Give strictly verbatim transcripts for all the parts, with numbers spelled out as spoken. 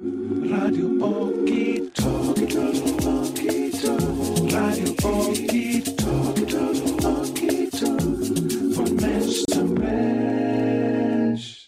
Radio Okie Talk, Okie Talk, Radio Okie Talk, Okie Talk, von Mensch zu Mensch.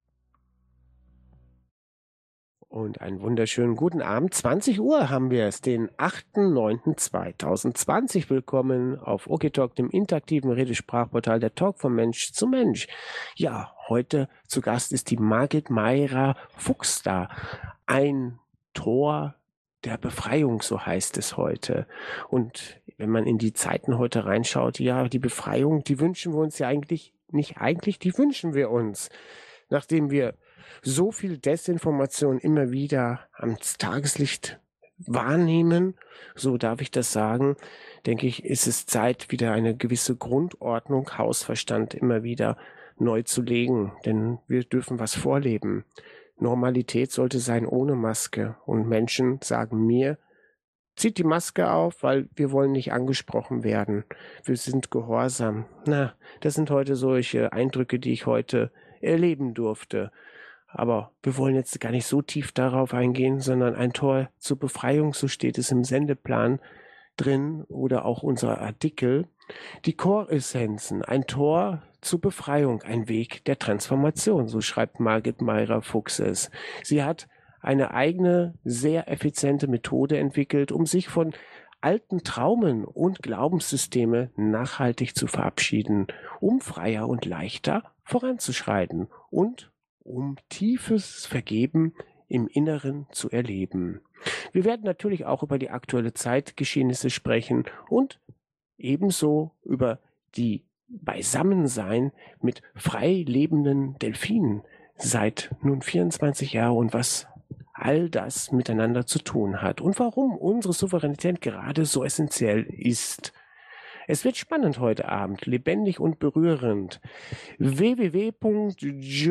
Und einen wunderschönen guten Abend. zwanzig Uhr haben wir es, den achten neunten zweitausendzwanzig. Willkommen auf Okie Talk, dem interaktiven Redesprachportal der Talk von Mensch zu Mensch. Ja, heute zu Gast ist die Margit Mayra Fuchs da. Ein Tor der Befreiung, so heißt es heute. Und wenn man in die Zeiten heute reinschaut, ja, die Befreiung, die wünschen wir uns ja eigentlich, nicht eigentlich, die wünschen wir uns. Nachdem wir so viel Desinformation immer wieder ans Tageslicht wahrnehmen, so darf ich das sagen, denke ich, ist es Zeit, wieder eine gewisse Grundordnung, Hausverstand immer wieder neu zu legen, denn wir dürfen was vorleben. Normalität sollte sein ohne Maske. Und Menschen sagen mir, zieht die Maske auf, weil wir wollen nicht angesprochen werden. Wir sind gehorsam. Na, das sind heute solche Eindrücke, die ich heute erleben durfte. Aber wir wollen jetzt gar nicht so tief darauf eingehen, sondern ein Tor zur Befreiung, so steht es im Sendeplan drin oder auch unser Artikel. Die Choressenzen, ein Tor zur Befreiung, ein Weg der Transformation, so schreibt Margit Mayra Fuchs es. Sie hat eine eigene, sehr effiziente Methode entwickelt, um sich von alten Traumen und Glaubenssysteme nachhaltig zu verabschieden, um freier und leichter voranzuschreiten und um tiefes Vergeben im Inneren zu erleben. Wir werden natürlich auch über die aktuelle Zeitgeschehnisse sprechen und ebenso über die Beisammensein mit frei lebenden Delfinen seit nun vierundzwanzig Jahren und was all das miteinander zu tun hat und warum unsere Souveränität gerade so essentiell ist. Es wird spannend heute Abend, lebendig und berührend. w w w punkt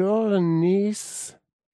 journeys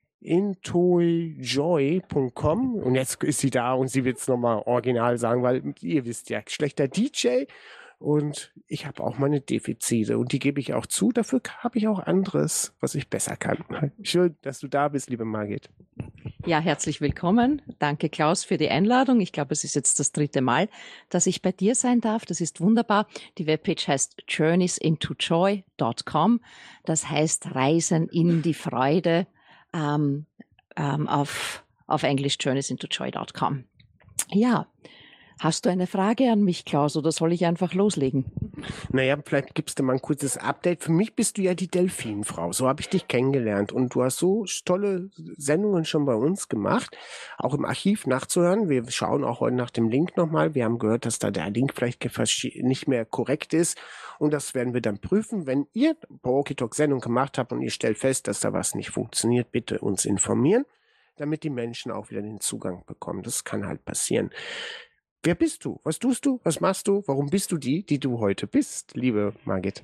into joy punkt com und jetzt ist sie da und sie wird es nochmal original sagen, weil ihr wisst ja, schlechter D J und ich habe auch meine Defizite und die gebe ich auch zu, dafür habe ich auch anderes, was ich besser kann. Schön, dass du da bist, liebe Margit. Ja, herzlich willkommen. Danke, Klaus, für die Einladung. Ich glaube, es ist jetzt das dritte Mal, dass ich bei dir sein darf. Das ist wunderbar. Die Webpage heißt journeys into joy punkt com. Das heißt Reisen in die Freude ähm, ähm, auf, auf Englisch journeys into joy punkt com. Ja, hast du eine Frage an mich, Klaus, oder soll ich einfach loslegen? Naja, vielleicht gibst du mal ein kurzes Update. Für mich bist du ja die Delfinfrau. So habe ich dich kennengelernt. Und du hast so tolle Sendungen schon bei uns gemacht, auch im Archiv nachzuhören. Wir schauen auch heute nach dem Link nochmal. Wir haben gehört, dass da der Link vielleicht nicht mehr korrekt ist. Und das werden wir dann prüfen. Wenn ihr bei Okie Talk Sendung gemacht habt und ihr stellt fest, dass da was nicht funktioniert, bitte uns informieren, damit die Menschen auch wieder den Zugang bekommen. Das kann halt passieren. Wer bist du? Was tust du? Was machst du? Warum bist du die, die du heute bist, liebe Margit?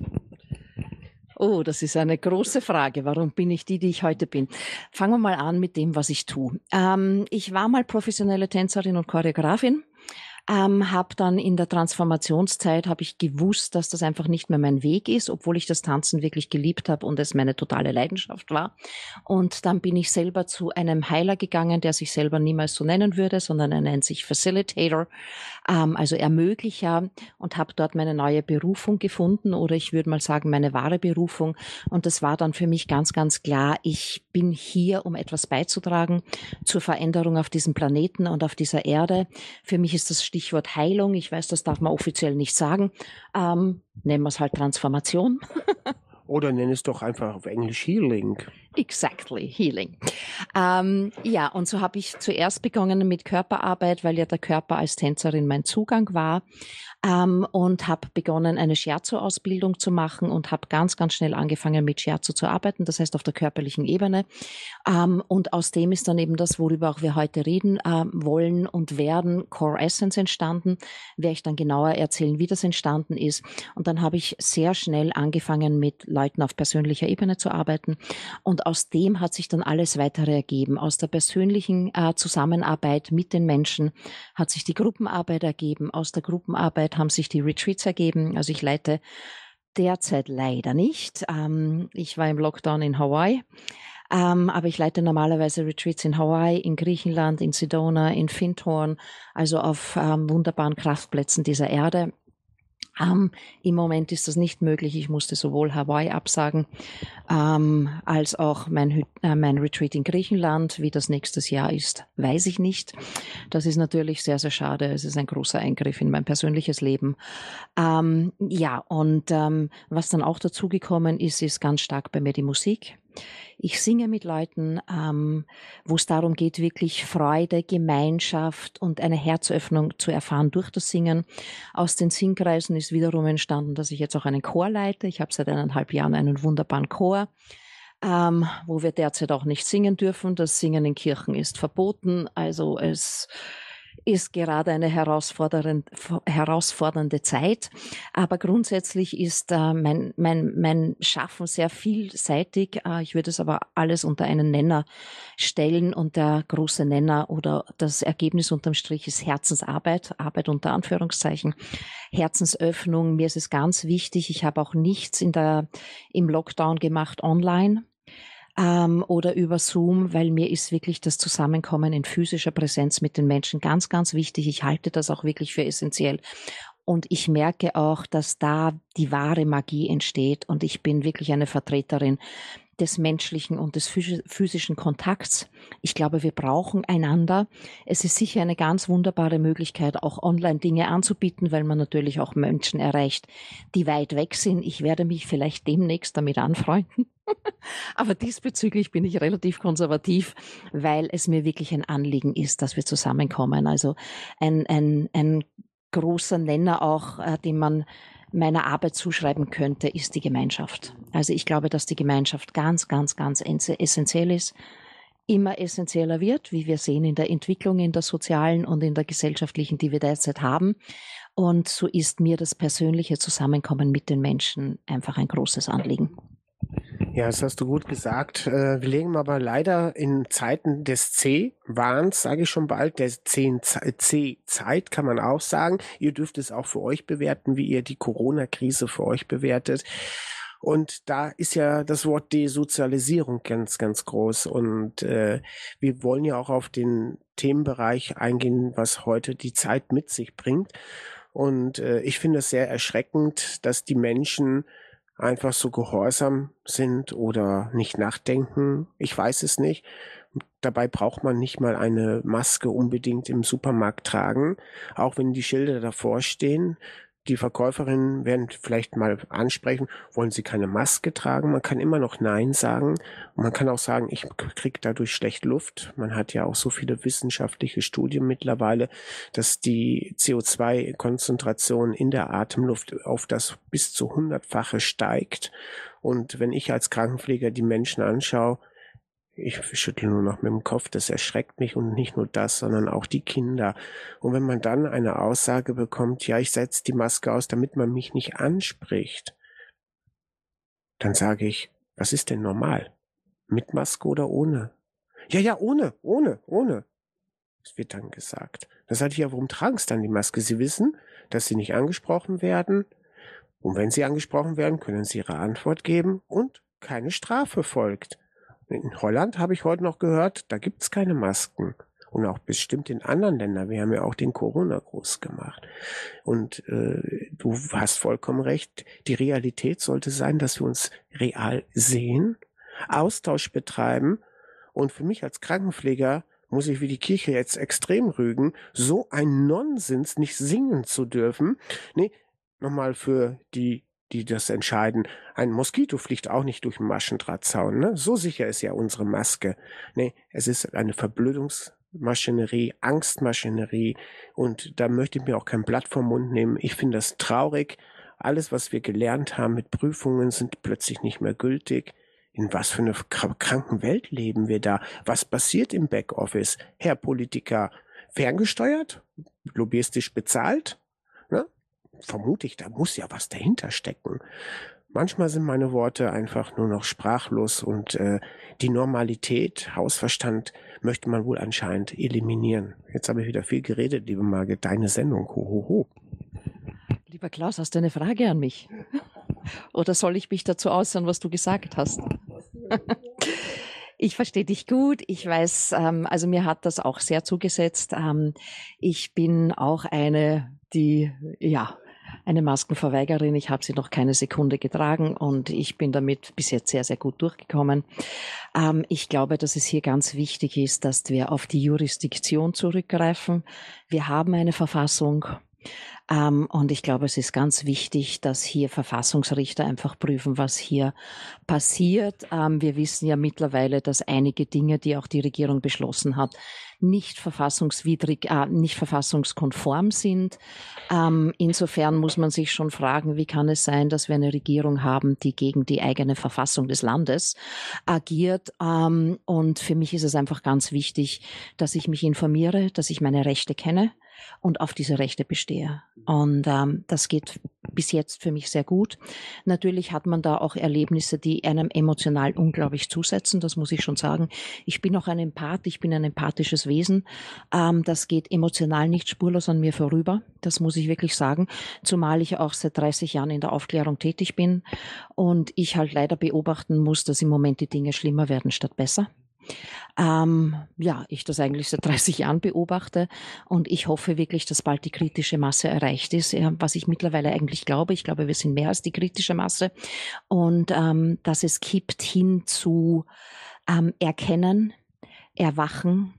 Oh, das ist eine große Frage. Warum bin ich die, die ich heute bin? Fangen wir mal an mit dem, was ich tue. Ähm, ich war mal professionelle Tänzerin und Choreografin. Ähm, habe dann in der Transformationszeit habe ich gewusst, dass das einfach nicht mehr mein Weg ist, obwohl ich das Tanzen wirklich geliebt habe und es meine totale Leidenschaft war. Und dann bin ich selber zu einem Heiler gegangen, der sich selber niemals so nennen würde, sondern er nennt sich Facilitator, ähm, also Ermöglicher, und habe dort meine neue Berufung gefunden oder ich würde mal sagen meine wahre Berufung. Und das war dann für mich ganz, ganz klar, ich bin hier, um etwas beizutragen zur Veränderung auf diesem Planeten und auf dieser Erde. Für mich ist das Stichwort Heilung. Ich weiß, das darf man offiziell nicht sagen. Ähm, nennen wir es halt Transformation. Oder nenn es doch einfach auf Englisch Healing. Exactly, Healing. Ähm, ja, und so habe ich zuerst begonnen mit Körperarbeit, weil ja der Körper als Tänzerin mein Zugang war. Ähm, und habe begonnen, eine Shiatsu-Ausbildung zu machen und habe ganz, ganz schnell angefangen, mit Shiatsu zu arbeiten, das heißt auf der körperlichen Ebene. Ähm, und aus dem ist dann eben das, worüber auch wir heute reden äh, wollen und werden, Core Essence entstanden. Werde ich dann genauer erzählen, wie das entstanden ist. Und dann habe ich sehr schnell angefangen, mit Leuten auf persönlicher Ebene zu arbeiten. Und aus dem hat sich dann alles weitere ergeben. Aus der persönlichen äh, Zusammenarbeit mit den Menschen hat sich die Gruppenarbeit ergeben. Aus der Gruppenarbeit haben sich die Retreats ergeben. Also ich leite derzeit leider nicht. Ähm, ich war im Lockdown in Hawaii. Ähm, aber ich leite normalerweise Retreats in Hawaii, in Griechenland, in Sedona, in Findhorn, also auf ähm, wunderbaren Kraftplätzen dieser Erde. Ähm, Im Moment ist das nicht möglich. Ich musste sowohl Hawaii absagen, ähm, als auch mein, Hü- äh, mein Retreat in Griechenland. Wie das nächstes Jahr ist, weiß ich nicht. Das ist natürlich sehr, sehr schade. Es ist ein großer Eingriff in mein persönliches Leben. Ähm, ja, und ähm, was dann auch dazugekommen ist, ist ganz stark bei mir die Musik. Ich singe mit Leuten, ähm, wo es darum geht, wirklich Freude, Gemeinschaft und eine Herzöffnung zu erfahren durch das Singen. Aus den Singkreisen ist wiederum entstanden, dass ich jetzt auch einen Chor leite. Ich habe seit eineinhalb Jahren einen wunderbaren Chor, ähm, wo wir derzeit auch nicht singen dürfen. Das Singen in Kirchen ist verboten. Also es ist gerade eine herausfordernde, herausfordernde Zeit. Aber grundsätzlich ist äh, mein, mein, mein Schaffen sehr vielseitig. Äh, ich würde es aber alles unter einen Nenner stellen. Und der große Nenner oder das Ergebnis unterm Strich ist Herzensarbeit, Arbeit unter Anführungszeichen, Herzensöffnung. Mir ist es ganz wichtig. Ich habe auch nichts in der, im Lockdown gemacht online. Ähm, oder über Zoom, weil mir ist wirklich das Zusammenkommen in physischer Präsenz mit den Menschen ganz, ganz wichtig. Ich halte das auch wirklich für essentiell. Und ich merke auch, dass da die wahre Magie entsteht. Und ich bin wirklich eine Vertreterin des menschlichen und des physischen Kontakts. Ich glaube, wir brauchen einander. Es ist sicher eine ganz wunderbare Möglichkeit, auch online Dinge anzubieten, weil man natürlich auch Menschen erreicht, die weit weg sind. Ich werde mich vielleicht demnächst damit anfreunden. Aber diesbezüglich bin ich relativ konservativ, weil es mir wirklich ein Anliegen ist, dass wir zusammenkommen. Also ein, ein, ein großer Nenner auch, äh, den man meiner Arbeit zuschreiben könnte, ist die Gemeinschaft. Also ich glaube, dass die Gemeinschaft ganz, ganz, ganz essentiell ist, immer essentieller wird, wie wir sehen in der Entwicklung, in der sozialen und in der gesellschaftlichen, die wir derzeit haben. Und so ist mir das persönliche Zusammenkommen mit den Menschen einfach ein großes Anliegen. Ja, das hast du gut gesagt. Äh, Wir legen aber leider in Zeiten des C-Wahns, sage ich schon bald, der C-Zeit kann man auch sagen. Ihr dürft es auch für euch bewerten, wie ihr die Corona-Krise für euch bewertet. Und da ist ja das Wort Desozialisierung ganz, ganz groß. Und äh, wir wollen ja auch auf den Themenbereich eingehen, was heute die Zeit mit sich bringt. Und äh, ich finde es sehr erschreckend, dass die Menschen einfach so gehorsam sind oder nicht nachdenken. Ich weiß es nicht. Dabei braucht man nicht mal eine Maske unbedingt im Supermarkt tragen, auch wenn die Schilder davor stehen. Die Verkäuferinnen werden vielleicht mal ansprechen, wollen sie keine Maske tragen? Man kann immer noch Nein sagen. Und man kann auch sagen, ich kriege dadurch schlecht Luft. Man hat ja auch so viele wissenschaftliche Studien mittlerweile, dass die C O zwei Konzentration in der Atemluft auf das bis zu hundertfache steigt. Und wenn ich als Krankenpfleger die Menschen anschaue, ich schüttle nur noch mit dem Kopf, das erschreckt mich und nicht nur das, sondern auch die Kinder. Und wenn man dann eine Aussage bekommt, ja, ich setze die Maske aus, damit man mich nicht anspricht, dann sage ich, was ist denn normal? Mit Maske oder ohne? Ja, ja, ohne, ohne, ohne. Das wird dann gesagt. Da sage ich, ja, warum tragen sie dann die Maske? Sie wissen, dass sie nicht angesprochen werden. Und wenn sie angesprochen werden, können sie ihre Antwort geben und keine Strafe folgt. In Holland habe ich heute noch gehört, da gibt es keine Masken. Und auch bestimmt in anderen Ländern. Wir haben ja auch den Corona-Gruß gemacht. Und äh, du hast vollkommen recht. Die Realität sollte sein, dass wir uns real sehen, Austausch betreiben. Und für mich als Krankenpfleger muss ich wie die Kirche jetzt extrem rügen, so ein Nonsens nicht singen zu dürfen. Nee, nochmal für die die das entscheiden. Ein Moskito fliegt auch nicht durch den Maschendrahtzaun, ne? So sicher ist ja unsere Maske. Nee, es ist eine Verblödungsmaschinerie, Angstmaschinerie und da möchte ich mir auch kein Blatt vom Mund nehmen. Ich finde das traurig. Alles, was wir gelernt haben mit Prüfungen, sind plötzlich nicht mehr gültig. In was für einer kranken Welt leben wir da? Was passiert im Backoffice? Herr Politiker, ferngesteuert? Lobbyistisch bezahlt? Ne? Vermute ich, da muss ja was dahinter stecken. Manchmal sind meine Worte einfach nur noch sprachlos und äh, die Normalität, Hausverstand möchte man wohl anscheinend eliminieren. Jetzt habe ich wieder viel geredet, liebe Margit, deine Sendung, hohoho. Lieber Klaus, hast du eine Frage an mich? Oder soll ich mich dazu äußern, was du gesagt hast? Ich verstehe dich gut. Ich weiß, ähm, also mir hat das auch sehr zugesetzt. Ähm, ich bin auch eine, die, ja, eine Maskenverweigerin. Ich habe sie noch keine Sekunde getragen und ich bin damit bis jetzt sehr, sehr gut durchgekommen. Ähm, ich glaube, dass es hier ganz wichtig ist, dass wir auf die Jurisdiktion zurückgreifen. Wir haben eine Verfassung. Ähm, und ich glaube, es ist ganz wichtig, dass hier Verfassungsrichter einfach prüfen, was hier passiert. Ähm, wir wissen ja mittlerweile, dass einige Dinge, die auch die Regierung beschlossen hat, nicht verfassungswidrig, äh, nicht verfassungskonform sind. Ähm, insofern muss man sich schon fragen, wie kann es sein, dass wir eine Regierung haben, die gegen die eigene Verfassung des Landes agiert. Ähm, und für mich ist es einfach ganz wichtig, dass ich mich informiere, dass ich meine Rechte kenne und auf diese Rechte bestehe. Und ähm, das geht bis jetzt für mich sehr gut. Natürlich hat man da auch Erlebnisse, die einem emotional unglaublich zusetzen, das muss ich schon sagen. Ich bin auch ein Empath, ich bin ein empathisches Wesen. Ähm, das geht emotional nicht spurlos an mir vorüber, das muss ich wirklich sagen, zumal ich auch seit dreißig Jahren in der Aufklärung tätig bin und ich halt leider beobachten muss, dass im Moment die Dinge schlimmer werden statt besser. Ähm, ja, ich das eigentlich seit dreißig Jahren beobachte und ich hoffe wirklich, dass bald die kritische Masse erreicht ist, ja, was ich mittlerweile eigentlich glaube. Ich glaube, wir sind mehr als die kritische Masse und ähm, dass es kippt hin zu ähm, Erkennen, Erwachen,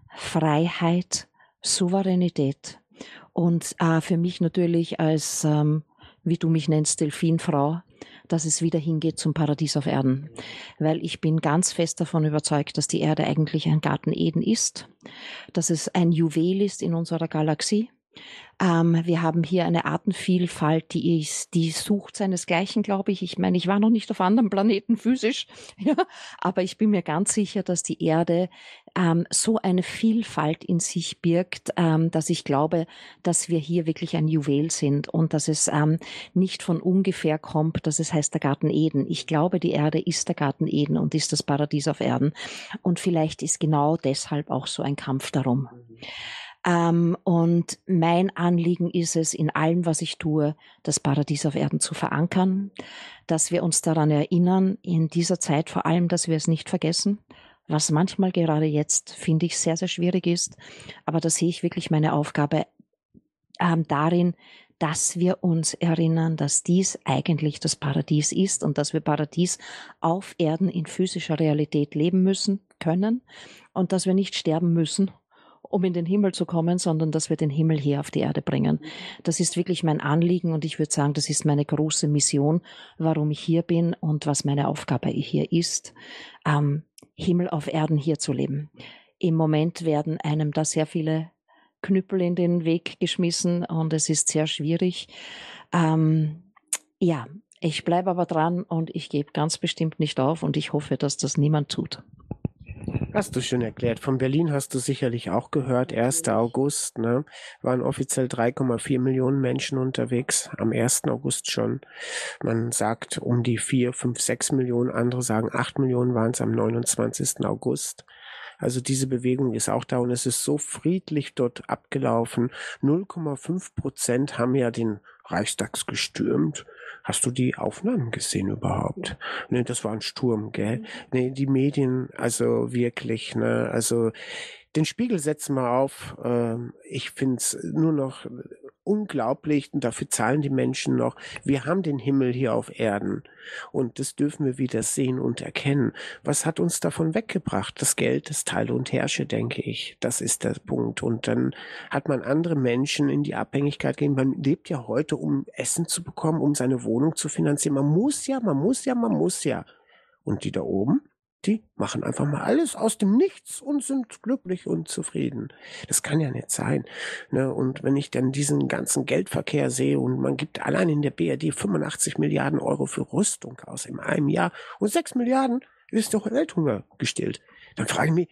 Freiheit, Souveränität und äh, für mich natürlich als, ähm, wie du mich nennst, Delfinfrau, dass es wieder hingeht zum Paradies auf Erden. Weil ich bin ganz fest davon überzeugt, dass die Erde eigentlich ein Garten Eden ist, dass es ein Juwel ist in unserer Galaxie. Ähm, wir haben hier eine Artenvielfalt, die ist, die sucht seinesgleichen, glaube ich. Ich meine, ich war noch nicht auf anderen Planeten physisch, ja, aber ich bin mir ganz sicher, dass die Erde ähm, so eine Vielfalt in sich birgt, ähm, dass ich glaube, dass wir hier wirklich ein Juwel sind und dass es ähm, nicht von ungefähr kommt, dass es heißt der Garten Eden. Ich glaube, die Erde ist der Garten Eden und ist das Paradies auf Erden. Und vielleicht ist genau deshalb auch so ein Kampf darum. Ähm, und mein Anliegen ist es, in allem, was ich tue, das Paradies auf Erden zu verankern, dass wir uns daran erinnern, in dieser Zeit vor allem, dass wir es nicht vergessen, was manchmal gerade jetzt, finde ich, sehr, sehr schwierig ist. Aber da sehe ich wirklich meine Aufgabe ähm, darin, dass wir uns erinnern, dass dies eigentlich das Paradies ist und dass wir Paradies auf Erden in physischer Realität leben müssen, können und dass wir nicht sterben müssen, um in den Himmel zu kommen, sondern dass wir den Himmel hier auf die Erde bringen. Das ist wirklich mein Anliegen und ich würde sagen, das ist meine große Mission, warum ich hier bin und was meine Aufgabe hier ist, ähm, Himmel auf Erden hier zu leben. Im Moment werden einem da sehr viele Knüppel in den Weg geschmissen und es ist sehr schwierig. Ähm, ja, ich bleibe aber dran und ich gebe ganz bestimmt nicht auf und ich hoffe, dass das niemand tut. Hast du schon erklärt. Von Berlin hast du sicherlich auch gehört. erster August, ne, waren offiziell drei Komma vier Millionen Menschen unterwegs. Am ersten August schon. Man sagt um die vier, fünf, sechs Millionen. Andere sagen acht Millionen waren es am neunundzwanzigsten August. Also diese Bewegung ist auch da und es ist so friedlich dort abgelaufen. null Komma fünf Prozent haben ja den Reichstag gestürmt. Hast du die Aufnahmen gesehen überhaupt? Ne, das war ein Sturm, gell? Ne, die Medien, also wirklich, ne, also den Spiegel setzen wir auf. Ähm, ich find's nur noch unglaublich und dafür zahlen die Menschen noch. Wir haben den Himmel hier auf Erden und das dürfen wir wieder sehen und erkennen. Was hat uns davon weggebracht? Das Geld, das Teile und Herrsche, denke ich. Das ist der Punkt. Und dann hat man andere Menschen in die Abhängigkeit gegeben. Man lebt ja heute, um Essen zu bekommen, um seine Wohnung zu finanzieren. Man muss ja, man muss ja, man muss ja. Und die da oben, die machen einfach mal alles aus dem Nichts und sind glücklich und zufrieden. Das kann ja nicht sein. Ne? Und wenn ich dann diesen ganzen Geldverkehr sehe und man gibt allein in der B R D fünfundachtzig Milliarden Euro für Rüstung aus in einem Jahr und sechs Milliarden ist doch Welthunger gestillt. Dann frage ich mich,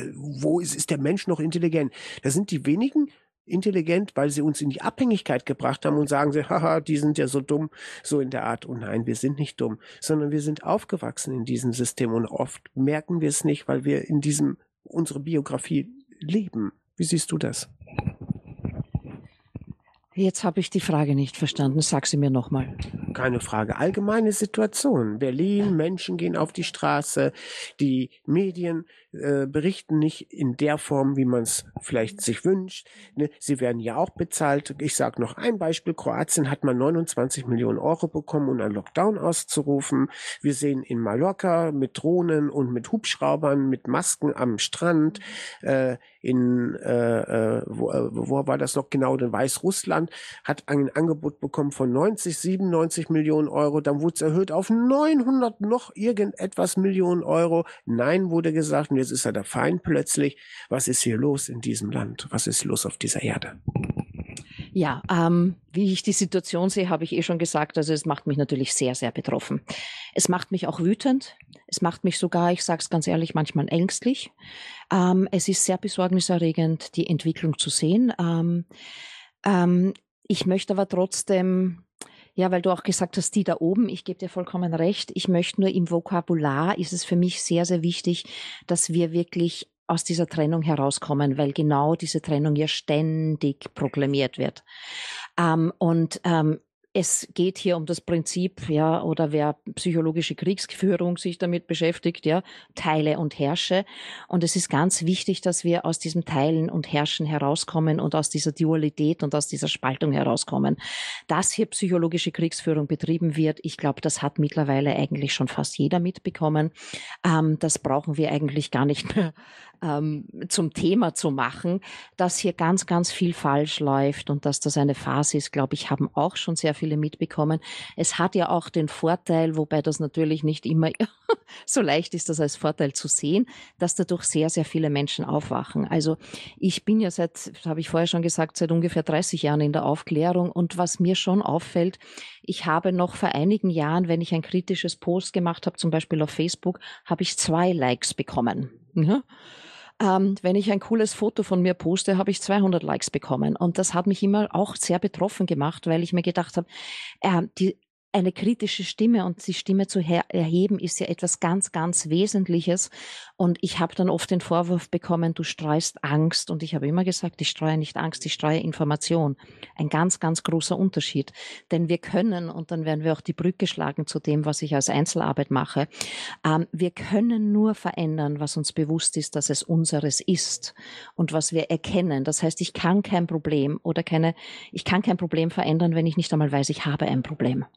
wo ist, ist der Mensch noch intelligent? Da sind die wenigen intelligent, weil sie uns in die Abhängigkeit gebracht haben und sagen sie, haha, die sind ja so dumm, so in der Art. Und nein, wir sind nicht dumm, sondern wir sind aufgewachsen in diesem System und oft merken wir es nicht, weil wir in diesem, unsere Biografie leben. Wie siehst du das? Jetzt habe ich die Frage nicht verstanden. Sag sie mir nochmal. Keine Frage. Allgemeine Situation. Berlin, Menschen gehen auf die Straße, die Medien äh, berichten nicht in der Form, wie man es vielleicht sich wünscht. Ne? Sie werden ja auch bezahlt. Ich sage noch ein Beispiel. Kroatien hat mal neunundzwanzig Millionen Euro bekommen, um einen Lockdown auszurufen. Wir sehen in Mallorca mit Drohnen und mit Hubschraubern, mit Masken am Strand, äh, in, äh, äh, wo, äh, wo war das noch genau, in Weißrussland, hat ein Angebot bekommen von neunzig, siebenundneunzig Millionen Euro, dann wurde es erhöht auf neunhundert noch irgendetwas Millionen Euro. Nein, wurde gesagt, und jetzt ist er der Feind plötzlich. Was ist hier los in diesem Land? Was ist los auf dieser Erde? Ja, ähm, wie ich die Situation sehe, habe ich eh schon gesagt, also es macht mich natürlich sehr, sehr betroffen. Es macht mich auch wütend, es macht mich sogar, ich sage es ganz ehrlich, manchmal ängstlich. Ähm, es ist sehr besorgniserregend, die Entwicklung zu sehen. Ähm, ähm, ich möchte aber trotzdem, ja, weil du auch gesagt hast, die da oben, ich gebe dir vollkommen recht, ich möchte nur im Vokabular, ist es für mich sehr, sehr wichtig, dass wir wirklich aus dieser Trennung herauskommen, weil genau diese Trennung ja ständig proklamiert wird. Ähm, und ähm, es geht hier um das Prinzip, ja, oder wer psychologische Kriegsführung sich damit beschäftigt, ja, teile und herrsche. Und es ist ganz wichtig, dass wir aus diesem Teilen und Herrschen herauskommen und aus dieser Dualität und aus dieser Spaltung herauskommen. Dass hier psychologische Kriegsführung betrieben wird, ich glaube, das hat mittlerweile eigentlich schon fast jeder mitbekommen. Ähm, das brauchen wir eigentlich gar nicht mehr ähm, zum Thema zu machen. Dass hier ganz, ganz viel falsch läuft und dass das eine Phase ist, glaube ich, haben auch schon sehr viele mitbekommen. Es hat ja auch den Vorteil, wobei das natürlich nicht immer so leicht ist, das als Vorteil zu sehen, dass dadurch sehr, sehr viele Menschen aufwachen. Also ich bin ja seit, das habe ich vorher schon gesagt, seit ungefähr dreißig Jahren in der Aufklärung, und was mir schon auffällt, ich habe noch vor einigen Jahren, wenn ich ein kritisches Post gemacht habe, zum Beispiel auf Facebook, habe ich zwei Likes bekommen. Ja? Ähm, wenn ich ein cooles Foto von mir poste, habe ich zweihundert Likes bekommen. Und das hat mich immer auch sehr betroffen gemacht, weil ich mir gedacht habe, äh, die, eine kritische Stimme und die Stimme zu her- erheben ist ja etwas ganz, ganz Wesentliches. Und ich habe dann oft den Vorwurf bekommen, du streust Angst. Und ich habe immer gesagt, ich streue nicht Angst, ich streue Information. Ein ganz, ganz großer Unterschied. Denn wir können, und dann werden wir auch die Brücke schlagen zu dem, was ich als Einzelarbeit mache, ähm, wir können nur verändern, was uns bewusst ist, dass es unseres ist und was wir erkennen. Das heißt, ich kann kein Problem oder keine, ich kann kein Problem verändern, wenn ich nicht einmal weiß, ich habe ein Problem.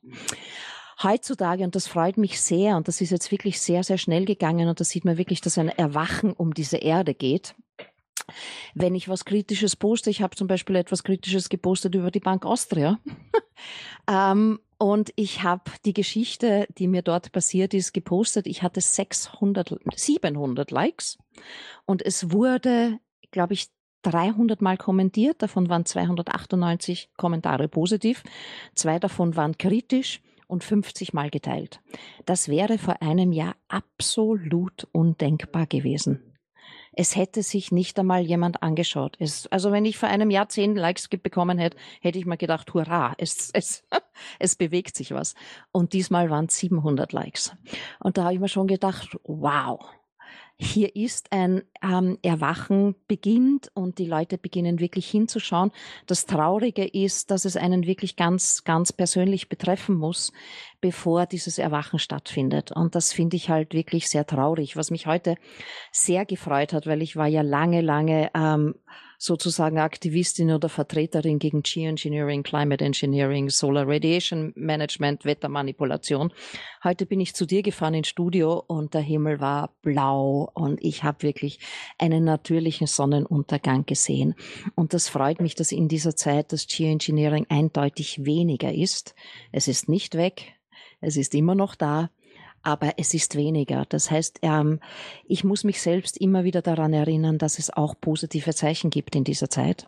Heutzutage, und das freut mich sehr, und das ist jetzt wirklich sehr, sehr schnell gegangen, und da sieht man wirklich, dass ein Erwachen um diese Erde geht. Wenn ich was Kritisches poste, ich habe zum Beispiel etwas Kritisches gepostet über die Bank Austria, ähm, und ich habe die Geschichte, die mir dort passiert ist, gepostet. Ich hatte sechshundert, siebenhundert Likes, und es wurde, glaube ich, dreihundert Mal kommentiert, davon waren zweihundertachtundneunzig Kommentare positiv, zwei davon waren kritisch und fünfzig Mal geteilt. Das wäre vor einem Jahr absolut undenkbar gewesen. Es hätte sich nicht einmal jemand angeschaut. Es, also wenn ich vor einem Jahr zehn Likes bekommen hätte, hätte ich mir gedacht, hurra, es, es, es bewegt sich was. Und diesmal waren es siebenhundert Likes. Und da habe ich mir schon gedacht, wow. Hier ist ein ähm, Erwachen beginnt und die Leute beginnen wirklich hinzuschauen. Das Traurige ist, dass es einen wirklich ganz, ganz persönlich betreffen muss, bevor dieses Erwachen stattfindet. Und das finde ich halt wirklich sehr traurig, was mich heute sehr gefreut hat, weil ich war ja lange, lange ähm, sozusagen Aktivistin oder Vertreterin gegen Geoengineering, Climate Engineering, Solar Radiation Management, Wettermanipulation. Heute bin ich zu dir gefahren ins Studio und der Himmel war blau und ich habe wirklich einen natürlichen Sonnenuntergang gesehen. Und das freut mich, dass in dieser Zeit das Geoengineering eindeutig weniger ist. Es ist nicht weg, es ist immer noch da, aber es ist weniger. Das heißt, ähm, ich muss mich selbst immer wieder daran erinnern, dass es auch positive Zeichen gibt in dieser Zeit.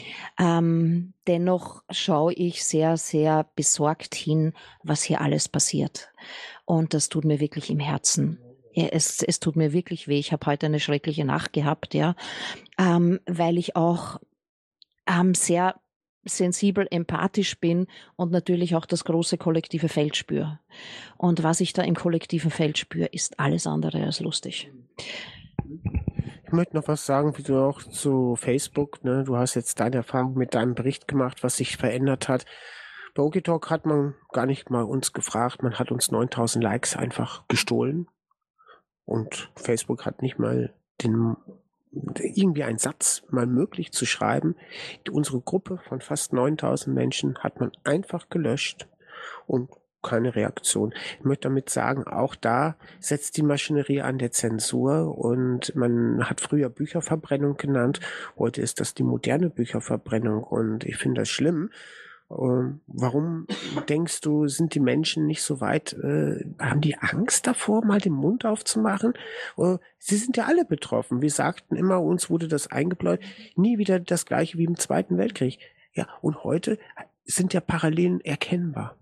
Ähm, dennoch schaue ich sehr, sehr besorgt hin, was hier alles passiert. Und das tut mir wirklich im Herzen. Ja, es, es tut mir wirklich weh. Ich habe heute eine schreckliche Nacht gehabt, ja, ähm, weil ich auch ähm, sehr sensibel, empathisch bin und natürlich auch das große kollektive Feld spüre. Und was ich da im kollektiven Feld spüre, ist alles andere als lustig. Ich möchte noch was sagen, wie du auch zu Facebook, ne? Du hast jetzt deine Erfahrung mit deinem Bericht gemacht, was sich verändert hat. Bei OKTalk hat man gar nicht mal uns gefragt, man hat uns neuntausend Likes einfach gestohlen und Facebook hat nicht mal den, irgendwie einen Satz mal möglich zu schreiben. Unsere Gruppe von fast neuntausend Menschen hat man einfach gelöscht und keine Reaktion. Ich möchte damit sagen, auch da setzt die Maschinerie an der Zensur und man hat früher Bücherverbrennung genannt, heute ist das die moderne Bücherverbrennung und ich finde das schlimm. Ähm, warum denkst du, sind die Menschen nicht so weit, äh, haben die Angst davor, mal den Mund aufzumachen? Äh, sie sind ja alle betroffen. Wir sagten immer, uns wurde das eingebläut, nie wieder das gleiche wie im Zweiten Weltkrieg. Ja, und heute sind ja Parallelen erkennbar.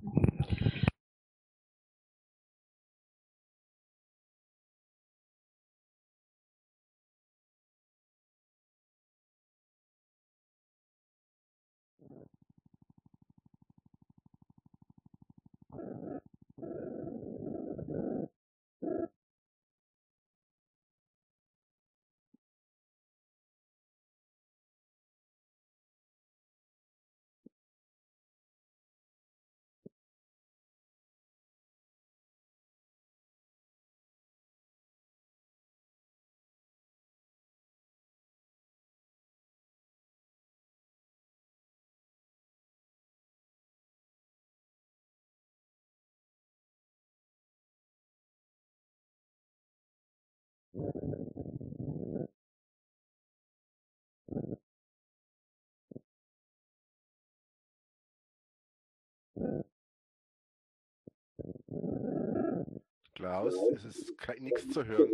Klaus, es ist nichts zu hören.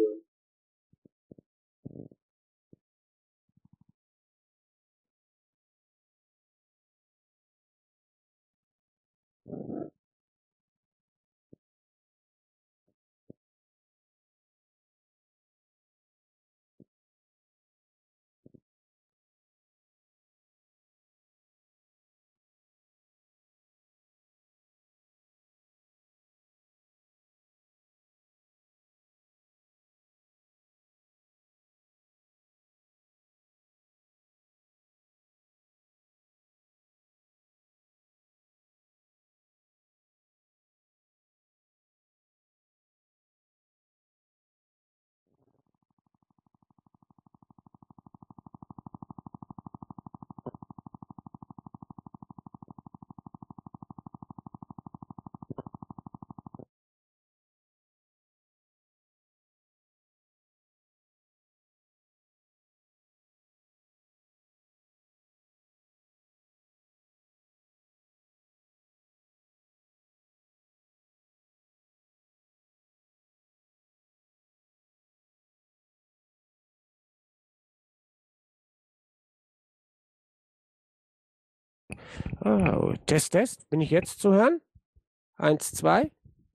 Oh, Test, Test. Bin ich jetzt zu hören? Eins, zwei.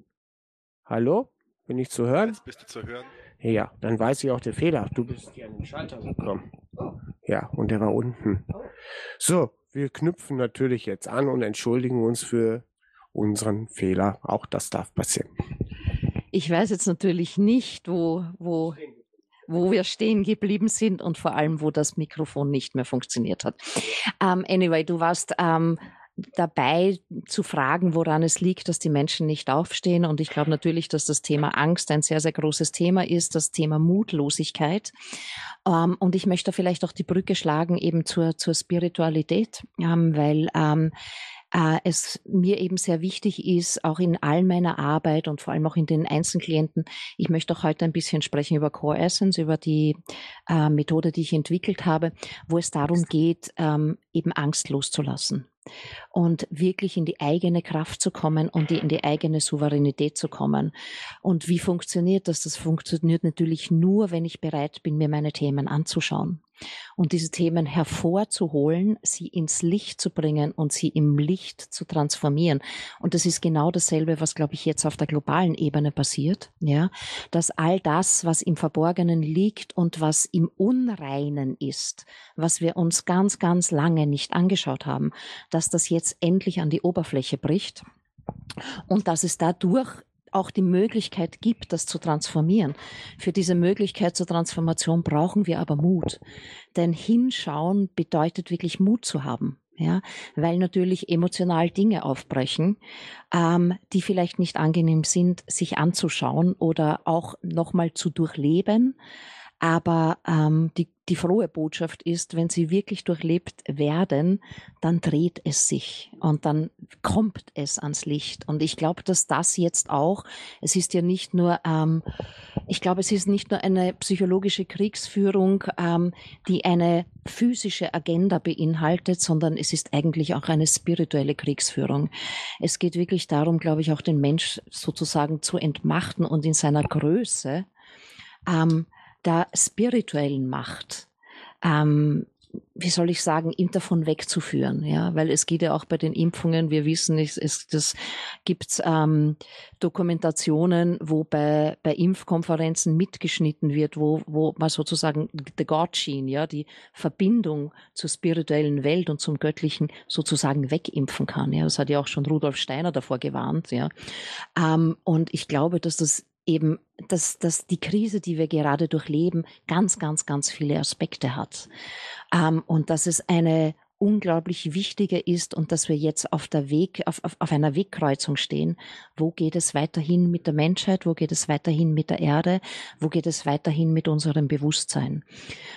Hallo? Bin ich zu hören? Jetzt bist du zu hören. Ja, dann weiß ich auch der Fehler. Du bist hier an den Schalter gekommen. Ja, und der war unten. So, wir knüpfen natürlich jetzt an und entschuldigen uns für unseren Fehler. Auch das darf passieren. Ich weiß jetzt natürlich nicht, wo, wo, wo wir stehen geblieben sind und vor allem, wo das Mikrofon nicht mehr funktioniert hat. Um, anyway, du warst um, dabei zu fragen, woran es liegt, dass die Menschen nicht aufstehen. Und ich glaube natürlich, dass das Thema Angst ein sehr, sehr großes Thema ist, das Thema Mutlosigkeit. Um, und ich möchte vielleicht auch die Brücke schlagen eben zur, zur Spiritualität, um, weil um, Uh, es mir eben sehr wichtig ist, auch in all meiner Arbeit und vor allem auch in den Einzelklienten, ich möchte auch heute ein bisschen sprechen über Core Essence, über die uh, Methode, die ich entwickelt habe, wo es darum geht, um, eben Angst loszulassen und wirklich in die eigene Kraft zu kommen und die, in die eigene Souveränität zu kommen. Und wie funktioniert das? Das funktioniert natürlich nur, wenn ich bereit bin, mir meine Themen anzuschauen. Und diese Themen hervorzuholen, sie ins Licht zu bringen und sie im Licht zu transformieren. Und das ist genau dasselbe, was, glaube ich, jetzt auf der globalen Ebene passiert, ja, dass all das, was im Verborgenen liegt und was im Unreinen ist, was wir uns ganz, ganz lange nicht angeschaut haben, dass das jetzt endlich an die Oberfläche bricht und dass es dadurch auch die Möglichkeit gibt, das zu transformieren. Für diese Möglichkeit zur Transformation brauchen wir aber Mut. Denn hinschauen bedeutet wirklich Mut zu haben. Ja, weil natürlich emotional Dinge aufbrechen, ähm, die vielleicht nicht angenehm sind, sich anzuschauen oder auch nochmal zu durchleben. Aber ähm, die, die frohe Botschaft ist, wenn sie wirklich durchlebt werden, dann dreht es sich und dann kommt es ans Licht. Und ich glaube, dass das jetzt auch, es ist ja nicht nur, ähm, ich glaube, es ist nicht nur eine psychologische Kriegsführung, ähm, die eine physische Agenda beinhaltet, sondern es ist eigentlich auch eine spirituelle Kriegsführung. Es geht wirklich darum, glaube ich, auch den Mensch sozusagen zu entmachten und in seiner Größe ähm, der spirituellen Macht, ähm, wie soll ich sagen, ihn davon wegzuführen, ja, weil es geht ja auch bei den Impfungen, wir wissen, es, es das gibt's ähm, Dokumentationen, wo bei, bei Impfkonferenzen mitgeschnitten wird, wo, wo man sozusagen the God Gene, ja, die Verbindung zur spirituellen Welt und zum Göttlichen sozusagen wegimpfen kann, ja, das hat ja auch schon Rudolf Steiner davor gewarnt, ja, ähm, und ich glaube, dass das eben, dass, dass die Krise, die wir gerade durchleben, ganz, ganz, ganz viele Aspekte hat. Ähm, und dass es eine unglaublich wichtige ist und dass wir jetzt auf der Weg, auf, auf, auf einer Wegkreuzung stehen. Wo geht es weiterhin mit der Menschheit? Wo geht es weiterhin mit der Erde? Wo geht es weiterhin mit unserem Bewusstsein?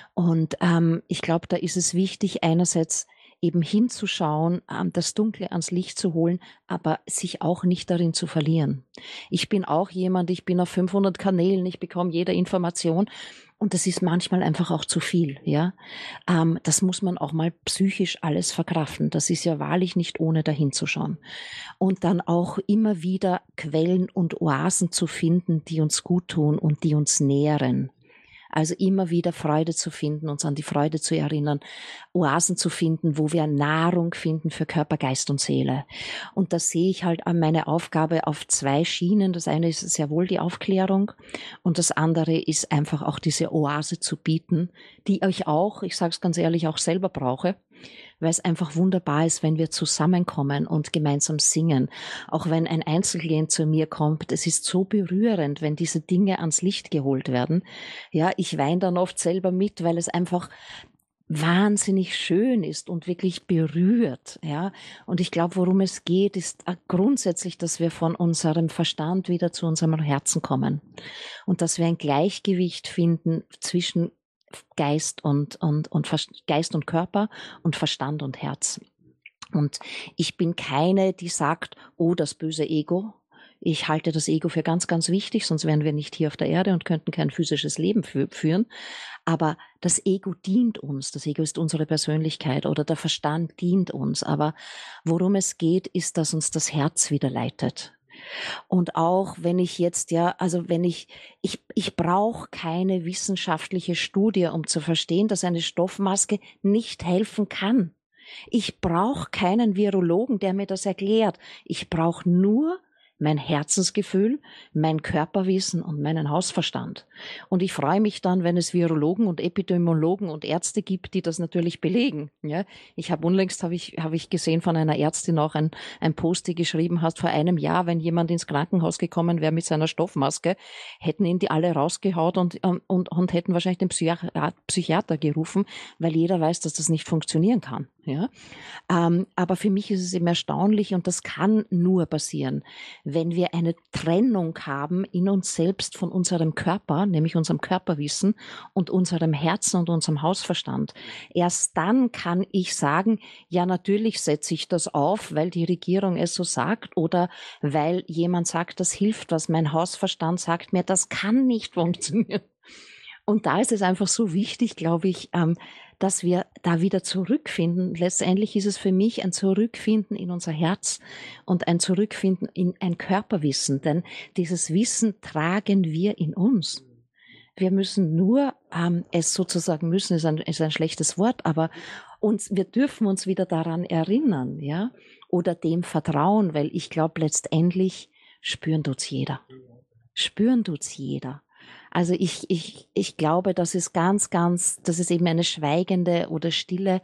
Und ähm, ich glaube, da ist es wichtig, einerseits eben hinzuschauen, das Dunkle ans Licht zu holen, aber sich auch nicht darin zu verlieren. Ich bin auch jemand, ich bin auf fünfhundert Kanälen, ich bekomme jede Information und das ist manchmal einfach auch zu viel, ja. Ähm, das muss man auch mal psychisch alles verkraften. Das ist ja wahrlich nicht ohne dahin zu schauen. Und dann auch immer wieder Quellen und Oasen zu finden, die uns gut tun und die uns nähren. Also immer wieder Freude zu finden, uns an die Freude zu erinnern, Oasen zu finden, wo wir Nahrung finden für Körper, Geist und Seele. Und das sehe ich halt an meine Aufgabe auf zwei Schienen. Das eine ist sehr wohl die Aufklärung und das andere ist einfach auch diese Oase zu bieten, die ich auch, ich sage es ganz ehrlich, auch selber brauche. Weil es einfach wunderbar ist, wenn wir zusammenkommen und gemeinsam singen. Auch wenn ein Einzelklient zu mir kommt, es ist so berührend, wenn diese Dinge ans Licht geholt werden. Ja, ich weine dann oft selber mit, weil es einfach wahnsinnig schön ist und wirklich berührt, ja. Und ich glaube, worum es geht, ist grundsätzlich, dass wir von unserem Verstand wieder zu unserem Herzen kommen und dass wir ein Gleichgewicht finden zwischen Geist und, und, und Geist und Körper und Verstand und Herz. Und ich bin keine, die sagt, oh, das böse Ego. Ich halte das Ego für ganz, ganz wichtig, sonst wären wir nicht hier auf der Erde und könnten kein physisches Leben fü- führen. Aber das Ego dient uns. Das Ego ist unsere Persönlichkeit oder der Verstand dient uns. Aber worum es geht, ist, dass uns das Herz wieder leitet. Und auch wenn ich jetzt ja, also wenn ich, ich, ich brauche keine wissenschaftliche Studie, um zu verstehen, dass eine Stoffmaske nicht helfen kann. Ich brauche keinen Virologen, der mir das erklärt. Ich brauche nur mein Herzensgefühl, mein Körperwissen und meinen Hausverstand. Und ich freue mich dann, wenn es Virologen und Epidemiologen und Ärzte gibt, die das natürlich belegen. Ja, ich habe unlängst habe ich habe ich gesehen von einer Ärztin auch ein ein Post, die geschrieben hat, vor einem Jahr, wenn jemand ins Krankenhaus gekommen wäre mit seiner Stoffmaske, hätten ihn die alle rausgehaut und und und hätten wahrscheinlich den Psychiater, Psychiater gerufen, weil jeder weiß, dass das nicht funktionieren kann. Ja, ähm, aber für mich ist es eben erstaunlich und das kann nur passieren, wenn wir eine Trennung haben in uns selbst von unserem Körper, nämlich unserem Körperwissen und unserem Herzen und unserem Hausverstand. Erst dann kann ich sagen, ja, natürlich setze ich das auf, weil die Regierung es so sagt oder weil jemand sagt, das hilft was. Mein Hausverstand sagt mir, das kann nicht funktionieren. Und da ist es einfach so wichtig, glaube ich, ähm, dass wir da wieder zurückfinden. Letztendlich ist es für mich ein Zurückfinden in unser Herz und ein Zurückfinden in ein Körperwissen. Denn dieses Wissen tragen wir in uns. Wir müssen nur, ähm, es sozusagen müssen, ist ein, ist ein schlechtes Wort, aber uns, wir dürfen uns wieder daran erinnern, ja, oder dem vertrauen, weil ich glaube, letztendlich spüren tut's jeder. Spüren tut's jeder. Also ich, ich, ich glaube, dass es ganz, ganz, dass es eben eine schweigende oder stille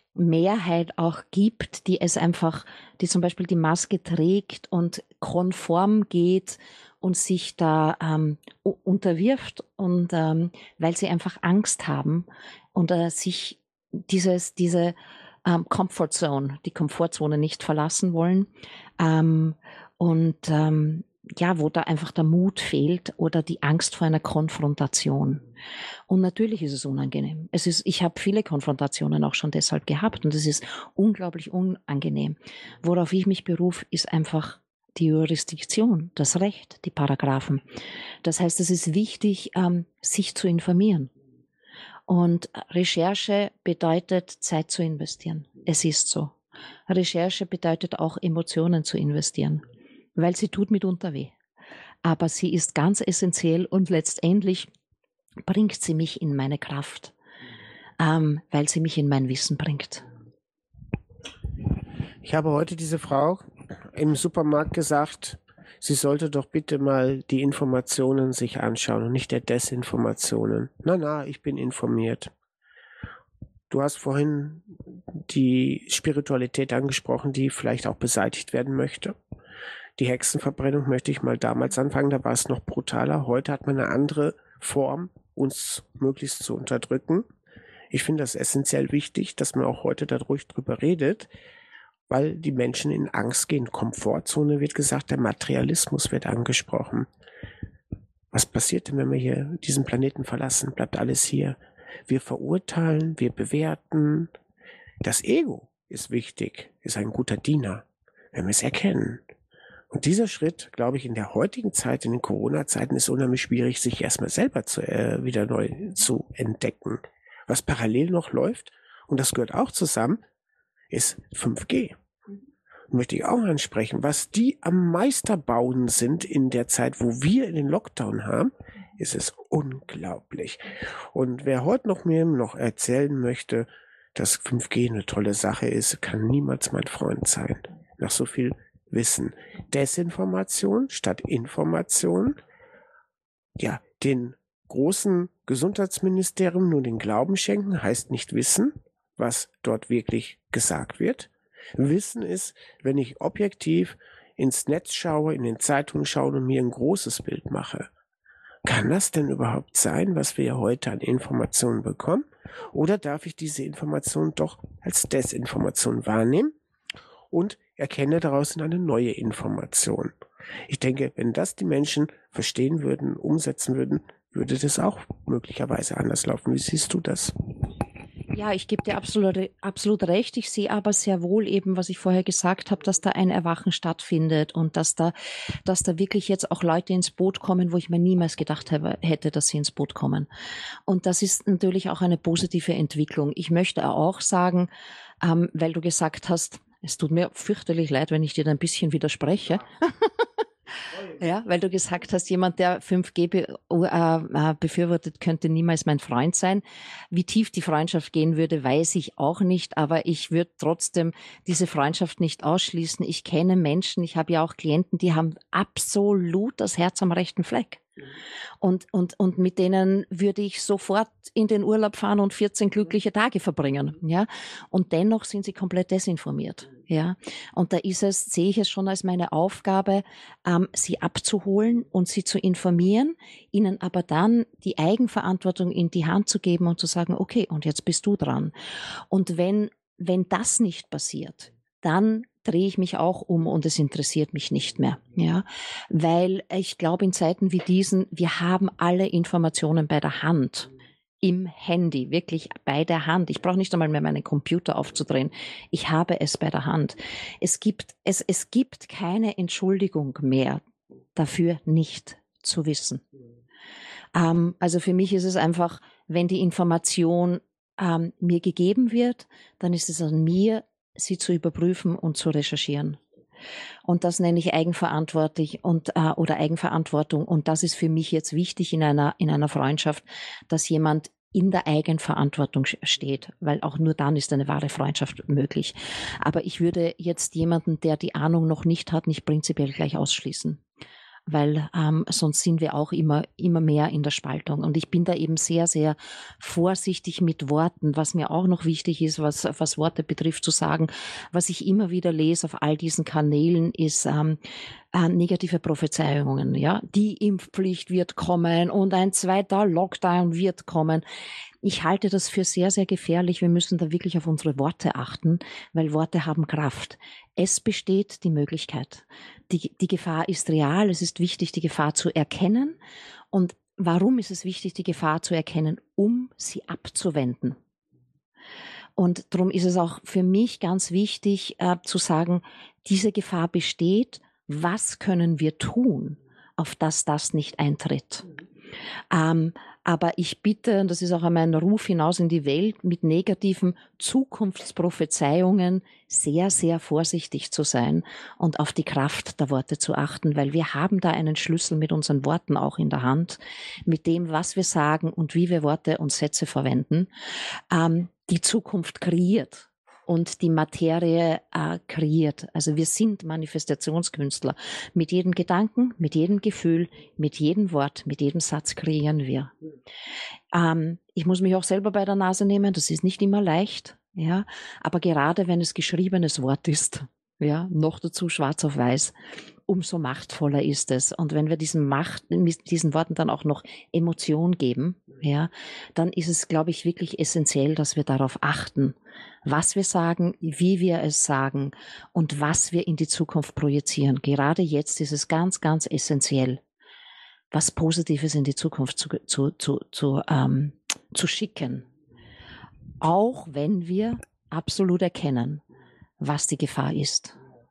Mehrheit auch gibt, die es einfach, die zum Beispiel die Maske trägt und konform geht und sich da ähm, unterwirft und ähm, weil sie einfach Angst haben und äh, sich dieses, diese ähm, Comfort Zone, die Komfortzone nicht verlassen wollen ähm, und ähm, ja, wo da einfach der Mut fehlt oder die Angst vor einer Konfrontation. Und natürlich ist es unangenehm. Es ist, ich habe viele Konfrontationen auch schon deshalb gehabt und es ist unglaublich unangenehm. Worauf ich mich berufe, ist einfach die Jurisdiktion, das Recht, die Paragraphen. Das heißt, es ist wichtig, ähm, sich zu informieren. Und Recherche bedeutet, Zeit zu investieren. Es ist so. Recherche bedeutet auch, Emotionen zu investieren, weil sie tut mitunter weh. Aber sie ist ganz essentiell und letztendlich bringt sie mich in meine Kraft, ähm, weil sie mich in mein Wissen bringt. Ich habe heute diese Frau im Supermarkt gesagt, sie sollte doch bitte mal die Informationen sich anschauen und nicht der Desinformationen. Na, na, ich bin informiert. Du hast vorhin die Spiritualität angesprochen, die vielleicht auch beseitigt werden möchte. Die Hexenverbrennung möchte ich mal damals anfangen, da war es noch brutaler. Heute hat man eine andere Form, uns möglichst zu unterdrücken. Ich finde das essentiell wichtig, dass man auch heute da ruhig drüber redet, weil die Menschen in Angst gehen. Komfortzone wird gesagt, der Materialismus wird angesprochen. Was passiert denn, wenn wir hier diesen Planeten verlassen? Bleibt alles hier. Wir verurteilen, wir bewerten. Das Ego ist wichtig, ist ein guter Diener, wenn wir es erkennen. Und dieser Schritt, glaube ich, in der heutigen Zeit, in den Corona-Zeiten, ist unheimlich schwierig, sich erstmal selber zu, äh, wieder neu zu entdecken. Was parallel noch läuft, und das gehört auch zusammen, ist fünf G. Möchte ich auch ansprechen, was die am Meisterbauen sind in der Zeit, wo wir den Lockdown haben, ist es unglaublich. Und wer heute noch mir noch erzählen möchte, dass fünf G eine tolle Sache ist, kann niemals mein Freund sein. Nach so viel Wissen. Desinformation statt Information. Ja, den großen Gesundheitsministerium nur den Glauben schenken, heißt nicht wissen, was dort wirklich gesagt wird. Wissen ist, wenn ich objektiv ins Netz schaue, in den Zeitungen schaue und mir ein großes Bild mache. Kann das denn überhaupt sein, was wir heute an Informationen bekommen? Oder darf ich diese Information doch als Desinformation wahrnehmen und erkenne daraus eine neue Information? Ich denke, wenn das die Menschen verstehen würden, umsetzen würden, würde das auch möglicherweise anders laufen. Wie siehst du das? Ja, ich gebe dir absolut, absolut recht. Ich sehe aber sehr wohl eben, was ich vorher gesagt habe, dass da ein Erwachen stattfindet und dass da, dass da wirklich jetzt auch Leute ins Boot kommen, wo ich mir niemals gedacht habe, hätte, dass sie ins Boot kommen. Und das ist natürlich auch eine positive Entwicklung. Ich möchte auch sagen, ähm, weil du gesagt hast, es tut mir fürchterlich leid, wenn ich dir da ein bisschen widerspreche. Ja, weil du gesagt hast, jemand, der fünf G be äh, befürwortet, könnte niemals mein Freund sein. Wie tief die Freundschaft gehen würde, weiß ich auch nicht, aber ich würde trotzdem diese Freundschaft nicht ausschließen. Ich kenne Menschen, ich habe ja auch Klienten, die haben absolut das Herz am rechten Fleck. Und, und, und mit denen würde ich sofort in den Urlaub fahren und vierzehn glückliche Tage verbringen. Ja? Und dennoch sind sie komplett desinformiert. Ja? Und da ist es, sehe ich es schon als meine Aufgabe, ähm, sie abzuholen und sie zu informieren, ihnen aber dann die Eigenverantwortung in die Hand zu geben und zu sagen, okay, und jetzt bist du dran. Und wenn, wenn das nicht passiert, dann drehe ich mich auch um und es interessiert mich nicht mehr. Ja, weil ich glaube, in Zeiten wie diesen, wir haben alle Informationen bei der Hand. Im Handy, wirklich bei der Hand. Ich brauche nicht einmal mehr meinen Computer aufzudrehen. Ich habe es bei der Hand. Es gibt, es, es gibt keine Entschuldigung mehr dafür, nicht zu wissen. Ähm, also für mich ist es einfach, wenn die Information ähm, mir gegeben wird, dann ist es an mir, sie zu überprüfen und zu recherchieren. Und das nenne ich eigenverantwortlich und äh, oder Eigenverantwortung. Und das ist für mich jetzt wichtig in einer in einer Freundschaft, dass jemand in der Eigenverantwortung steht, weil auch nur dann ist eine wahre Freundschaft möglich. Aber ich würde jetzt jemanden, der die Ahnung noch nicht hat, nicht prinzipiell gleich ausschließen. Weil ähm, sonst sind wir auch immer, immer mehr in der Spaltung. Und ich bin da eben sehr, sehr vorsichtig mit Worten, was mir auch noch wichtig ist, was, was Worte betrifft, zu sagen. Was ich immer wieder lese auf all diesen Kanälen ist, ähm, äh, negative Prophezeiungen, ja. Die Impfpflicht wird kommen und ein zweiter Lockdown wird kommen. Ich halte das für sehr, sehr gefährlich. Wir müssen da wirklich auf unsere Worte achten, weil Worte haben Kraft. Es besteht die Möglichkeit. Die, die Gefahr ist real. Es ist wichtig, die Gefahr zu erkennen. Und warum ist es wichtig, die Gefahr zu erkennen? Um sie abzuwenden. Und darum ist es auch für mich ganz wichtig äh, zu sagen, diese Gefahr besteht. Was können wir tun, auf dass das nicht eintritt? Ähm, aber ich bitte, und das ist auch mein Ruf hinaus in die Welt, mit negativen Zukunftsprophezeiungen sehr, sehr vorsichtig zu sein und auf die Kraft der Worte zu achten, weil wir haben da einen Schlüssel mit unseren Worten auch in der Hand, mit dem, was wir sagen und wie wir Worte und Sätze verwenden, ähm, die Zukunft kreiert. Und die Materie äh, kreiert. Also wir sind Manifestationskünstler. Mit jedem Gedanken, mit jedem Gefühl, mit jedem Wort, mit jedem Satz kreieren wir. Ähm, ich muss mich auch selber bei der Nase nehmen, das ist nicht immer leicht, ja. Aber gerade wenn es geschriebenes Wort ist, ja, noch dazu schwarz auf weiß, umso machtvoller ist es. Und wenn wir diesen Macht, mit diesen Worten dann auch noch Emotion geben, ja, dann ist es, glaube ich, wirklich essentiell, dass wir darauf achten, was wir sagen, wie wir es sagen und was wir in die Zukunft projizieren. Gerade jetzt ist es ganz, ganz essentiell, was Positives in die Zukunft zu, zu, zu, zu, ähm, zu schicken. Auch wenn wir absolut erkennen, was die Gefahr ist.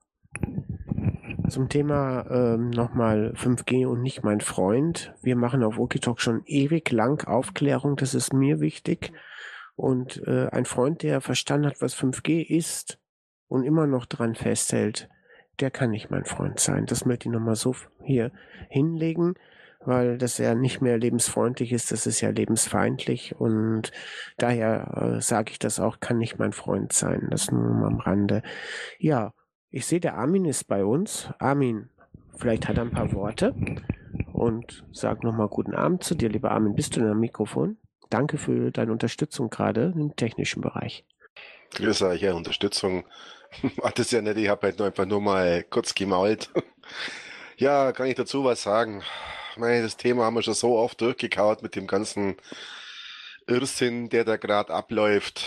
Zum Thema ähm, nochmal fünf G und nicht mein Freund. Wir machen auf OKTalk schon ewig lang Aufklärung, das ist mir wichtig. Und äh, ein Freund, der verstanden hat, was fünf G ist und immer noch dran festhält, der kann nicht mein Freund sein. Das möchte ich nochmal so hier hinlegen, weil das ja nicht mehr lebensfreundlich ist, das ist ja lebensfeindlich. Und daher äh, sage ich das auch, kann nicht mein Freund sein. Das nur mal am Rande. Ja, ich sehe, der Armin ist bei uns. Armin, vielleicht hat er ein paar Worte und sag nochmal guten Abend zu dir, lieber Armin. Bist du in am Mikrofon? Danke für deine Unterstützung gerade im technischen Bereich. Grüß euch, ja, Unterstützung. Ach, das ist ja nicht, ich habe halt nur einfach nur mal kurz gemault. Ja, kann ich dazu was sagen? Meine, das Thema haben wir schon so oft durchgekaut mit dem ganzen Irrsinn, der da gerade abläuft.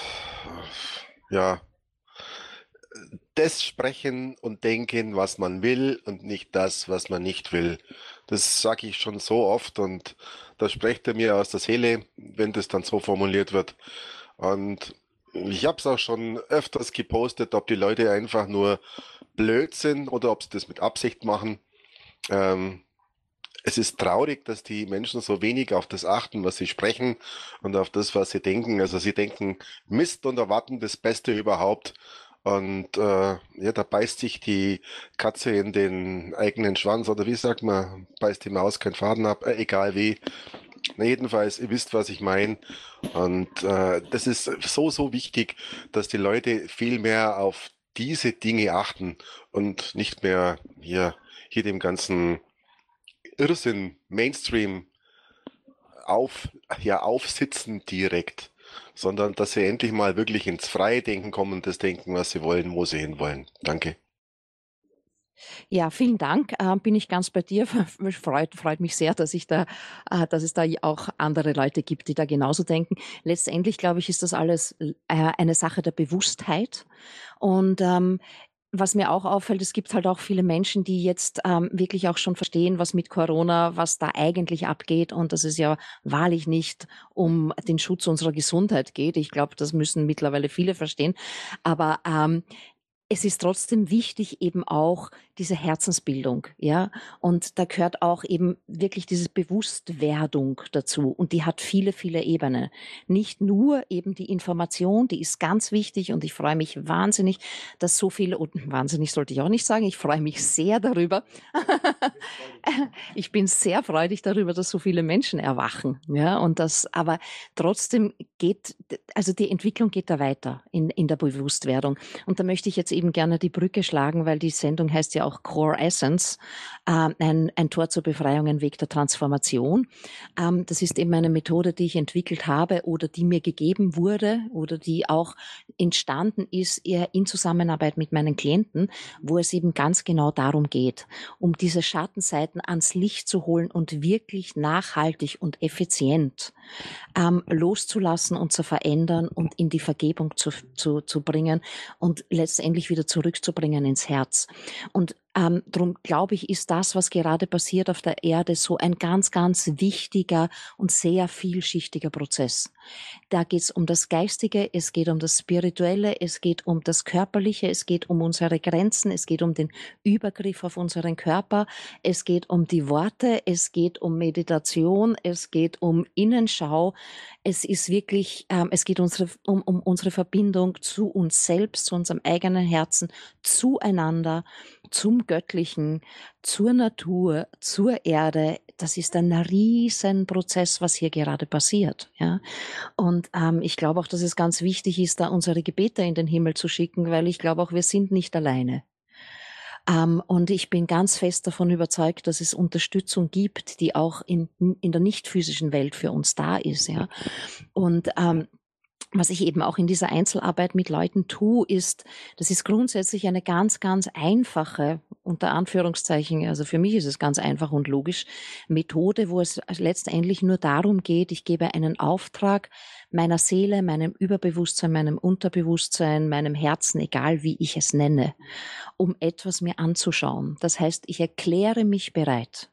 Ja, das sprechen und denken, was man will und nicht das, was man nicht will. Das sage ich schon so oft und da spricht er mir aus der Seele, wenn das dann so formuliert wird. Und ich habe es auch schon öfters gepostet, ob die Leute einfach nur blöd sind oder ob sie das mit Absicht machen. Ähm, es ist traurig, dass die Menschen so wenig auf das achten, was sie sprechen und auf das, was sie denken. Also sie denken Mist und erwarten das Beste überhaupt. Und äh, ja, da beißt sich die Katze in den eigenen Schwanz, oder wie sagt man, beißt die Maus keinen Faden ab, äh, egal wie. Na, jedenfalls, ihr wisst, was ich meine. Und äh, das ist so, so wichtig, dass die Leute viel mehr auf diese Dinge achten und nicht mehr hier, hier dem ganzen Irrsinn, Mainstream auf, ja, aufsitzen direkt, sondern dass sie endlich mal wirklich ins freie Denken kommen und das denken, was sie wollen, wo sie hinwollen. Danke. Ja, vielen Dank. Äh, bin ich ganz bei dir. Freut, freut mich sehr, dass ich da, äh, dass es da auch andere Leute gibt, die da genauso denken. Letztendlich, glaube ich, ist das alles äh, eine Sache der Bewusstheit. Und ähm, was mir auch auffällt, es gibt halt auch viele Menschen, die jetzt ähm, wirklich auch schon verstehen, was mit Corona, was da eigentlich abgeht und dass es ja wahrlich nicht um den Schutz unserer Gesundheit geht. Ich glaube, das müssen mittlerweile viele verstehen. Aber ähm, es ist trotzdem wichtig, eben auch diese Herzensbildung, ja. Und da gehört auch eben wirklich diese Bewusstwerdung dazu. Und die hat viele, viele Ebenen. Nicht nur eben die Information, die ist ganz wichtig. Und ich freue mich wahnsinnig, dass so viele, und wahnsinnig sollte ich auch nicht sagen, ich freue mich sehr darüber. Ich bin sehr freudig darüber, dass so viele Menschen erwachen, ja. Und das, aber trotzdem geht, also die Entwicklung geht da weiter in, in der Bewusstwerdung. Und da möchte ich jetzt eben gerne die Brücke schlagen, weil die Sendung heißt ja auch Core Essence, äh, ein, ein Tor zur Befreiung, ein Weg der Transformation. Ähm, das ist eben eine Methode, die ich entwickelt habe oder die mir gegeben wurde oder die auch entstanden ist eher in Zusammenarbeit mit meinen Klienten, wo es eben ganz genau darum geht, um diese Schattenseiten ans Licht zu holen und wirklich nachhaltig und effizient ähm, loszulassen und zu verändern und in die Vergebung zu, zu, zu bringen und letztendlich wieder zurückzubringen ins Herz. Und ähm, darum glaube ich, ist das, was gerade passiert auf der Erde, so ein ganz, ganz wichtiger und sehr vielschichtiger Prozess. Da geht es um das Geistige, es geht um das Spirituelle, es geht um das Körperliche, es geht um unsere Grenzen, es geht um den Übergriff auf unseren Körper, es geht um die Worte, es geht um Meditation, es geht um Innenschau. Es ist wirklich, ähm, es geht unsere, um, um unsere Verbindung zu uns selbst, zu unserem eigenen Herzen, zueinander, zum Göttlichen, zur Natur, zur Erde. Das ist ein Riesenprozess, was hier gerade passiert. Ja? Und ähm, ich glaube auch, dass es ganz wichtig ist, da unsere Gebete in den Himmel zu schicken, weil ich glaube auch, wir sind nicht alleine. Ähm, und ich bin ganz fest davon überzeugt, dass es Unterstützung gibt, die auch in, in der nicht physischen Welt für uns da ist. Ja? Und ähm, was ich eben auch in dieser Einzelarbeit mit Leuten tue, ist, das ist grundsätzlich eine ganz, ganz einfache, unter Anführungszeichen, also für mich ist es ganz einfach und logisch, Methode, wo es letztendlich nur darum geht, ich gebe einen Auftrag meiner Seele, meinem Überbewusstsein, meinem Unterbewusstsein, meinem Herzen, egal wie ich es nenne, um etwas mir anzuschauen. Das heißt, ich erkläre mich bereit.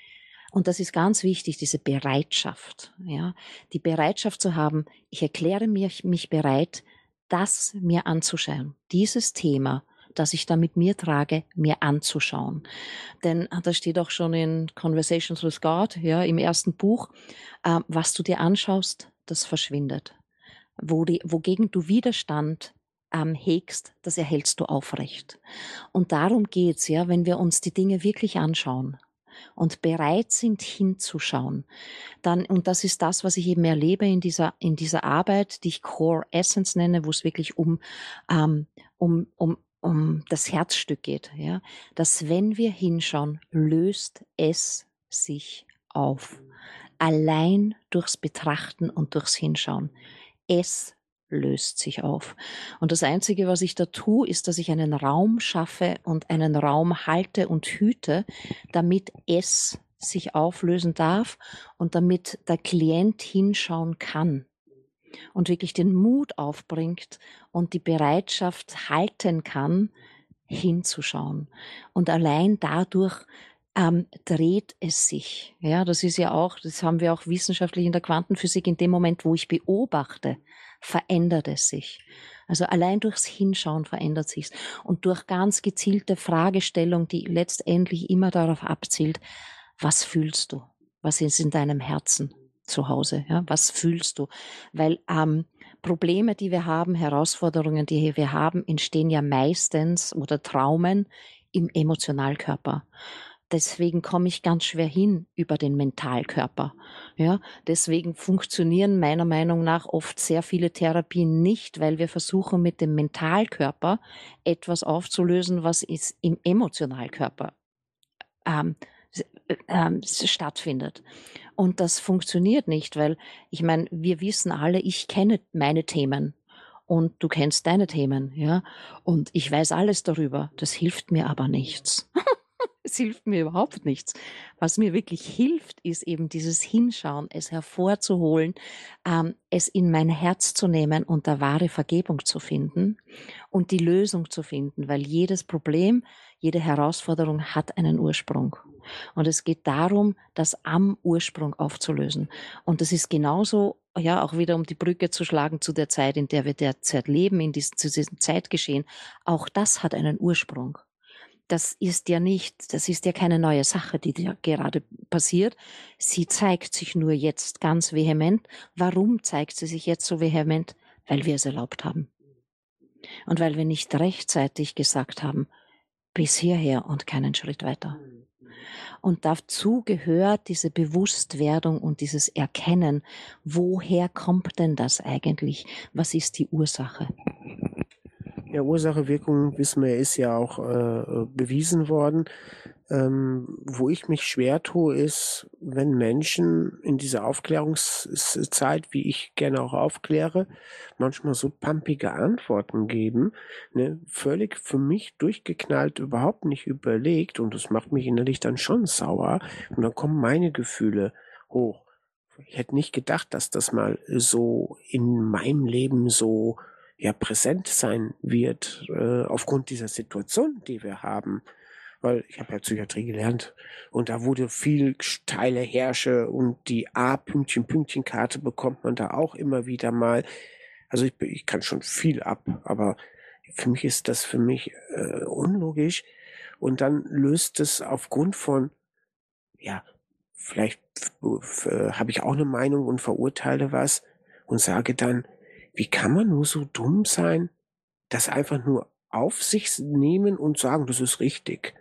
Und das ist ganz wichtig, diese Bereitschaft, ja, die Bereitschaft zu haben, ich erkläre mich, mich bereit, das mir anzuschauen, dieses Thema, das ich da mit mir trage, mir anzuschauen. Denn das steht auch schon in Conversations with God, ja, im ersten Buch, äh, was du dir anschaust, das verschwindet. Wo die, wogegen du Widerstand ähm, hegst, das erhältst du aufrecht. Und darum geht's, ja, wenn wir uns die Dinge wirklich anschauen und bereit sind hinzuschauen, dann, und das ist das, was ich eben erlebe in dieser, in dieser Arbeit, die ich Core Essence nenne, wo es wirklich um, ähm, um, um, um das Herzstück geht, ja, dass wenn wir hinschauen, löst es sich auf. Allein durchs Betrachten und durchs Hinschauen. Es löst sich auf. Und das Einzige, was ich da tue, ist, dass ich einen Raum schaffe und einen Raum halte und hüte, damit es sich auflösen darf und damit der Klient hinschauen kann und wirklich den Mut aufbringt und die Bereitschaft halten kann, hinzuschauen. Und allein dadurch ähm, dreht es sich. Ja, das ist ja auch, das haben wir auch wissenschaftlich in der Quantenphysik, in dem Moment, wo ich beobachte, verändert es sich. Also allein durchs Hinschauen verändert sich's. Und durch ganz gezielte Fragestellung, die letztendlich immer darauf abzielt, was fühlst du? Was ist in deinem Herzen zu Hause? Ja? Was fühlst du? Weil ähm, Probleme, die wir haben, Herausforderungen, die wir haben, entstehen ja meistens oder Traumen im Emotionalkörper. Deswegen komme ich ganz schwer hin über den Mentalkörper. Ja, deswegen funktionieren meiner Meinung nach oft sehr viele Therapien nicht, weil wir versuchen mit dem Mentalkörper etwas aufzulösen, was ist im Emotionalkörper ähm, ähm, stattfindet. Und das funktioniert nicht, weil ich meine, wir wissen alle, ich kenne meine Themen. Und du kennst deine Themen, ja. Und ich weiß alles darüber. Das hilft mir aber nichts. Es hilft mir überhaupt nichts. Was mir wirklich hilft, ist eben dieses Hinschauen, es hervorzuholen, ähm, es in mein Herz zu nehmen und da wahre Vergebung zu finden und die Lösung zu finden, weil jedes Problem, jede Herausforderung hat einen Ursprung. Und es geht darum, das am Ursprung aufzulösen. Und das ist genauso, ja, auch wieder um die Brücke zu schlagen zu der Zeit, in der wir derzeit leben, in diesem, zu diesem Zeitgeschehen. Auch das hat einen Ursprung. Das ist ja nicht, das ist ja keine neue Sache, die da gerade passiert. Sie zeigt sich nur jetzt ganz vehement. Warum zeigt sie sich jetzt so vehement? Weil wir es erlaubt haben. Und weil wir nicht rechtzeitig gesagt haben, bis hierher und keinen Schritt weiter. Und dazu gehört diese Bewusstwerdung und dieses Erkennen, woher kommt denn das eigentlich? Was ist die Ursache? Ja, Ursache, Wirkung, wissen wir, ist ja auch äh, bewiesen worden. Ähm, wo ich mich schwer tue, ist, wenn Menschen in dieser Aufklärungszeit, wie ich gerne auch aufkläre, manchmal so pumpige Antworten geben, ne, völlig für mich durchgeknallt, überhaupt nicht überlegt, und das macht mich innerlich dann schon sauer, und dann kommen meine Gefühle hoch. Ich hätte nicht gedacht, dass das mal so in meinem Leben so ja präsent sein wird, äh, aufgrund dieser Situation, die wir haben. Weil ich habe ja Psychiatrie gelernt und da wurde viel steile Herrsche und die A-Pünktchen-Pünktchen-Karte bekommt man da auch immer wieder mal. Also ich, ich kann schon viel ab, aber für mich ist das für mich äh, unlogisch, und dann löst es aufgrund von, ja, vielleicht äh, habe ich auch eine Meinung und verurteile was und sage dann, wie kann man nur so dumm sein, das einfach nur auf sich nehmen und sagen, das ist richtig.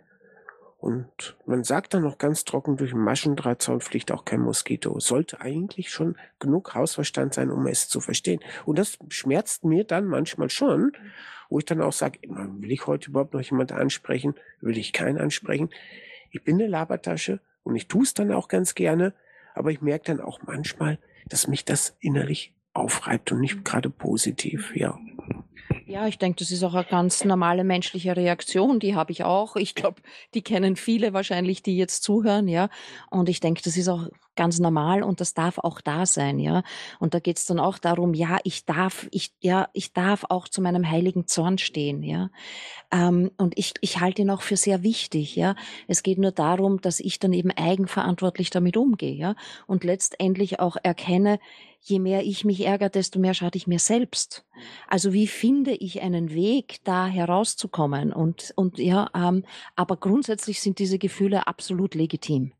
Und man sagt dann noch ganz trocken, durch einen Maschendrahtzaun fliegt auch kein Moskito. Sollte eigentlich schon genug Hausverstand sein, um es zu verstehen. Und das schmerzt mir dann manchmal schon, wo ich dann auch sage, will ich heute überhaupt noch jemanden ansprechen? Will ich keinen ansprechen? Ich bin eine Labertasche und ich tue es dann auch ganz gerne, aber ich merke dann auch manchmal, dass mich das innerlich aufreibt und nicht gerade positiv, ja. Ja, ich denke, das ist auch eine ganz normale menschliche Reaktion, die habe ich auch. Ich glaube, die kennen viele wahrscheinlich, die jetzt zuhören, ja. Und ich denke, das ist auch ganz normal und das darf auch da sein, ja. Und da geht es dann auch darum, ja, ich darf, ich, ja, ich darf auch zu meinem heiligen Zorn stehen, ja. Ähm, und ich, ich halte ihn auch für sehr wichtig, ja. Es geht nur darum, dass ich dann eben eigenverantwortlich damit umgehe, ja. Und letztendlich auch erkenne, je mehr ich mich ärgere, desto mehr schade ich mir selbst. Also wie finde ich einen Weg, da herauszukommen? Und, und ja, ähm, aber grundsätzlich sind diese Gefühle absolut legitim.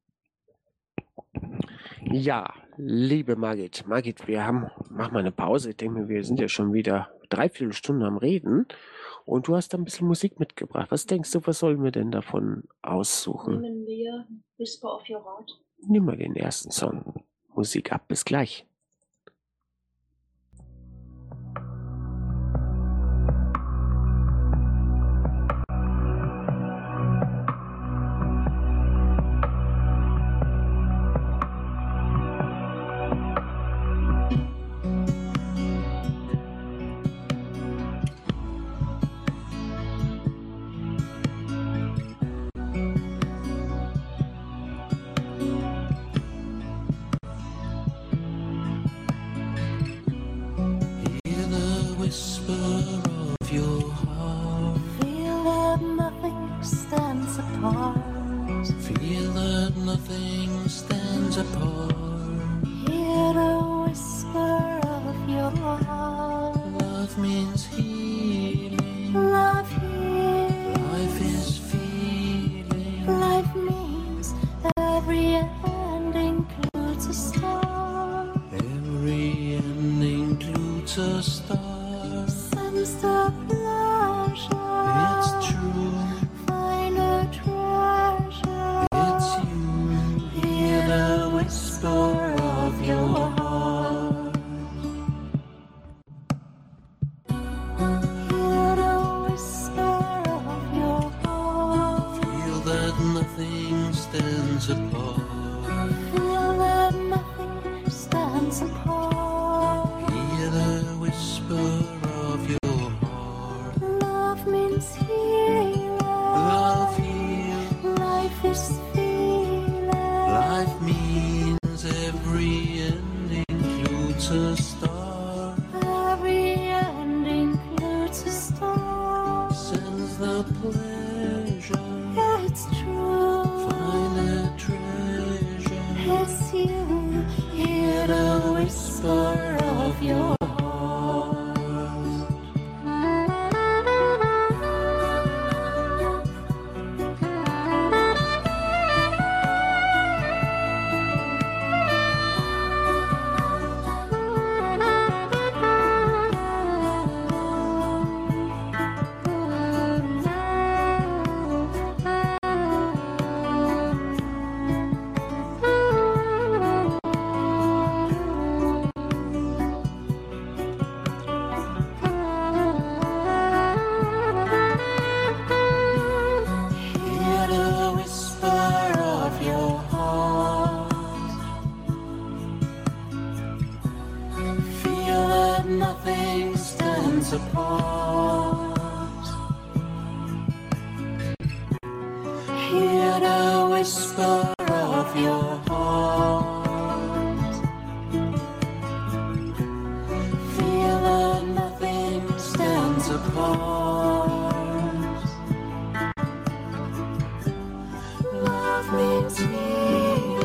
Ja, liebe Margit, Margit, wir haben, mach mal eine Pause. Ich denke mir, wir sind ja schon wieder dreiviertel Stunden am Reden und du hast da ein bisschen Musik mitgebracht. Was denkst du, was sollen wir denn davon aussuchen? Nehmen wir Whisper of Your Heart. Nimm mal den ersten Song. Musik ab, bis gleich. Pleasure, yeah, it's true. Find a treasure. nothing stands apart. Hear the whisper of your heart. Feel that nothing stands apart. Love means healing.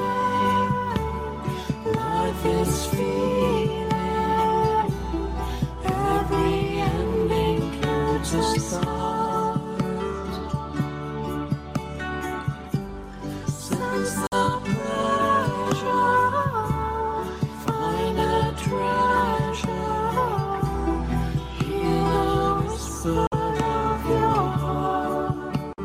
Life is feeling. Every ending includes a start. Sense the pleasure. Find a treasure. Hear the whisper of your heart.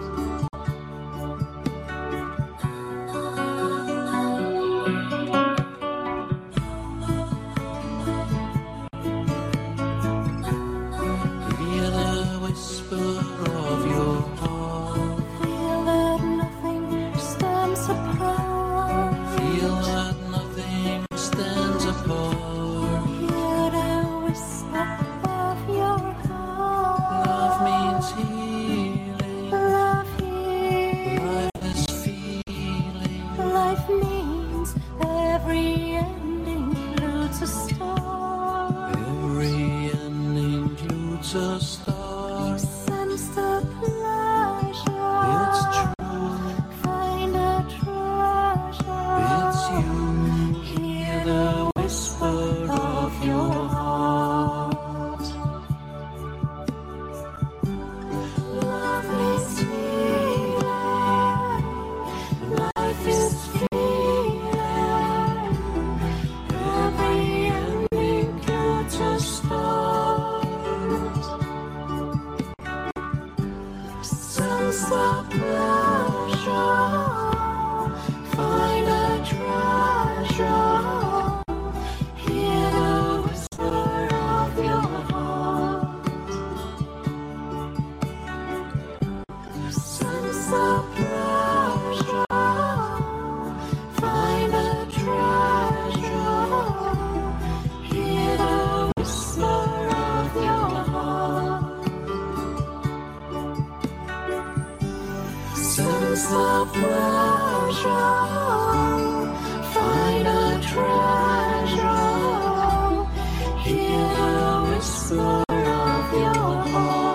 Hear the whisper of your heart. Feel that nothing stands apart. Feel that nothing stands apart. Hear the whisper of your heart. Love means healing. Love healing. Life is feeling. Life means every ending includes a start. Every ending includes a start. Sense the pleasure. It's true. Find a treasure. It's you. Hear the whisper of your heart. Love is healing. Life is feeling. Every ending includes a start. Sense the pleasure. Find a treasure. Hear the whisper of your heart. Sense the pleasure. Find a treasure. Hear the whisper of your heart. Sense the pleasure. Find a treasure. Hear the whisper of your heart.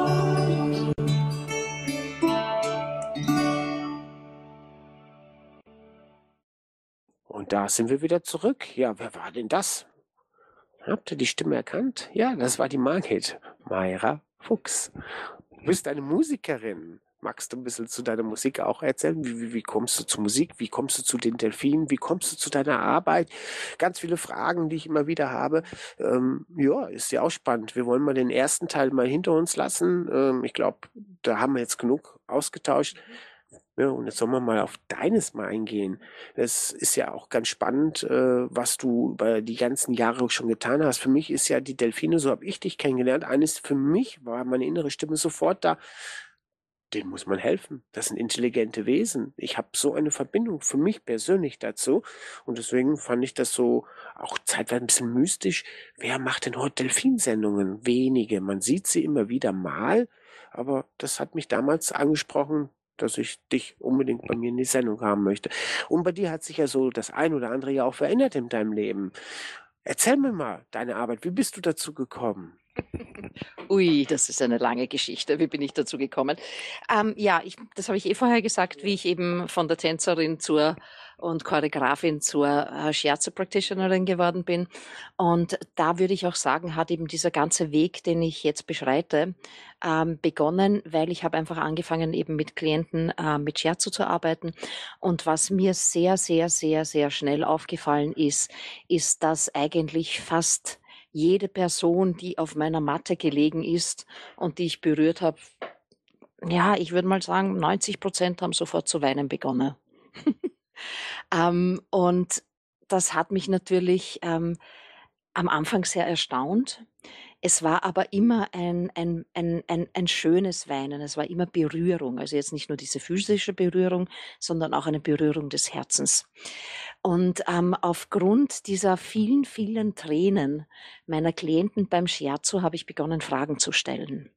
Und da sind wir wieder zurück. Ja, wer war denn das? Habt ihr die Stimme erkannt? Ja, das war die Margit, Mayra Fuchs. Du bist eine Musikerin. Magst du ein bisschen zu deiner Musik auch erzählen? Wie, wie, wie kommst du zur Musik? Wie kommst du zu den Delfinen? Wie kommst du zu deiner Arbeit? Ganz viele Fragen, die ich immer wieder habe. Ähm, ja, ist ja auch spannend. Wir wollen mal den ersten Teil mal hinter uns lassen. Ähm, ich glaube, da haben wir jetzt genug ausgetauscht. Ja, und jetzt sollen wir mal auf deines mal eingehen. Das ist ja auch ganz spannend, äh, was du über die ganzen Jahre schon getan hast. Für mich ist ja die Delfine, so habe ich dich kennengelernt. Eines für mich war meine innere Stimme sofort da. Denen muss man helfen. Das sind intelligente Wesen. Ich habe so eine Verbindung für mich persönlich dazu. Und deswegen fand ich das so auch zeitweise ein bisschen mystisch. Wer macht denn heute Delfinsendungen? Wenige. Man sieht sie immer wieder mal. Aber das hat mich damals angesprochen, dass ich dich unbedingt bei mir in die Sendung haben möchte. Und bei dir hat sich ja so das ein oder andere ja auch verändert in deinem Leben. Erzähl mir mal deine Arbeit. Wie bist du dazu gekommen? Ui, das ist eine lange Geschichte. Wie bin ich dazu gekommen? Ähm, ja, ich, das habe ich eh vorher gesagt, wie ich eben von der Tänzerin zur und Choreografin zur äh, Shiatsu-Practitionerin geworden bin. Und da würde ich auch sagen, hat eben dieser ganze Weg, den ich jetzt beschreite, ähm, begonnen, weil ich habe einfach angefangen, eben mit Klienten äh, mit Shiatsu zu arbeiten. Und was mir sehr, sehr, sehr, sehr schnell aufgefallen ist, ist, dass eigentlich fast jede Person, die auf meiner Matte gelegen ist und die ich berührt habe, ja, ich würde mal sagen, neunzig Prozent haben sofort zu weinen begonnen. ähm, und das hat mich natürlich ähm, am Anfang sehr erstaunt. Es war aber immer ein, ein, ein, ein, ein schönes Weinen, es war immer Berührung, also jetzt nicht nur diese physische Berührung, sondern auch eine Berührung des Herzens. Und ähm, aufgrund dieser vielen, vielen Tränen meiner Klienten beim Shiatsu habe ich begonnen, Fragen zu stellen.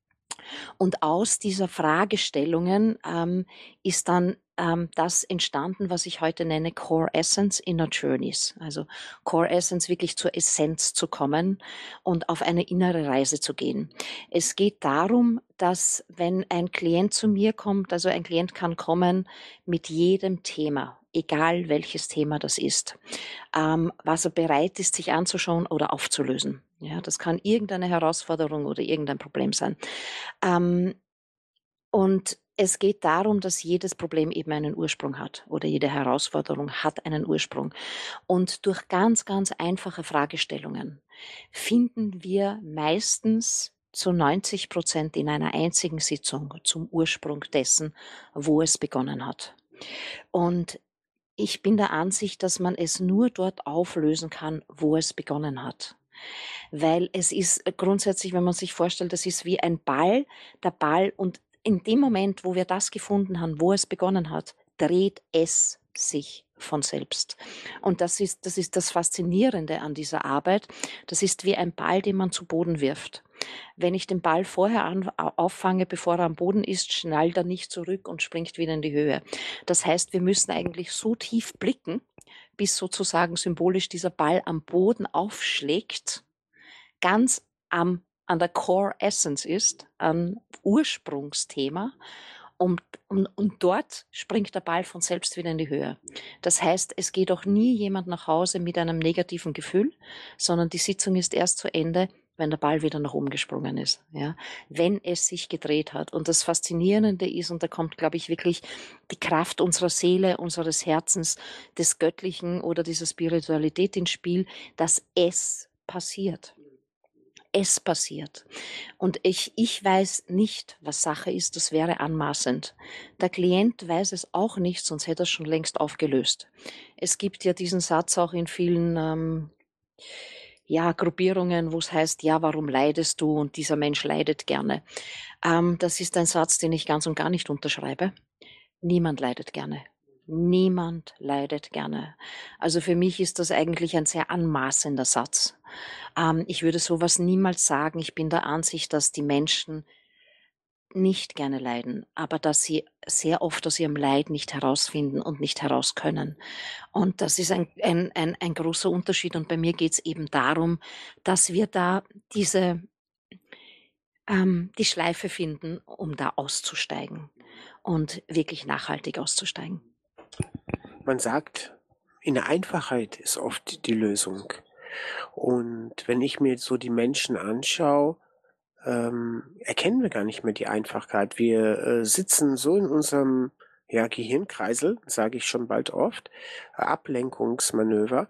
Und aus dieser Fragestellungen ähm, ist dann ähm, das entstanden, was ich heute nenne Core Essence Inner Journeys. Also Core Essence, wirklich zur Essenz zu kommen und auf eine innere Reise zu gehen. Es geht darum, dass wenn ein Klient zu mir kommt, also ein Klient kann kommen mit jedem Thema, egal welches Thema das ist, ähm, was er bereit ist, sich anzuschauen oder aufzulösen. Ja, das kann irgendeine Herausforderung oder irgendein Problem sein. Ähm, und es geht darum, dass jedes Problem eben einen Ursprung hat oder jede Herausforderung hat einen Ursprung. Und durch ganz, ganz einfache Fragestellungen finden wir meistens zu neunzig Prozent in einer einzigen Sitzung zum Ursprung dessen, wo es begonnen hat. Und ich bin der Ansicht, dass man es nur dort auflösen kann, wo es begonnen hat. Weil es ist grundsätzlich, wenn man sich vorstellt, das ist wie ein Ball, der Ball, und in dem Moment, wo wir das gefunden haben, wo es begonnen hat, dreht es sich von selbst. Und das ist, das ist das Faszinierende an dieser Arbeit. Das ist wie ein Ball, den man zu Boden wirft. Wenn ich den Ball vorher an, auffange, bevor er am Boden ist, schnallt er nicht zurück und springt wieder in die Höhe. Das heißt, wir müssen eigentlich so tief blicken, bis sozusagen symbolisch dieser Ball am Boden aufschlägt, ganz am, an der Core Essence ist, am Ursprungsthema. Und, und, und dort springt der Ball von selbst wieder in die Höhe. Das heißt, es geht auch nie jemand nach Hause mit einem negativen Gefühl, sondern die Sitzung ist erst zu Ende, wenn der Ball wieder nach oben gesprungen ist, ja, wenn es sich gedreht hat. Und das Faszinierende ist, und da kommt, glaube ich, wirklich die Kraft unserer Seele, unseres Herzens, des Göttlichen oder dieser Spiritualität ins Spiel, dass es passiert. Es passiert. Und ich, ich weiß nicht, was Sache ist, das wäre anmaßend. Der Klient weiß es auch nicht, sonst hätte er es schon längst aufgelöst. Es gibt ja diesen Satz auch in vielen ähm, ja, Gruppierungen, wo es heißt, ja, warum leidest du? Und dieser Mensch leidet gerne. Ähm, das ist ein Satz, den ich ganz und gar nicht unterschreibe. Niemand leidet gerne. Niemand leidet gerne. Also für mich ist das eigentlich ein sehr anmaßender Satz. Ähm, ich würde sowas niemals sagen. Ich bin der Ansicht, dass die Menschen nicht gerne leiden, aber dass sie sehr oft aus ihrem Leid nicht herausfinden und nicht heraus können. Und das ist ein, ein, ein, ein großer Unterschied. Und bei mir geht es eben darum, dass wir da diese, ähm, die Schleife finden, um da auszusteigen und wirklich nachhaltig auszusteigen. Man sagt, in der Einfachheit ist oft die Lösung. Und wenn ich mir so die Menschen anschaue, ähm, erkennen wir gar nicht mehr die Einfachheit. Wir äh, sitzen so in unserem ja, Gehirnkreisel, sage ich schon bald oft, Ablenkungsmanöver.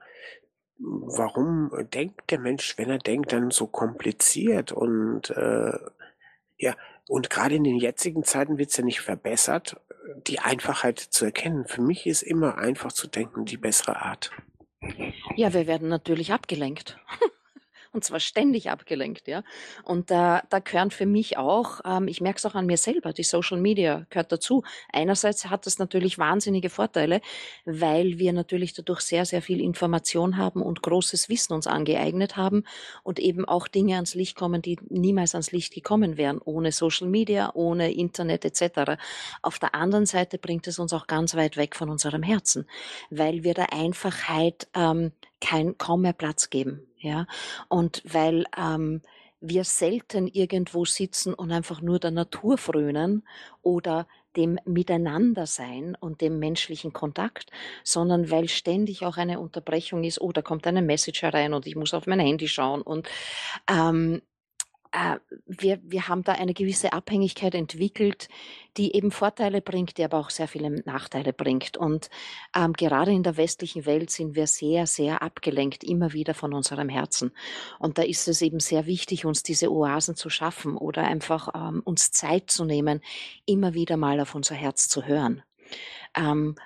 Warum denkt der Mensch, wenn er denkt, dann so kompliziert? Und äh, ja, und gerade in den jetzigen Zeiten wird es ja nicht verbessert, die Einfachheit zu erkennen. Für mich ist immer einfach zu denken die bessere Art. Ja, wir werden natürlich abgelenkt. Und zwar ständig abgelenkt, ja. Und da, da gehören für mich auch, ähm, ich merke es auch an mir selber, die Social Media gehört dazu. Einerseits hat das natürlich wahnsinnige Vorteile, weil wir natürlich dadurch sehr, sehr viel Information haben und großes Wissen uns angeeignet haben und eben auch Dinge ans Licht kommen, die niemals ans Licht gekommen wären, ohne Social Media, ohne Internet et cetera. Auf der anderen Seite bringt es uns auch ganz weit weg von unserem Herzen, weil wir der Einfachheit ähm, kein, kaum mehr Platz geben. Ja, und weil ähm, wir selten irgendwo sitzen und einfach nur der Natur frönen oder dem Miteinandersein und dem menschlichen Kontakt, sondern weil ständig auch eine Unterbrechung ist, oh, da kommt eine Message herein und ich muss auf mein Handy schauen. Und ähm, äh, wir, wir haben da eine gewisse Abhängigkeit entwickelt, die eben Vorteile bringt, die aber auch sehr viele Nachteile bringt. Und ähm, gerade in der westlichen Welt sind wir sehr, sehr abgelenkt, immer wieder von unserem Herzen. Und da ist es eben sehr wichtig, uns diese Oasen zu schaffen oder einfach ähm, uns Zeit zu nehmen, immer wieder mal auf unser Herz zu hören. Ähm,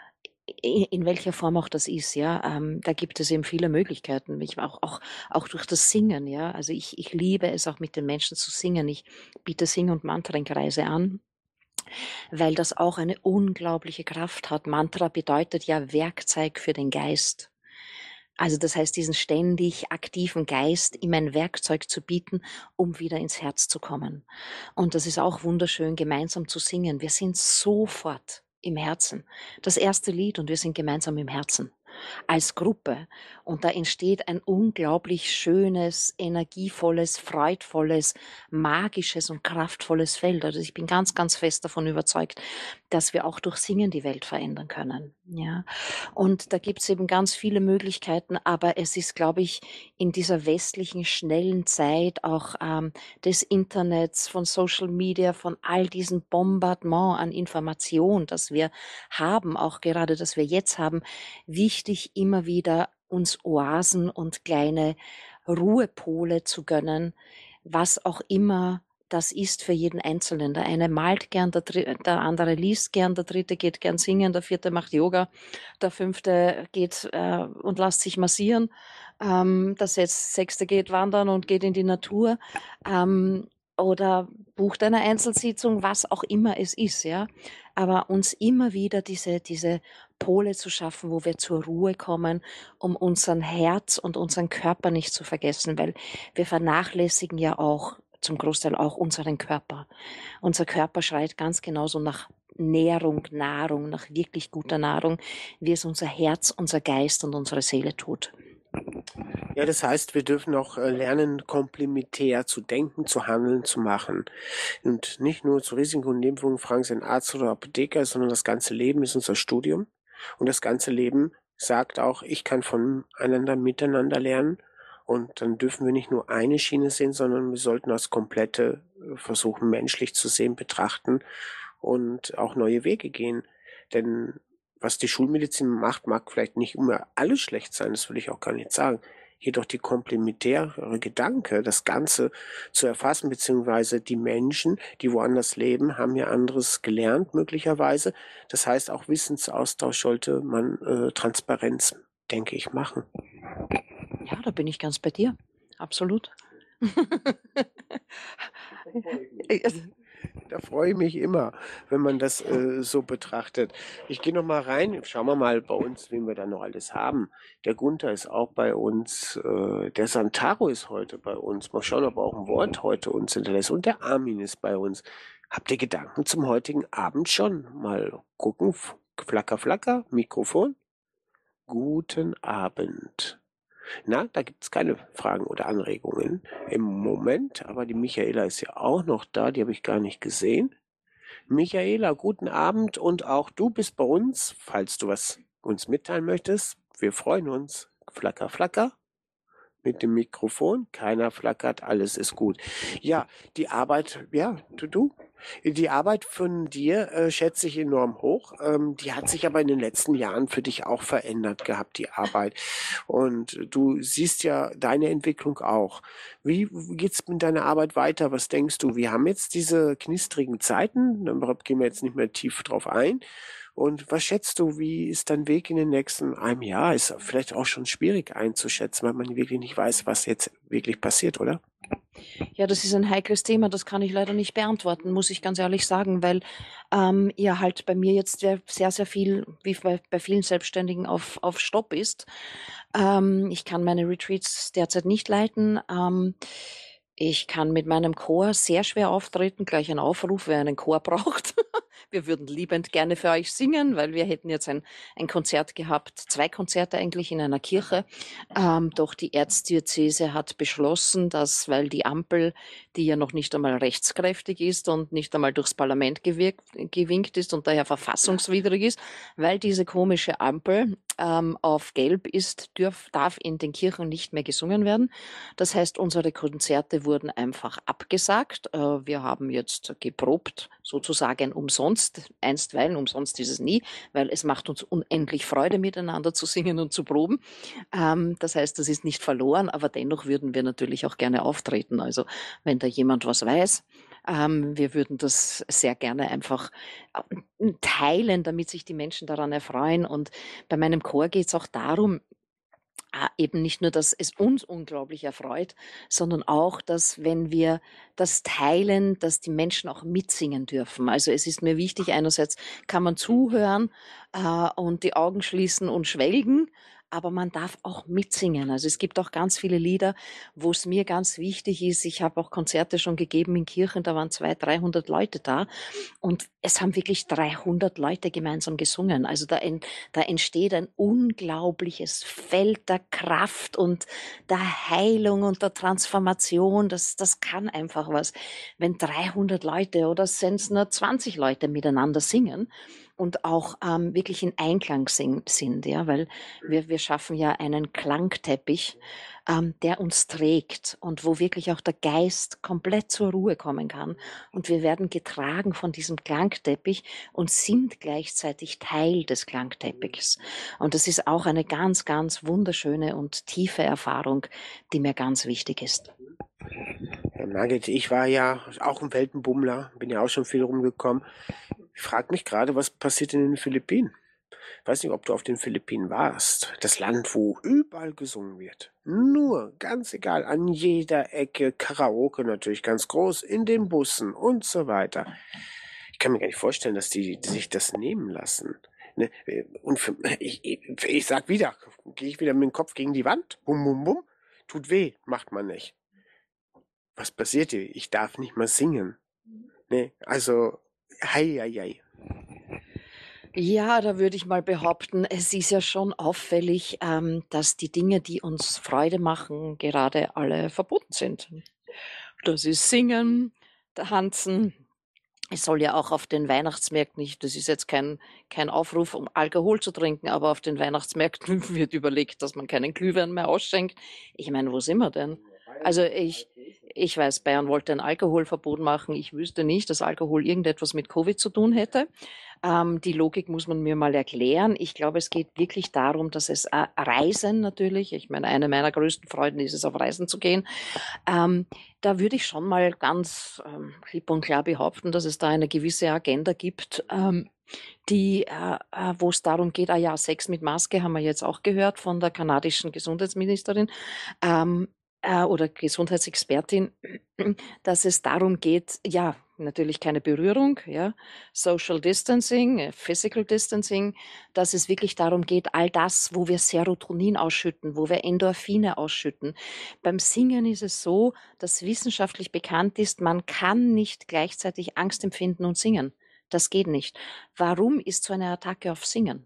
in, in welcher Form auch das ist, ja, ähm, da gibt es eben viele Möglichkeiten. Ich auch, auch, auch durch das Singen, ja. Also ich, ich liebe es auch mit den Menschen zu singen. Ich biete Sing- und Mantrenkreise an, weil das auch eine unglaubliche Kraft hat. Mantra bedeutet ja Werkzeug für den Geist. Also das heißt, diesen ständig aktiven Geist ihm ein Werkzeug zu bieten, um wieder ins Herz zu kommen. Und das ist auch wunderschön, gemeinsam zu singen. Wir sind sofort im Herzen. Das erste Lied und wir sind gemeinsam im Herzen als Gruppe. Und da entsteht ein unglaublich schönes, energievolles, freudvolles, magisches und kraftvolles Feld. Also ich bin ganz, ganz fest davon überzeugt, dass wir auch durch Singen die Welt verändern können. Ja. Und da gibt es eben ganz viele Möglichkeiten, aber es ist, glaube ich, in dieser westlichen, schnellen Zeit auch ähm, des Internets, von Social Media, von all diesem Bombardement an Information, das wir haben, auch gerade, das wir jetzt haben, wichtig, immer wieder uns Oasen und kleine Ruhepole zu gönnen, was auch immer das ist für jeden Einzelnen. Der eine malt gern, der, der andere liest gern, der dritte geht gern singen, der vierte macht Yoga, der fünfte geht äh, und lässt sich massieren, ähm, der sechste geht wandern und geht in die Natur ähm, oder bucht eine Einzelsitzung, was auch immer es ist, ja. Aber uns immer wieder diese, diese Pole zu schaffen, wo wir zur Ruhe kommen, um unseren Herz und unseren Körper nicht zu vergessen, weil wir vernachlässigen ja auch zum Großteil auch unseren Körper. Unser Körper schreit ganz genauso nach Nährung, Nahrung, nach wirklich guter Nahrung, wie es unser Herz, unser Geist und unsere Seele tut. Ja, das heißt, wir dürfen auch äh, lernen, komplementär zu denken, zu handeln, zu machen. Und nicht nur zu Risiken und Nebenwirkungen fragen Sie einen Arzt oder Apotheker, sondern das ganze Leben ist unser Studium. Und das ganze Leben sagt auch, ich kann voneinander, miteinander lernen. Und dann dürfen wir nicht nur eine Schiene sehen, sondern wir sollten das Komplette versuchen, menschlich zu sehen, betrachten und auch neue Wege gehen. Denn was die Schulmedizin macht, mag vielleicht nicht immer alles schlecht sein, das will ich auch gar nicht sagen. Jedoch die komplementäre Gedanke, das Ganze zu erfassen, beziehungsweise die Menschen, die woanders leben, haben ja anderes gelernt möglicherweise. Das heißt, auch Wissensaustausch sollte man äh, Transparenz, denke ich, machen. Ja, da bin ich ganz bei dir. Absolut. Da freue ich mich immer, wenn man das äh, so betrachtet. Ich gehe noch mal rein, schauen wir mal bei uns, wen wir da noch alles haben. Der Gunther ist auch bei uns, äh, der Santaro ist heute bei uns. Mal schauen, ob er auch ein Wort heute uns hinterlässt. Und der Armin ist bei uns. Habt ihr Gedanken zum heutigen Abend schon? Mal gucken, flacker, flacker, Mikrofon. Guten Abend. Na, da gibt es keine Fragen oder Anregungen im Moment, aber die Michaela ist ja auch noch da, die habe ich gar nicht gesehen. Michaela, guten Abend und auch du bist bei uns, falls du was uns mitteilen möchtest. Wir freuen uns. Flacker, flacker. Mit dem Mikrofon, keiner flackert, alles ist gut. Ja, die Arbeit, ja, du, du. Die Arbeit von dir äh, schätze ich enorm hoch. Ähm, die hat sich aber in den letzten Jahren für dich auch verändert gehabt, die Arbeit. Und du siehst ja deine Entwicklung auch. Wie geht's mit deiner Arbeit weiter? Was denkst du? Wir haben jetzt diese knistrigen Zeiten, da gehen wir jetzt nicht mehr tief drauf ein. Und was schätzt du, wie ist dein Weg in den nächsten einem Jahr? Ist vielleicht auch schon schwierig einzuschätzen, weil man wirklich nicht weiß, was jetzt wirklich passiert, oder? Ja, das ist ein heikles Thema, das kann ich leider nicht beantworten, muss ich ganz ehrlich sagen, weil ähm, ja halt bei mir jetzt sehr, sehr, sehr viel, wie bei, bei vielen Selbstständigen, auf, auf Stopp ist. Ähm, ich kann meine Retreats derzeit nicht leiten. Ähm, ich kann mit meinem Chor sehr schwer auftreten, gleich ein Aufruf, wer einen Chor braucht. Wir würden liebend gerne für euch singen, weil wir hätten jetzt ein, ein Konzert gehabt, zwei Konzerte eigentlich in einer Kirche. Ähm, doch die Erzdiözese hat beschlossen, dass, weil die Ampel, die ja noch nicht einmal rechtskräftig ist und nicht einmal durchs Parlament gewirkt, gewinkt ist und daher verfassungswidrig ist, weil diese komische Ampel ähm, auf Gelb ist, dürf, darf in den Kirchen nicht mehr gesungen werden. Das heißt, unsere Konzerte wurden einfach abgesagt. Äh, wir haben jetzt geprobt, sozusagen umsonst. Einstweilen, umsonst ist es nie, weil es macht uns unendlich Freude, miteinander zu singen und zu proben. Ähm, das heißt, das ist nicht verloren, aber dennoch würden wir natürlich auch gerne auftreten. Also wenn da jemand was weiß, Ähm, wir würden das sehr gerne einfach äh, teilen, damit sich die Menschen daran erfreuen. Und bei meinem Chor geht es auch darum, Ah, eben nicht nur, dass es uns unglaublich erfreut, sondern auch, dass wenn wir das teilen, dass die Menschen auch mitsingen dürfen. Also es ist mir wichtig, einerseits kann man zuhören äh, und die Augen schließen und schwelgen, aber man darf auch mitsingen. Also es gibt auch ganz viele Lieder, wo es mir ganz wichtig ist. Ich habe auch Konzerte schon gegeben in Kirchen, da waren zweihundert, dreihundert Leute da und es haben wirklich dreihundert Leute gemeinsam gesungen. Also da, en, da entsteht ein unglaubliches Feld der Kraft und der Heilung und der Transformation. Das, das kann einfach was. Wenn dreihundert Leute oder sind es nur zwanzig Leute miteinander singen und auch ähm, wirklich in Einklang sing, sind, ja, weil wir, wir schaffen ja einen Klangteppich, ähm, der uns trägt und wo wirklich auch der Geist komplett zur Ruhe kommen kann. Und wir werden getragen von diesem Klangteppich und sind gleichzeitig Teil des Klangteppichs. Und das ist auch eine ganz, ganz wunderschöne und tiefe Erfahrung, die mir ganz wichtig ist. Ja, Margit, ich war ja auch ein Weltenbummler, bin ja auch schon viel rumgekommen. Ich frage mich gerade, was passiert in den Philippinen? Ich weiß nicht, ob du auf den Philippinen warst. Das Land, wo überall gesungen wird. Nur, ganz egal, an jeder Ecke, Karaoke natürlich ganz groß, in den Bussen und so weiter. Ich kann mir gar nicht vorstellen, dass die, die sich das nehmen lassen. Ne? Und für, ich, ich, ich sag wieder, gehe ich wieder mit dem Kopf gegen die Wand, bum, bum, bum, tut weh, macht man nicht. Was passiert hier? Ich darf nicht mal singen. Ne? Also, hei, hei, hei. Ja, da würde ich mal behaupten, es ist ja schon auffällig, ähm, dass die Dinge, die uns Freude machen, gerade alle verboten sind. Das ist Singen, Tanzen. Es soll ja auch auf den Weihnachtsmärkten nicht, das ist jetzt kein, kein Aufruf, um Alkohol zu trinken, aber auf den Weihnachtsmärkten wird überlegt, dass man keinen Glühwein mehr ausschenkt. Ich meine, wo sind wir denn? Also ich, ich weiß, Bayern wollte ein Alkoholverbot machen. Ich wüsste nicht, dass Alkohol irgendetwas mit Covid zu tun hätte. Ähm, die Logik muss man mir mal erklären. Ich glaube, es geht wirklich darum, dass es äh, Reisen natürlich, ich meine, eine meiner größten Freuden ist es, auf Reisen zu gehen. Ähm, da würde ich schon mal ganz ähm, klipp und klar behaupten, dass es da eine gewisse Agenda gibt, ähm, die, äh, äh, wo es darum geht, ah ja, Sex mit Maske haben wir jetzt auch gehört von der kanadischen Gesundheitsministerin. Ähm, äh, oder Gesundheitsexpertin, dass es darum geht, ja, natürlich keine Berührung, ja, Social Distancing, äh, Physical Distancing, dass es wirklich darum geht, all das, wo wir Serotonin ausschütten, wo wir Endorphine ausschütten. Beim Singen ist es so, dass wissenschaftlich bekannt ist, man kann nicht gleichzeitig Angst empfinden und singen. Das geht nicht. Warum ist so eine Attacke auf Singen?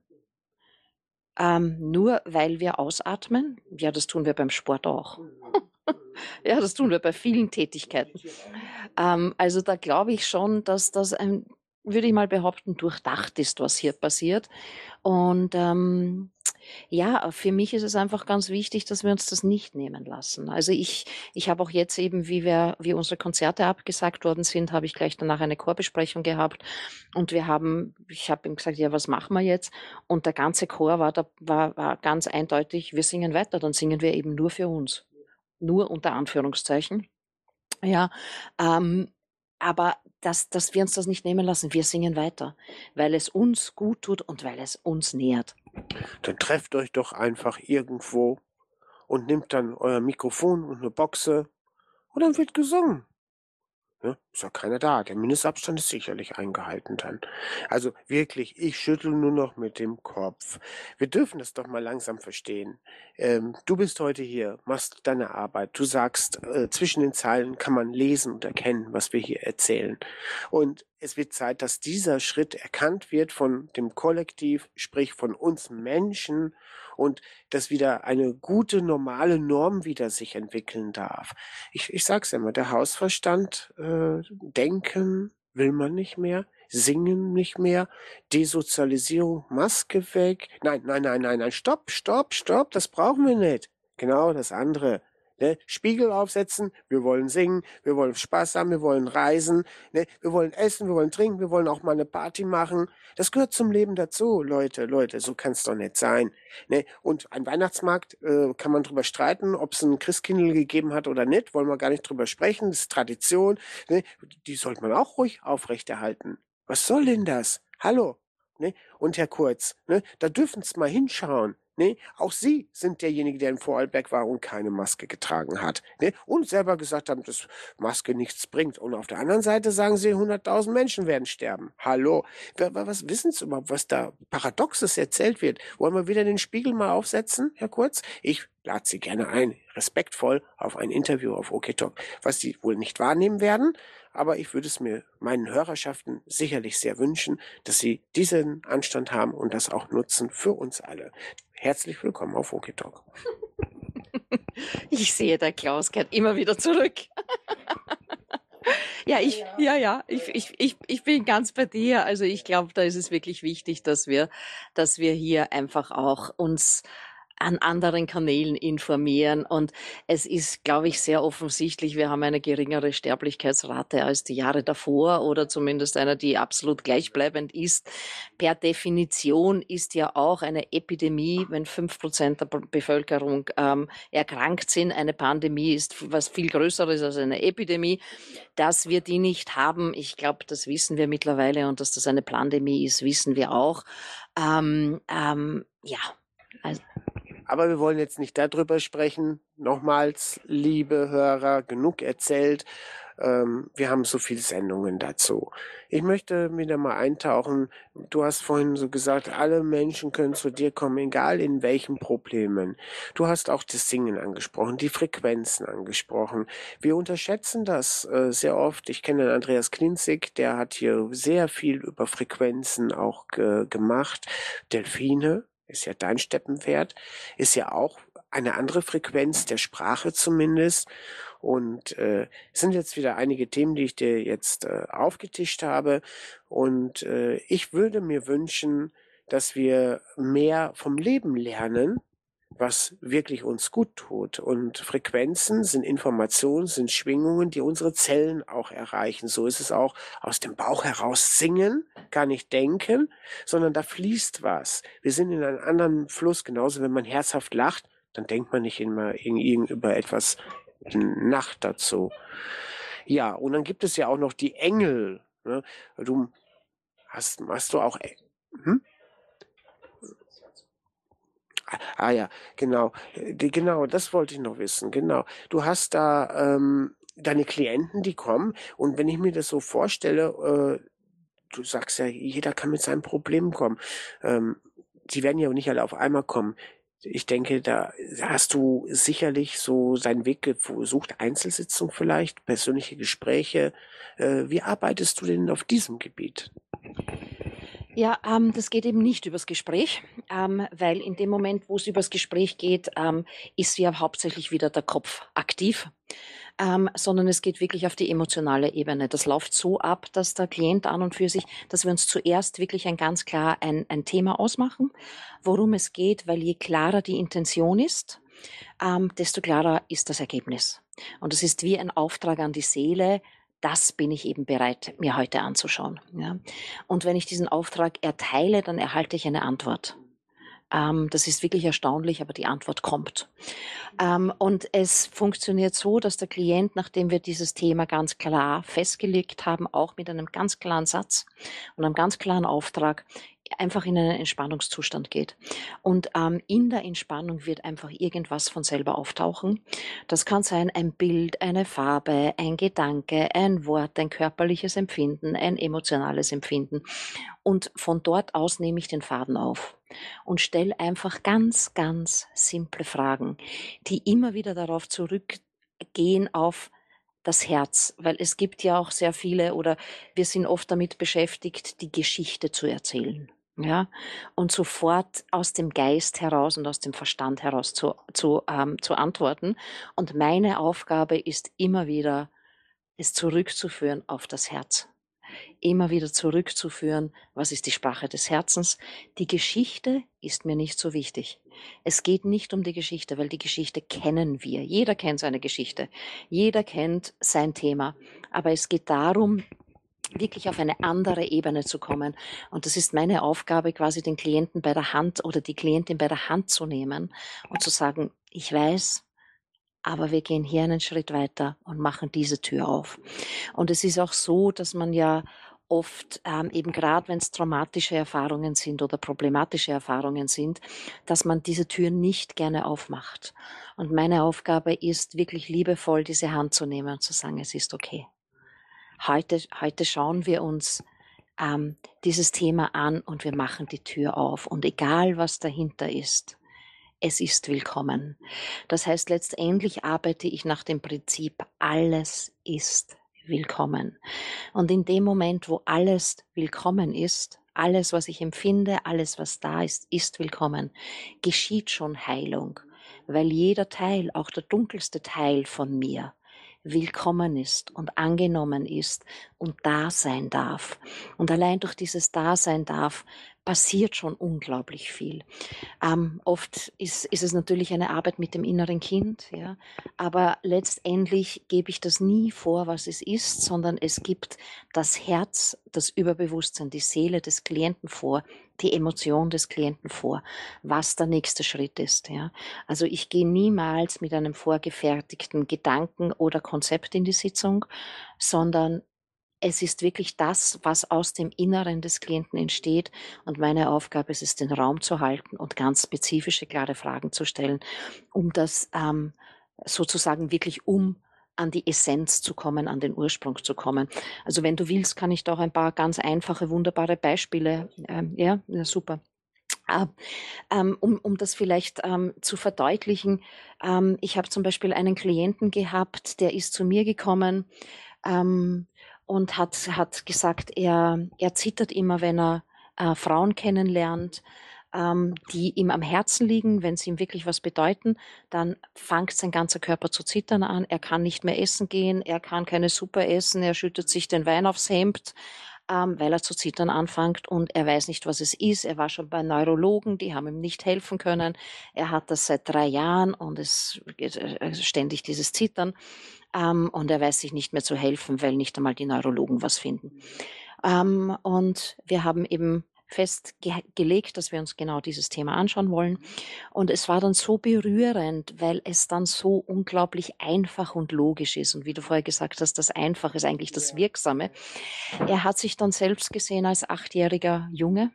Ähm, nur weil wir ausatmen? Ja, das tun wir beim Sport auch. Ja, das tun wir bei vielen Tätigkeiten. Ähm, also da glaube ich schon, dass das ein, würde ich mal behaupten, durchdacht ist, was hier passiert. Und ähm, ja, für mich ist es einfach ganz wichtig, dass wir uns das nicht nehmen lassen. Also ich, ich habe auch jetzt eben, wie wir, wie unsere Konzerte abgesagt worden sind, habe ich gleich danach eine Chorbesprechung gehabt und wir haben, ich habe ihm gesagt, ja, was machen wir jetzt? Und der ganze Chor war, da, war, war ganz eindeutig, wir singen weiter, dann singen wir eben nur für uns. Nur unter Anführungszeichen. Ja, ähm, aber dass, dass wir uns das nicht nehmen lassen, wir singen weiter, weil es uns gut tut und weil es uns nährt. Dann trefft euch doch einfach irgendwo und nehmt dann euer Mikrofon und eine Boxe und dann wird gesungen. Ja, ist ja keiner da. Der Mindestabstand ist sicherlich eingehalten dann. Also wirklich, ich schüttel nur noch mit dem Kopf. Wir dürfen das doch mal langsam verstehen. Ähm, du bist heute hier, machst deine Arbeit. Du sagst, äh, zwischen den Zeilen kann man lesen und erkennen, was wir hier erzählen. Und es wird Zeit, dass dieser Schritt erkannt wird von dem Kollektiv, sprich von uns Menschen, und dass wieder eine gute, normale Norm wieder sich entwickeln darf. Ich, ich sag's ja immer, der Hausverstand, äh, denken will man nicht mehr, singen nicht mehr, Desozialisierung, Maske weg. Nein, nein, nein, nein, nein, stopp, stopp, stopp, das brauchen wir nicht. Genau das andere. Ne? Spiegel aufsetzen, wir wollen singen, wir wollen Spaß haben, wir wollen reisen, ne? Wir wollen essen, wir wollen trinken, wir wollen auch mal eine Party machen. Das gehört zum Leben dazu, Leute, Leute, so kann es doch nicht sein. Ne? Und ein Weihnachtsmarkt äh, kann man drüber streiten, ob es ein Christkindl gegeben hat oder nicht, wollen wir gar nicht drüber sprechen, das ist Tradition. Ne? Die sollte man auch ruhig aufrechterhalten. Was soll denn das? Hallo? Ne? Und Herr Kurz, ne? Da dürfen Sie mal hinschauen. Ne? Auch Sie sind derjenige, der in Vorarlberg war und keine Maske getragen hat. Ne? Und selber gesagt haben, dass Maske nichts bringt. Und auf der anderen Seite sagen Sie, hunderttausend Menschen werden sterben. Hallo? Wer- wer- Was wissen Sie überhaupt, was da Paradoxes erzählt wird? Wollen wir wieder den Spiegel mal aufsetzen, Herr Kurz? Ich lade Sie gerne ein, respektvoll auf ein Interview auf OKTalk, was Sie wohl nicht wahrnehmen werden. Aber ich würde es mir meinen Hörerschaften sicherlich sehr wünschen, dass sie diesen Anstand haben und das auch nutzen für uns alle. Herzlich willkommen auf OKTalk. Ich sehe, der Klaus kehrt immer wieder zurück. Ja, ich, ja, ja, ich, ich, ich, ich bin ganz bei dir. Also ich glaube, da ist es wirklich wichtig, dass wir, dass wir hier einfach auch uns an anderen Kanälen informieren. Und es ist, glaube ich, sehr offensichtlich, wir haben eine geringere Sterblichkeitsrate als die Jahre davor oder zumindest eine, die absolut gleichbleibend ist. Per Definition ist ja auch eine Epidemie, wenn fünf Prozent der Be- Bevölkerung ähm, erkrankt sind. Eine Pandemie ist was viel Größeres als eine Epidemie. Dass wir die nicht haben, ich glaube, das wissen wir mittlerweile und dass das eine Pandemie ist, wissen wir auch. Ähm, ähm, ja, also Aber wir wollen jetzt nicht darüber sprechen. Nochmals, liebe Hörer, genug erzählt. Ähm, wir haben so viele Sendungen dazu. Ich möchte wieder mal eintauchen. Du hast vorhin so gesagt, alle Menschen können zu dir kommen, egal in welchen Problemen. Du hast auch das Singen angesprochen, die Frequenzen angesprochen. Wir unterschätzen das äh, sehr oft. Ich kenne den Andreas Klinzig, der hat hier sehr viel über Frequenzen auch ge gemacht. Delfine ist ja dein Steppenpferd, ist ja auch eine andere Frequenz der Sprache zumindest. Und äh, es sind jetzt wieder einige Themen, die ich dir jetzt äh, aufgetischt habe. Und äh, ich würde mir wünschen, dass wir mehr vom Leben lernen, was wirklich uns gut tut. Und Frequenzen sind Informationen, sind Schwingungen, die unsere Zellen auch erreichen. So ist es auch aus dem Bauch heraus singen, gar nicht denken, sondern da fließt was. Wir sind in einem anderen Fluss, genauso wenn man herzhaft lacht, dann denkt man nicht immer irgend über etwas Nacht dazu. Ja, und dann gibt es ja auch noch die Engel. Ne? Du hast, hast du auch, Eng- hm? Ah ja, genau. Äh, Die, genau, das wollte ich noch wissen. Genau. Du hast da ähm, deine Klienten, die kommen. Und wenn ich mir das so vorstelle, äh, du sagst ja, jeder kann mit seinem Problem kommen. Ähm, die werden ja nicht alle auf einmal kommen. Ich denke, da hast du sicherlich so seinen Weg gesucht, Einzelsitzung vielleicht, persönliche Gespräche. Äh, wie arbeitest du denn auf diesem Gebiet? Ja, ähm, das geht eben nicht übers Gespräch, ähm, weil in dem Moment, wo es übers Gespräch geht, ähm, ist ja hauptsächlich wieder der Kopf aktiv, ähm, sondern es geht wirklich auf die emotionale Ebene. Das läuft so ab, dass der Klient an und für sich, dass wir uns zuerst wirklich ein ganz klar ein, ein Thema ausmachen, worum es geht, weil je klarer die Intention ist, ähm, desto klarer ist das Ergebnis. Und es ist wie ein Auftrag an die Seele, das bin ich eben bereit, mir heute anzuschauen. Ja. Und wenn ich diesen Auftrag erteile, dann erhalte ich eine Antwort. Ähm, das ist wirklich erstaunlich, aber die Antwort kommt. Ähm, und es funktioniert so, dass der Klient, nachdem wir dieses Thema ganz klar festgelegt haben, auch mit einem ganz klaren Satz und einem ganz klaren Auftrag, einfach in einen Entspannungszustand geht. Und ähm, in der Entspannung wird einfach irgendwas von selber auftauchen. Das kann sein ein Bild, eine Farbe, ein Gedanke, ein Wort, ein körperliches Empfinden, ein emotionales Empfinden. Und von dort aus nehme ich den Faden auf und stelle einfach ganz, ganz simple Fragen, die immer wieder darauf zurückgehen auf das Herz, weil es gibt ja auch sehr viele oder wir sind oft damit beschäftigt, die Geschichte zu erzählen. Ja, und sofort aus dem Geist heraus und aus dem Verstand heraus zu, zu, ähm, zu antworten. Und meine Aufgabe ist immer wieder, es zurückzuführen auf das Herz. immer wieder zurückzuführen, was ist die Sprache des Herzens. Die Geschichte ist mir nicht so wichtig. Es geht nicht um die Geschichte, weil die Geschichte kennen wir. Jeder kennt seine Geschichte. Jeder kennt sein Thema. Aber es geht darum, wirklich auf eine andere Ebene zu kommen. Und das ist meine Aufgabe, quasi den Klienten bei der Hand oder die Klientin bei der Hand zu nehmen und zu sagen, ich weiß, aber wir gehen hier einen Schritt weiter und machen diese Tür auf. Und es ist auch so, dass man ja oft, ähm, eben gerade wenn es traumatische Erfahrungen sind oder problematische Erfahrungen sind, dass man diese Tür nicht gerne aufmacht. Und meine Aufgabe ist, wirklich liebevoll diese Hand zu nehmen und zu sagen, es ist okay. Heute, heute schauen wir uns ähm, dieses Thema an und wir machen die Tür auf. Und egal, was dahinter ist, es ist willkommen. Das heißt, letztendlich arbeite ich nach dem Prinzip, alles ist willkommen. Und in dem Moment, wo alles willkommen ist, alles, was ich empfinde, alles, was da ist, ist willkommen, geschieht schon Heilung. Weil jeder Teil, auch der dunkelste Teil von mir, willkommen ist und angenommen ist und da sein darf. Und allein durch dieses Dasein darf, passiert schon unglaublich viel. Ähm, oft ist, ist es natürlich eine Arbeit mit dem inneren Kind, ja, aber letztendlich gebe ich das nie vor, was es ist, sondern es gibt das Herz, das Überbewusstsein, die Seele des Klienten vor, die Emotion des Klienten vor, was der nächste Schritt ist. Ja. Also ich gehe niemals mit einem vorgefertigten Gedanken oder Konzept in die Sitzung, sondern es ist wirklich das, was aus dem Inneren des Klienten entsteht. Und meine Aufgabe ist es, den Raum zu halten und ganz spezifische, klare Fragen zu stellen, um das ähm, sozusagen wirklich um an die Essenz zu kommen, an den Ursprung zu kommen. Also wenn du willst, kann ich da auch ein paar ganz einfache, wunderbare Beispiele. Ähm, ja, ja, super. Ah, ähm, um, um das vielleicht ähm, zu verdeutlichen, ähm, ich habe zum Beispiel einen Klienten gehabt, der ist zu mir gekommen, ähm, und hat, hat gesagt, er, er zittert immer, wenn er äh, Frauen kennenlernt, ähm, die ihm am Herzen liegen, wenn sie ihm wirklich was bedeuten, dann fängt sein ganzer Körper zu zittern an, er kann nicht mehr essen gehen, er kann keine Suppe essen, er schüttet sich den Wein aufs Hemd, ähm, weil er zu zittern anfängt und er weiß nicht, was es ist. Er war schon bei Neurologen, die haben ihm nicht helfen können. Er hat das seit drei Jahren und es geht äh, ständig dieses Zittern. Ähm, und er weiß sich nicht mehr zu helfen, weil nicht einmal die Neurologen was finden. Ähm, und wir haben eben festgelegt, dass wir uns genau dieses Thema anschauen wollen. Und es war dann so berührend, weil es dann so unglaublich einfach und logisch ist. Und wie du vorher gesagt hast, das Einfache ist eigentlich das Wirksame. Er hat sich dann selbst gesehen als achtjähriger Junge,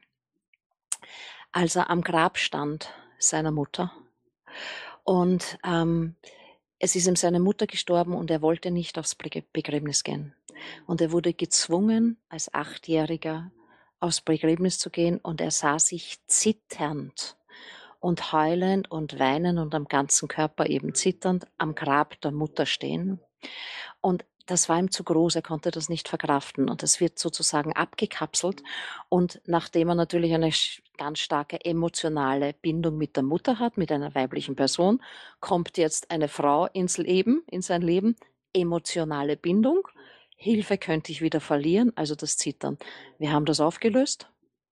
als er am Grab stand seiner Mutter. Und ähm, es ist ihm seine Mutter gestorben und er wollte nicht aufs Begräbnis gehen. Und er wurde gezwungen, als Achtjähriger aufs Begräbnis zu gehen und er sah sich zitternd und heulend und weinend und am ganzen Körper eben zitternd am Grab der Mutter stehen. Und das war ihm zu groß, er konnte das nicht verkraften und das wird sozusagen abgekapselt und nachdem er natürlich eine ganz starke emotionale Bindung mit der Mutter hat, mit einer weiblichen Person, kommt jetzt eine Frau ins Leben, in sein Leben, emotionale Bindung, Hilfe könnte ich wieder verlieren, also das Zittern. Wir haben das aufgelöst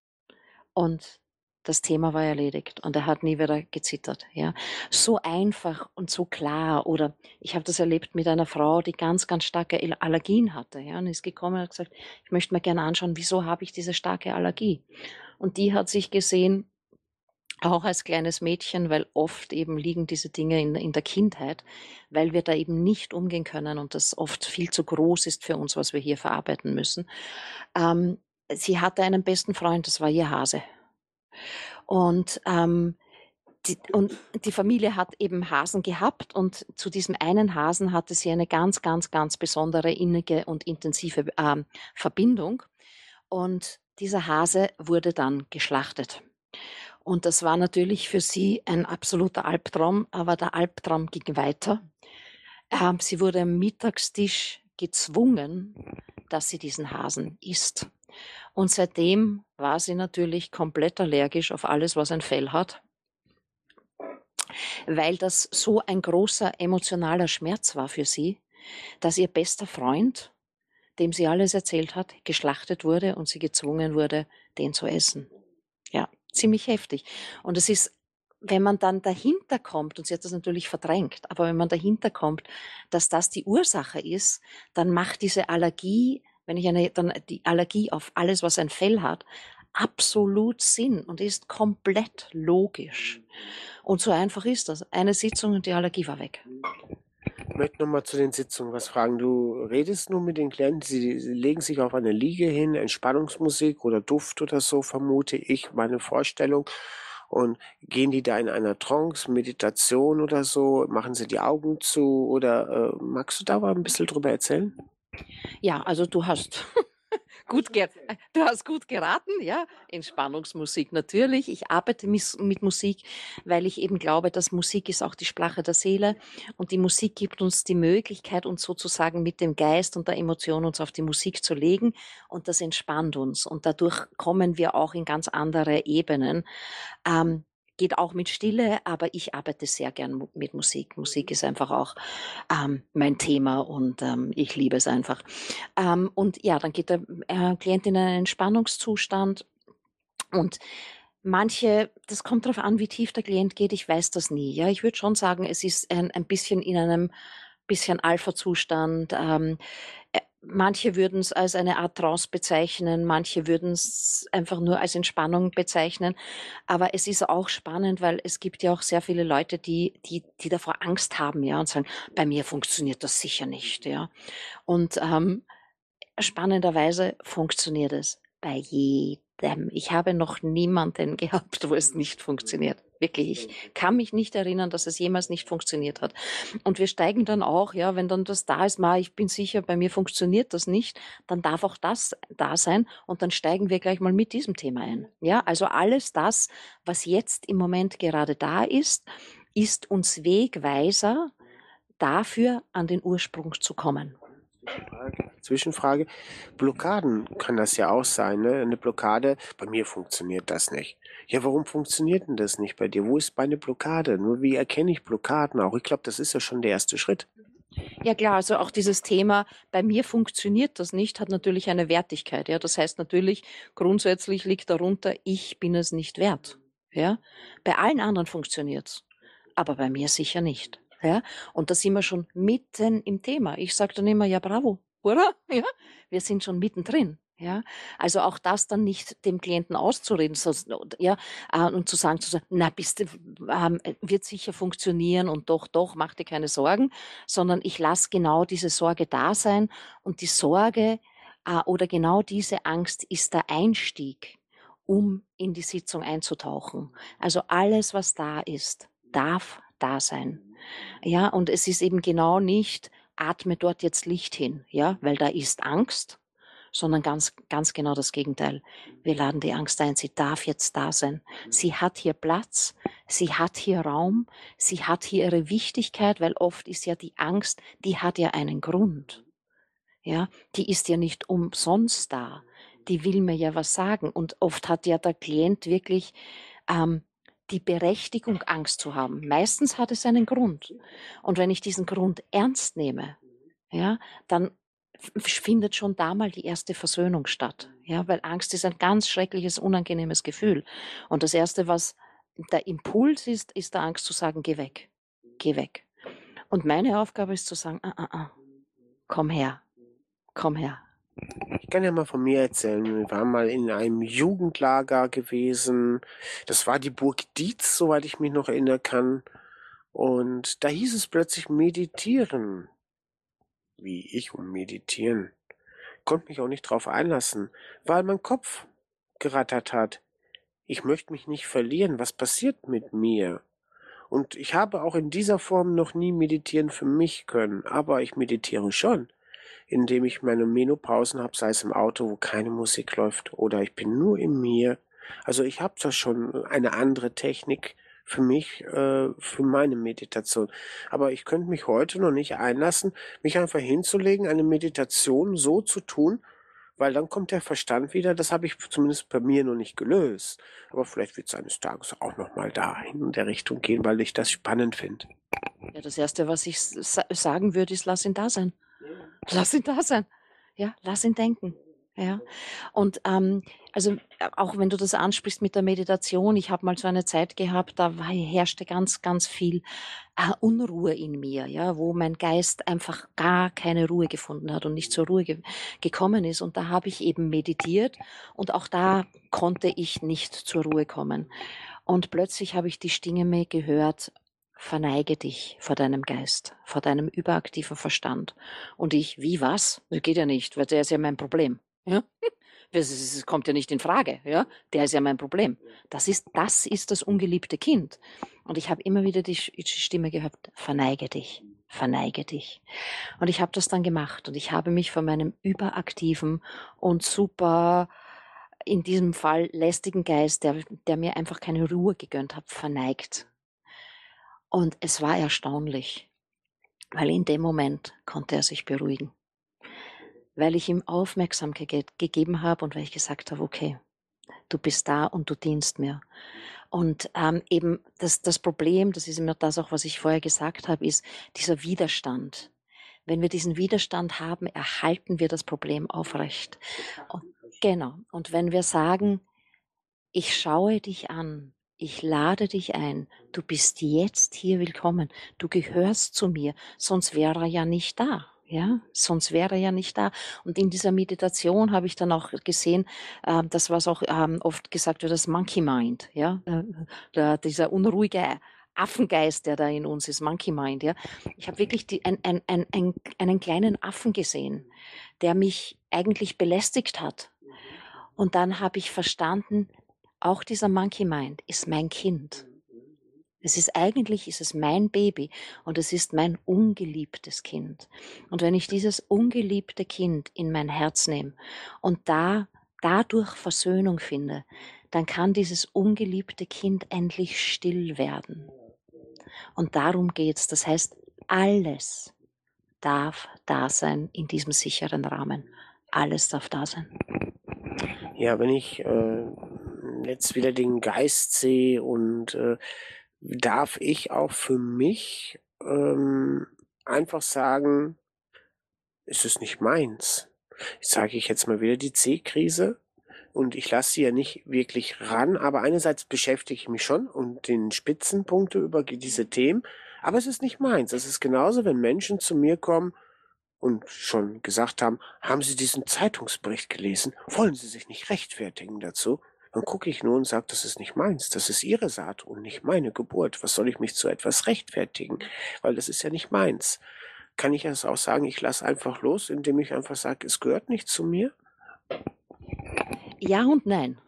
und das Thema war erledigt und er hat nie wieder gezittert. Ja. So einfach und so klar. Oder ich habe das erlebt mit einer Frau, die ganz, ganz starke Allergien hatte. Ja, und ist gekommen und hat gesagt, ich möchte mir gerne anschauen, wieso habe ich diese starke Allergie? Und die hat sich gesehen, auch als kleines Mädchen, weil oft eben liegen diese Dinge in, in der Kindheit, weil wir da eben nicht umgehen können und das oft viel zu groß ist für uns, was wir hier verarbeiten müssen. Ähm, sie hatte einen besten Freund, das war ihr Hase. Und, ähm, die, und die Familie hat eben Hasen gehabt und zu diesem einen Hasen hatte sie eine ganz, ganz, ganz besondere, innige und intensive ähm, Verbindung. Und dieser Hase wurde dann geschlachtet. Und das war natürlich für sie ein absoluter Albtraum, aber der Albtraum ging weiter. Ähm, sie wurde am Mittagstisch gezwungen, dass sie diesen Hasen isst. Und seitdem war sie natürlich komplett allergisch auf alles, was ein Fell hat, weil das so ein großer emotionaler Schmerz war für sie, dass ihr bester Freund dem sie alles erzählt hat, geschlachtet wurde und sie gezwungen wurde, den zu essen. Ja, ziemlich heftig. Und es ist, wenn man dann dahinter kommt, und sie hat das natürlich verdrängt, aber wenn man dahinter kommt, dass das die Ursache ist, dann macht diese Allergie, wenn ich eine, dann die Allergie auf alles, was ein Fell hat, absolut Sinn und ist komplett logisch. Und so einfach ist das. Eine Sitzung und die Allergie war weg. Ich möchte nochmal zu den Sitzungen was fragen. Du redest nun mit den Klienten, sie, sie legen sich auf eine Liege hin, Entspannungsmusik oder Duft oder so, vermute ich, meine Vorstellung. Und gehen die da in einer Trance, Meditation oder so? Machen sie die Augen zu? Oder äh, magst du da mal ein bisschen drüber erzählen? Ja, also du hast gut, ger du hast gut geraten, ja. Entspannungsmusik natürlich. Ich arbeite mis mit Musik, weil ich eben glaube, dass Musik ist auch die Sprache der Seele und die Musik gibt uns die Möglichkeit, uns sozusagen mit dem Geist und der Emotion uns auf die Musik zu legen und das entspannt uns und dadurch kommen wir auch in ganz andere Ebenen. Ähm, geht auch mit Stille, aber ich arbeite sehr gern mu mit Musik. Musik ist einfach auch, ähm, mein Thema und, ähm, ich liebe es einfach. Ähm, und ja, dann geht der, äh, Klient in einen Entspannungszustand und manche das kommt darauf an, wie tief der Klient geht, ich weiß das nie, ja. Ich würde schon sagen, es ist ein ein bisschen in einem bisschen Alpha-Zustand. Ähm, äh, manche würden es als eine Art Trance bezeichnen, manche würden es einfach nur als Entspannung bezeichnen. Aber es ist auch spannend, weil es gibt ja auch sehr viele Leute, die die die davor Angst haben, ja, und sagen: „Bei mir funktioniert das sicher nicht“, ja. Und, ähm, spannenderweise funktioniert es bei jedem. Ich habe noch niemanden gehabt, wo es nicht funktioniert. Wirklich, ich kann mich nicht erinnern, dass es jemals nicht funktioniert hat. Und wir steigen dann auch, ja, wenn dann das da ist, ma, ich bin sicher, bei mir funktioniert das nicht, dann darf auch das da sein und dann steigen wir gleich mal mit diesem Thema ein. Ja, also alles das, was jetzt im Moment gerade da ist, ist uns Wegweiser dafür, an den Ursprung zu kommen. Zwischenfrage, Zwischenfrage. Blockaden kann das ja auch sein, ne? Eine Blockade, bei mir funktioniert das nicht. Ja, warum funktioniert denn das nicht bei dir? Wo ist meine Blockade? Nur wie erkenne ich Blockaden auch? Ich glaube, das ist ja schon der erste Schritt. Ja klar, also auch dieses Thema, bei mir funktioniert das nicht, hat natürlich eine Wertigkeit. Ja, das heißt natürlich, grundsätzlich liegt darunter, ich bin es nicht wert. Ja, bei allen anderen funktioniert's, aber bei mir sicher nicht. Ja, und da sind wir schon mitten im Thema. Ich sage dann immer, ja bravo, oder? Ja, wir sind schon mittendrin. Ja, also auch das dann nicht dem Klienten auszureden, sonst, ja, äh, und zu sagen, zu sagen, na, bist du, ähm, wird sicher funktionieren und doch, doch, mach dir keine Sorgen, sondern ich lasse genau diese Sorge da sein und die Sorge äh, oder genau diese Angst ist der Einstieg, um in die Sitzung einzutauchen. Also alles, was da ist, darf da sein. Ja, und es ist eben genau nicht, atme dort jetzt Licht hin, ja, weil da ist Angst, sondern ganz, ganz genau das Gegenteil. Wir laden die Angst ein, sie darf jetzt da sein. Sie hat hier Platz, sie hat hier Raum, sie hat hier ihre Wichtigkeit, weil oft ist ja die Angst, die hat ja einen Grund. Ja, die ist ja nicht umsonst da. Die will mir ja was sagen. Und oft hat ja der Klient wirklich ähm, die Berechtigung, Angst zu haben. Meistens hat es einen Grund. Und wenn ich diesen Grund ernst nehme, ja, dann f- findet schon da mal die erste Versöhnung statt. Ja, weil Angst ist ein ganz schreckliches, unangenehmes Gefühl. Und das Erste, was der Impuls ist, ist der Angst zu sagen, geh weg, geh weg. Und meine Aufgabe ist zu sagen, ah, ah, ah, komm her, komm her. Ich kann ja mal von mir erzählen. Wir waren mal in einem Jugendlager gewesen. Das war die Burg Dietz, soweit ich mich noch erinnern kann. Und da hieß es plötzlich meditieren. Wie ich um meditieren. Konnte mich auch nicht drauf einlassen, weil mein Kopf gerattert hat. Ich möchte mich nicht verlieren. Was passiert mit mir? Und ich habe auch in dieser Form noch nie meditieren für mich können, aber ich meditiere schon, indem ich meine Menopausen habe, sei es im Auto, wo keine Musik läuft, oder ich bin nur in mir. Also ich habe da schon eine andere Technik für mich, äh, für meine Meditation. Aber ich könnte mich heute noch nicht einlassen, mich einfach hinzulegen, eine Meditation so zu tun, weil dann kommt der Verstand wieder. Das habe ich zumindest bei mir noch nicht gelöst. Aber vielleicht wird es eines Tages auch noch mal dahin in der Richtung gehen, weil ich das spannend finde. Ja, das Erste, was ich sa sagen würde, ist, lass ihn da sein. Lass ihn da sein. Ja, lass ihn denken. Ja. Und ähm, also äh, auch wenn du das ansprichst mit der Meditation, ich habe mal so eine Zeit gehabt, da war, herrschte ganz, ganz viel äh, Unruhe in mir, ja, wo mein Geist einfach gar keine Ruhe gefunden hat und nicht zur Ruhe ge gekommen ist. Und da habe ich eben meditiert und auch da konnte ich nicht zur Ruhe kommen. Und plötzlich habe ich die Stimme gehört, verneige dich vor deinem Geist, vor deinem überaktiven Verstand. Und ich, wie was? Das geht ja nicht, weil der ist ja mein Problem. Ja? Das, ist, das kommt ja nicht in Frage. Ja? Der ist ja mein Problem. Das ist, das ist das ungeliebte Kind. Und ich habe immer wieder die Sch- die Stimme gehört, verneige dich, verneige dich. Und ich habe das dann gemacht und ich habe mich von meinem überaktiven und super, in diesem Fall lästigen Geist, der, der mir einfach keine Ruhe gegönnt hat, verneigt. Und es war erstaunlich, weil in dem Moment konnte er sich beruhigen. Weil ich ihm Aufmerksamkeit ge gegeben habe und weil ich gesagt habe, okay, du bist da und du dienst mir. Und ähm, eben das, das Problem, das ist immer das auch, was ich vorher gesagt habe, ist dieser Widerstand. Wenn wir diesen Widerstand haben, erhalten wir das Problem aufrecht. Und, genau. Und wenn wir sagen, ich schaue dich an, ich lade dich ein, du bist jetzt hier willkommen, du gehörst zu mir, sonst wäre er ja nicht da. Ja, sonst wäre er ja nicht da. Und in dieser Meditation habe ich dann auch gesehen, äh, das, was auch ähm, oft gesagt wird, das Monkey Mind, ja, äh, der, dieser unruhige Affengeist, der da in uns ist, Monkey Mind, ja. Ich habe wirklich die, ein, ein, ein, ein, einen kleinen Affen gesehen, der mich eigentlich belästigt hat. Und dann habe ich verstanden, auch dieser Monkey Mind ist mein Kind. Es ist eigentlich, ist es mein Baby und es ist mein ungeliebtes Kind. Und wenn ich dieses ungeliebte Kind in mein Herz nehme und da, dadurch Versöhnung finde, dann kann dieses ungeliebte Kind endlich still werden. Und darum geht's. Das heißt, alles darf da sein in diesem sicheren Rahmen. Alles darf da sein. Ja, wenn ich äh, jetzt wieder den Geist sehe und äh, darf ich auch für mich ähm, einfach sagen, es ist nicht meins. Jetzt sage ich jetzt mal wieder die C-Krise und ich lasse sie ja nicht wirklich ran, aber einerseits beschäftige ich mich schon und den Spitzenpunkte über diese Themen, aber es ist nicht meins. Es ist genauso, wenn Menschen zu mir kommen und schon gesagt haben, haben Sie diesen Zeitungsbericht gelesen? Wollen Sie sich nicht rechtfertigen dazu? Dann gucke ich nur und sage, das ist nicht meins, das ist Ihre Saat und nicht meine Geburt. Was soll ich mich zu etwas rechtfertigen? Weil das ist ja nicht meins. Kann ich das auch sagen, ich lasse einfach los, indem ich einfach sage, es gehört nicht zu mir? Ja und nein.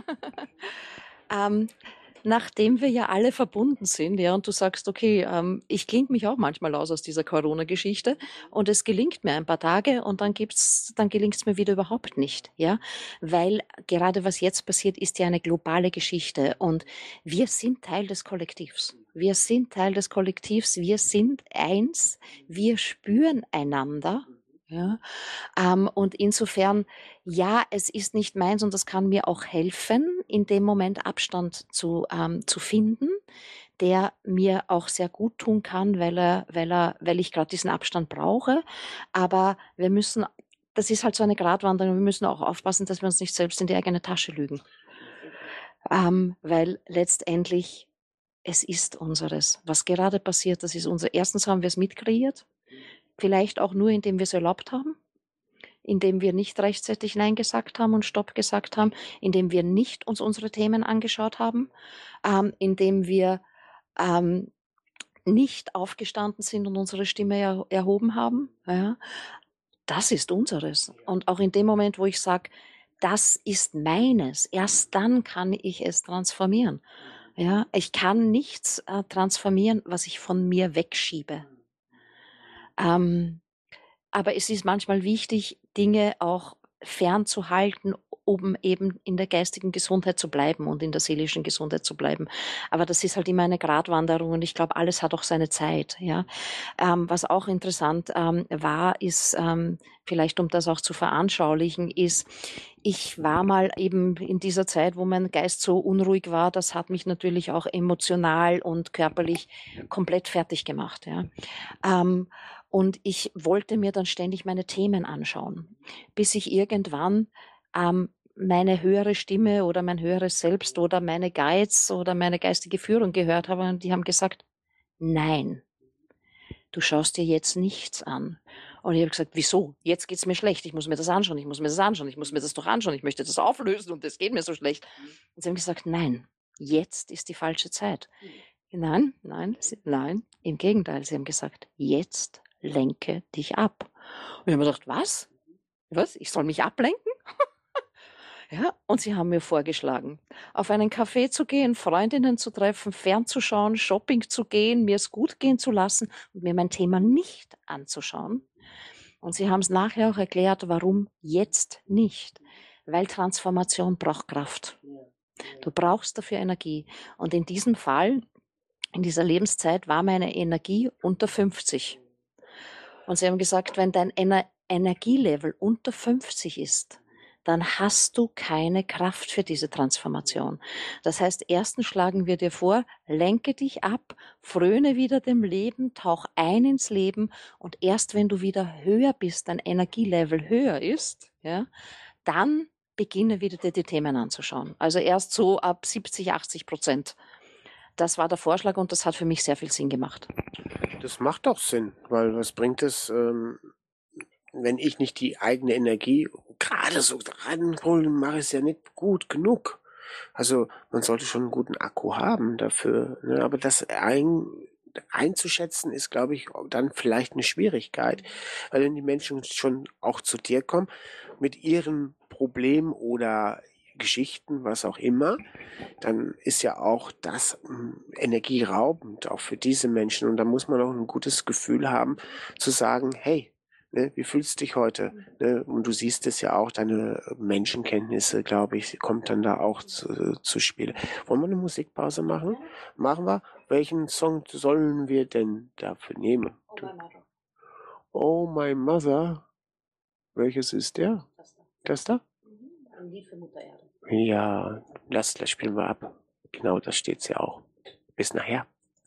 ähm, nachdem wir ja alle verbunden sind, ja, und du sagst, okay, ähm, ich klinge mich auch manchmal aus aus dieser Corona-Geschichte und es gelingt mir ein paar Tage und dann gibt's, dann gelingt es mir wieder überhaupt nicht, ja, weil gerade was jetzt passiert, ist ja eine globale Geschichte und wir sind Teil des Kollektivs. Wir sind Teil des Kollektivs, wir sind eins, wir spüren einander, ja, ähm, und insofern, ja, es ist nicht meins und das kann mir auch helfen, in dem Moment Abstand zu, ähm, zu finden, der mir auch sehr gut tun kann, weil er, weil er, weil ich gerade diesen Abstand brauche. Aber wir müssen, das ist halt so eine Gratwanderung, wir müssen auch aufpassen, dass wir uns nicht selbst in die eigene Tasche lügen. Ähm, weil letztendlich, es ist unseres. Was gerade passiert, das ist unser. Erstens haben wir es mitkreiert, vielleicht auch nur, indem wir es erlaubt haben, indem wir nicht rechtzeitig Nein gesagt haben und Stopp gesagt haben, indem wir nicht uns unsere Themen angeschaut haben, ähm, indem wir ähm, nicht aufgestanden sind und unsere Stimme er erhoben haben. Ja, das ist unseres. Und auch in dem Moment, wo ich sage, das ist meines, erst dann kann ich es transformieren. Ja, ich kann nichts äh, transformieren, was ich von mir wegschiebe. Ähm, aber es ist manchmal wichtig, Dinge auch fernzuhalten, um eben in der geistigen Gesundheit zu bleiben und in der seelischen Gesundheit zu bleiben. Aber das ist halt immer eine Gratwanderung und ich glaube, alles hat auch seine Zeit. Ja, ähm, was auch interessant ähm, war, ist ähm, vielleicht, um das auch zu veranschaulichen, ist, ich war mal eben in dieser Zeit, wo mein Geist so unruhig war, das hat mich natürlich auch emotional und körperlich komplett fertig gemacht. Ja. Ähm, Und ich wollte mir dann ständig meine Themen anschauen, bis ich irgendwann ähm, meine höhere Stimme oder mein höheres Selbst oder meine Guides oder meine geistige Führung gehört habe und die haben gesagt, nein, du schaust dir jetzt nichts an. Und ich habe gesagt, wieso? Jetzt geht's mir schlecht, ich muss mir das anschauen, ich muss mir das anschauen, ich muss mir das doch anschauen, ich möchte das auflösen und es geht mir so schlecht. Und sie haben gesagt, nein, jetzt ist die falsche Zeit. Nein, nein, sie, nein, im Gegenteil, sie haben gesagt, jetzt lenke dich ab. Und ich habe mir gedacht, was? Was? Ich soll mich ablenken? Ja, und sie haben mir vorgeschlagen, auf einen Café zu gehen, Freundinnen zu treffen, fernzuschauen, Shopping zu gehen, mir es gut gehen zu lassen und mir mein Thema nicht anzuschauen. Und sie haben es nachher auch erklärt, warum jetzt nicht. Weil Transformation braucht Kraft. Du brauchst dafür Energie. Und in diesem Fall, in dieser Lebenszeit, war meine Energie unter fünfzig. Und sie haben gesagt, wenn dein Ener- Energielevel unter fünfzig ist, dann hast du keine Kraft für diese Transformation. Das heißt, erstens schlagen wir dir vor, lenke dich ab, fröne wieder dem Leben, tauch ein ins Leben und erst wenn du wieder höher bist, dein Energielevel höher ist, ja, dann beginne wieder dir die Themen anzuschauen. Also erst so ab siebzig, achtzig Prozent. Das war der Vorschlag und das hat für mich sehr viel Sinn gemacht. Das macht doch Sinn, weil was bringt es, ähm, wenn ich nicht die eigene Energie gerade so ranholen, mache ich es ja nicht gut genug. Also man sollte schon einen guten Akku haben dafür. Ne? Aber das ein, einzuschätzen ist, glaube ich, dann vielleicht eine Schwierigkeit. Weil wenn die Menschen schon auch zu dir kommen mit ihren Problemen oder Geschichten, was auch immer, dann ist ja auch das mh, energieraubend, auch für diese Menschen. Und da muss man auch ein gutes Gefühl haben, zu sagen, hey, ne, wie fühlst du dich heute? Ne? Und du siehst es ja auch, deine Menschenkenntnisse, glaube ich, kommt dann da auch zu, zu Spiel. Wollen wir eine Musikpause machen? Machen wir. Welchen Song sollen wir denn dafür nehmen? Du- Oh My Mother. Welches ist der? Das da? Ein Lied für Mutter Erde. Ja, das, das spielen wir ab. Genau, das steht's ja auch. Bis nachher.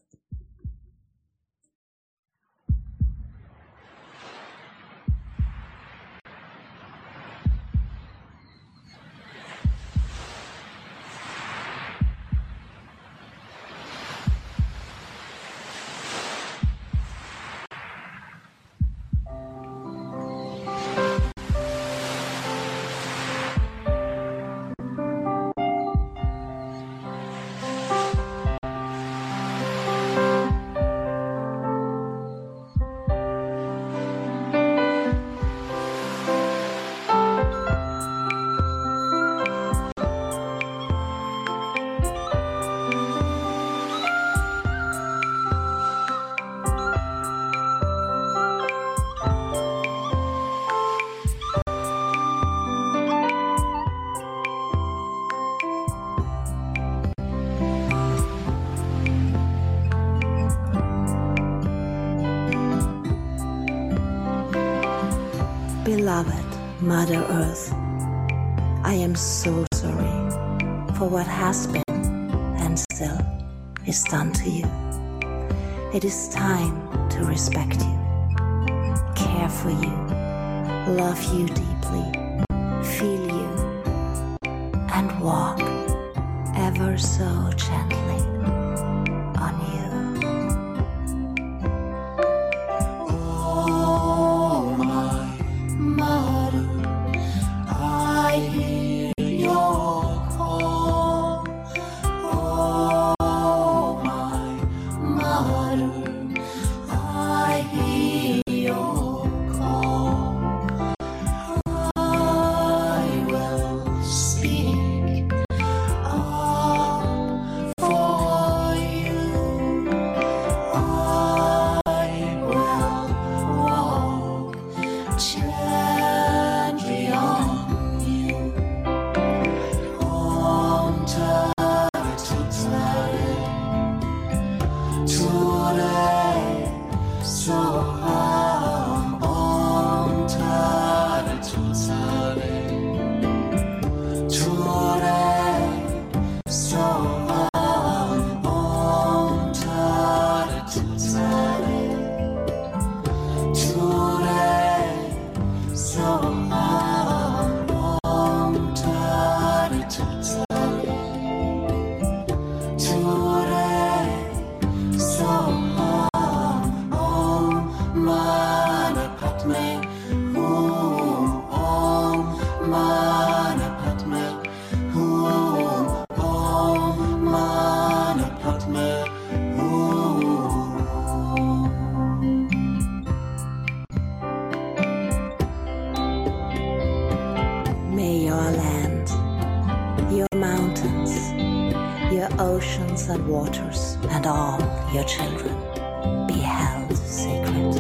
Beloved Mother Earth, I am so sorry for what has been and still is done to you. It is time to respect you, care for you, love you deeply, feel you, and walk ever so gently on you. Oh, my mother, I hear your call. Oh, my mother, I hear your call. I will speak up for May your land, your mountains, your oceans and waters, and all your children be held sacred.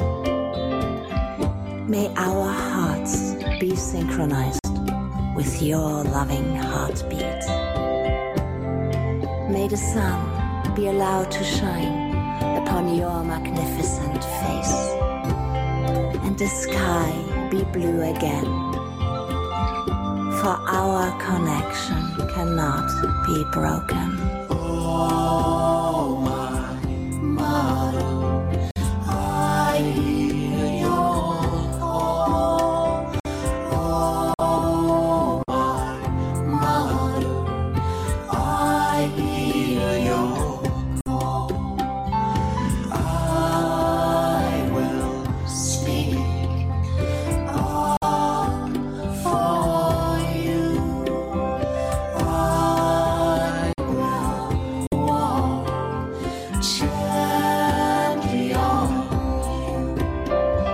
May our hearts be synchronized with your loving heartbeat. May the sun be allowed to shine upon your magnificent face, and the sky be blue again. For our connection cannot be broken. Oh, my mother, I hear your call. Oh, my mother, I hear your call. I will speak on for you. I will walk gently on you.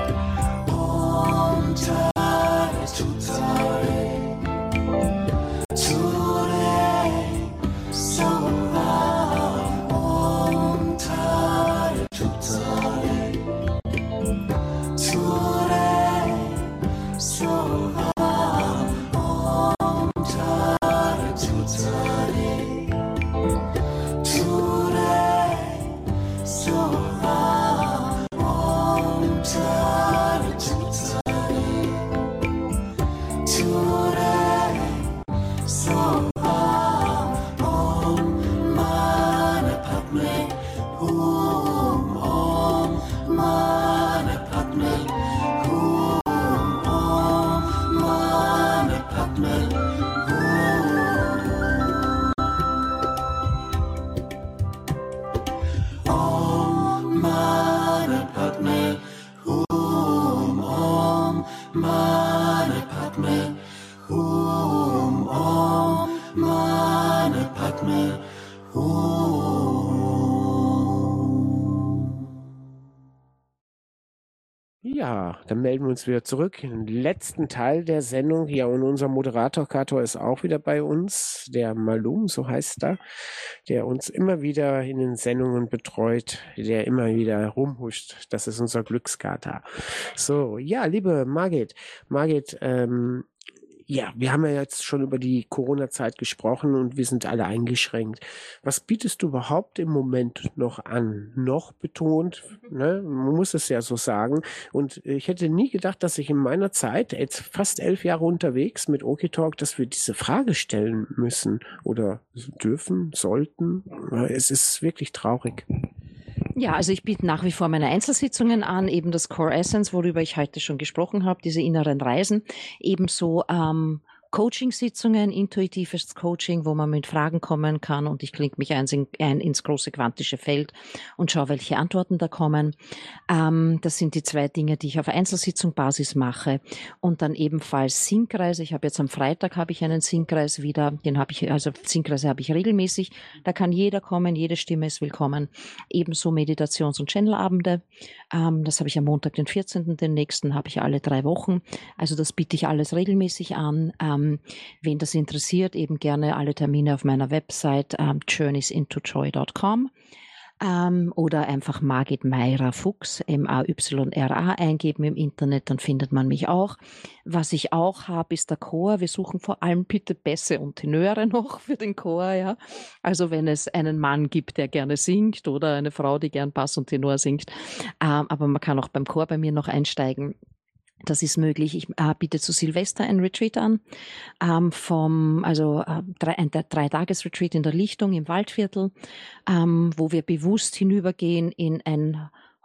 Om Tare Tutare, Ture Sora. Om Tare Tutare, Ture Sora. Om Tare Tutare, Ture Sora. Om Tare Tutare, Ture Sora. Om Mane Padme Hum. Om Mane Padme Hum. Om Mane Padme Hum. Om Mane Padme Hum. Om Mane Padme Hum. Om Mane Padme Hum. Ja, dann melden wir uns wieder zurück im letzten Teil der Sendung. Ja, und unser Moderator Kato ist auch wieder bei uns, der Malum, so heißt er, der uns immer wieder in den Sendungen betreut, der immer wieder rumhuscht. Das ist unser Glückskater. So, ja, liebe Margit, Margit, ähm, ja, wir haben ja jetzt schon über die Corona-Zeit gesprochen und wir sind alle eingeschränkt. Was bietest du überhaupt im Moment noch an? Noch betont, ne? Man muss es ja so sagen. Und ich hätte nie gedacht, dass ich in meiner Zeit, jetzt fast elf Jahre unterwegs mit OKTalk, dass wir diese Frage stellen müssen oder dürfen, sollten. Es ist wirklich traurig. Ja, also ich biete nach wie vor meine Einzelsitzungen an, eben das Core Essence, worüber ich heute schon gesprochen habe, diese inneren Reisen, ebenso ähm, Coaching-Sitzungen, intuitives Coaching, wo man mit Fragen kommen kann und ich klinge mich ein, ein ins große quantische Feld und schaue, welche Antworten da kommen. Ähm, das sind die zwei Dinge, die ich auf Einzelsitzung-Basis mache und dann ebenfalls Sinkkreise. Ich habe jetzt am Freitag habe ich einen Sinkkreis wieder, den habe ich, also Sinkkreise habe ich regelmäßig. Da kann jeder kommen, jede Stimme ist willkommen. Ebenso Meditations- und Channelabende. Ähm, das habe ich am Montag, den vierzehnten Den nächsten habe ich alle drei Wochen. Also das biete ich alles regelmäßig an. Ähm, wen das interessiert, eben gerne alle Termine auf meiner Website ähm, journeys into joy dot com ähm, oder einfach Margit Mayra Fuchs, M A Y R A eingeben im Internet, dann findet man mich auch. Was ich auch habe, ist der Chor. Wir suchen vor allem bitte Bässe und Tenöre noch für den Chor, ja. Also wenn es einen Mann gibt, der gerne singt oder eine Frau, die gern Bass und Tenor singt, ähm, aber man kann auch beim Chor bei mir noch einsteigen. Das ist möglich. Ich äh, biete zu Silvester ein Retreat an, ähm, vom, also äh, drei, ein Drei-Tages-Retreat in der Lichtung im Waldviertel, ähm, wo wir bewusst hinübergehen in ein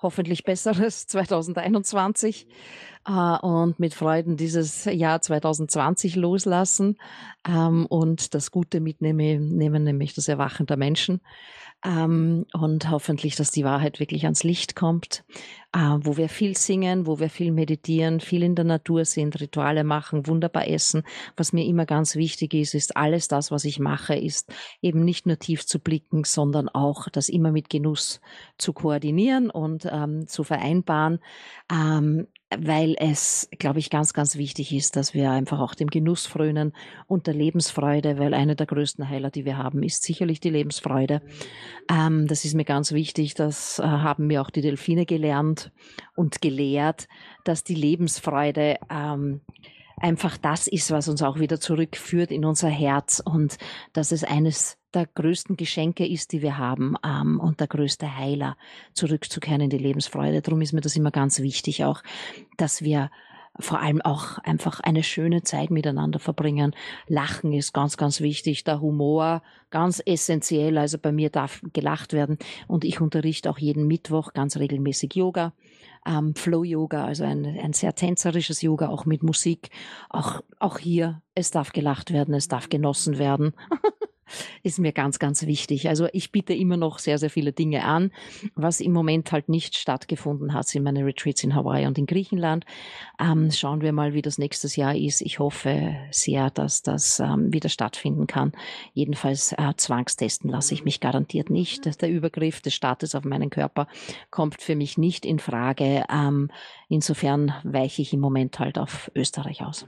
hoffentlich besseres zwanzig einundzwanzig äh, und mit Freuden dieses Jahr zwanzig zwanzig loslassen ähm, und das Gute mitnehmen, nehmen, nämlich das Erwachen der Menschen. Ähm, und hoffentlich, dass die Wahrheit wirklich ans Licht kommt, äh, wo wir viel singen, wo wir viel meditieren, viel in der Natur sind, Rituale machen, wunderbar essen. Was mir immer ganz wichtig ist, ist alles das, was ich mache, ist eben nicht nur tief zu blicken, sondern auch das immer mit Genuss zu koordinieren und ähm, zu vereinbaren, ähm, weil es, glaube ich, ganz, ganz wichtig ist, dass wir einfach auch dem Genuss frönen und der Lebensfreude, weil eine der größten Heiler, die wir haben, ist sicherlich die Lebensfreude. Ähm, das ist mir ganz wichtig, das äh, haben mir auch die Delfine gelernt und gelehrt, dass die Lebensfreude ähm, einfach das ist, was uns auch wieder zurückführt in unser Herz und dass es eines der größten Geschenke ist, die wir haben ähm, und der größte Heiler, zurückzukehren in die Lebensfreude. Darum ist mir das immer ganz wichtig auch, dass wir vor allem auch einfach eine schöne Zeit miteinander verbringen. Lachen ist ganz, ganz wichtig. Der Humor ganz essentiell. Also bei mir darf gelacht werden und ich unterrichte auch jeden Mittwoch ganz regelmäßig Yoga. Ähm, Flow-Yoga, also ein, ein sehr tänzerisches Yoga, auch mit Musik. Auch, auch hier, es darf gelacht werden, es darf genossen werden. Ist mir ganz, ganz wichtig. Also ich biete immer noch sehr, sehr viele Dinge an. Was im Moment halt nicht stattgefunden hat, sind meine Retreats in Hawaii und in Griechenland. Ähm, schauen wir mal, wie das nächstes Jahr ist. Ich hoffe sehr, dass das ähm, wieder stattfinden kann. Jedenfalls äh, zwangstesten lasse ich mich garantiert nicht. Der Übergriff des Staates auf meinen Körper kommt für mich nicht in Frage. Ähm, insofern weiche ich im Moment halt auf Österreich aus.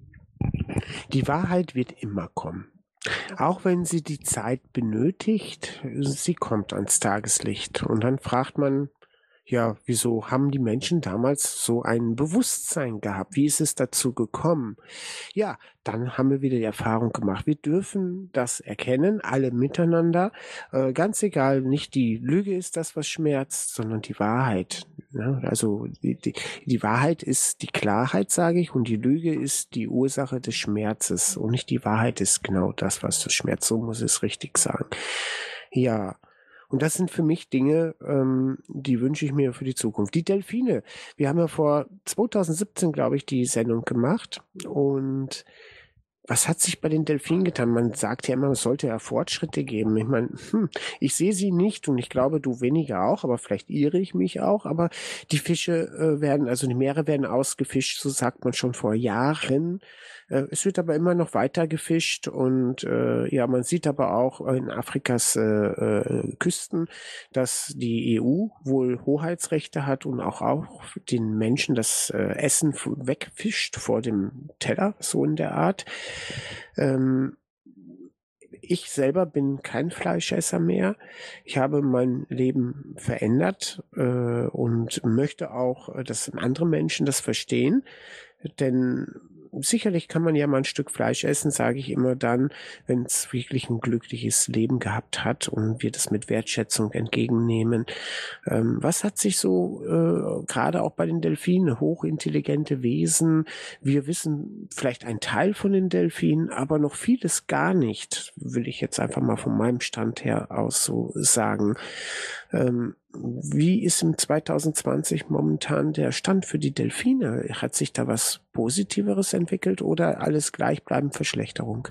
Die Wahrheit wird immer kommen. Auch wenn sie die Zeit benötigt, sie kommt ans Tageslicht. Und dann fragt man, ja, wieso haben die Menschen damals so ein Bewusstsein gehabt? Wie ist es dazu gekommen? Ja, dann haben wir wieder die Erfahrung gemacht. Wir dürfen das erkennen, alle miteinander. Äh, ganz egal, nicht die Lüge ist das, was schmerzt, sondern die Wahrheit. Ja, also die, die, die Wahrheit ist die Klarheit, sage ich, und die Lüge ist die Ursache des Schmerzes. Und nicht die Wahrheit ist genau das, was das schmerzt. So muss ich es richtig sagen. Ja. Und das sind für mich Dinge, ähm, die wünsche ich mir für die Zukunft. Die Delfine. Wir haben ja vor zwanzig siebzehn, glaube ich, die Sendung gemacht. Und was hat sich bei den Delfinen getan? Man sagt ja immer, es sollte ja Fortschritte geben. Ich meine, hm, ich sehe sie nicht und ich glaube, du weniger auch, aber vielleicht irre ich mich auch. Aber die Fische äh, werden, also die Meere werden ausgefischt, so sagt man schon vor Jahren. Äh, es wird aber immer noch weiter gefischt und äh, ja, man sieht aber auch in Afrikas äh, äh, Küsten, dass die E U wohl Hoheitsrechte hat und auch, auch den Menschen das äh, Essen wegfischt vor dem Teller, so in der Art. Ähm, ich selber bin kein Fleischesser mehr. Ich habe mein Leben verändert äh, und möchte auch, dass andere Menschen das verstehen, denn sicherlich kann man ja mal ein Stück Fleisch essen, sage ich immer dann, wenn es wirklich ein glückliches Leben gehabt hat und wir das mit Wertschätzung entgegennehmen. Ähm, was hat sich so, äh, gerade auch bei den Delfinen, hochintelligente Wesen, wir wissen vielleicht einen Teil von den Delfinen, aber noch vieles gar nicht, will ich jetzt einfach mal von meinem Stand her aus so sagen. Ähm, Wie ist im zwanzig zwanzig momentan der Stand für die Delfine? Hat sich da was Positiveres entwickelt oder alles gleichbleibend Verschlechterung?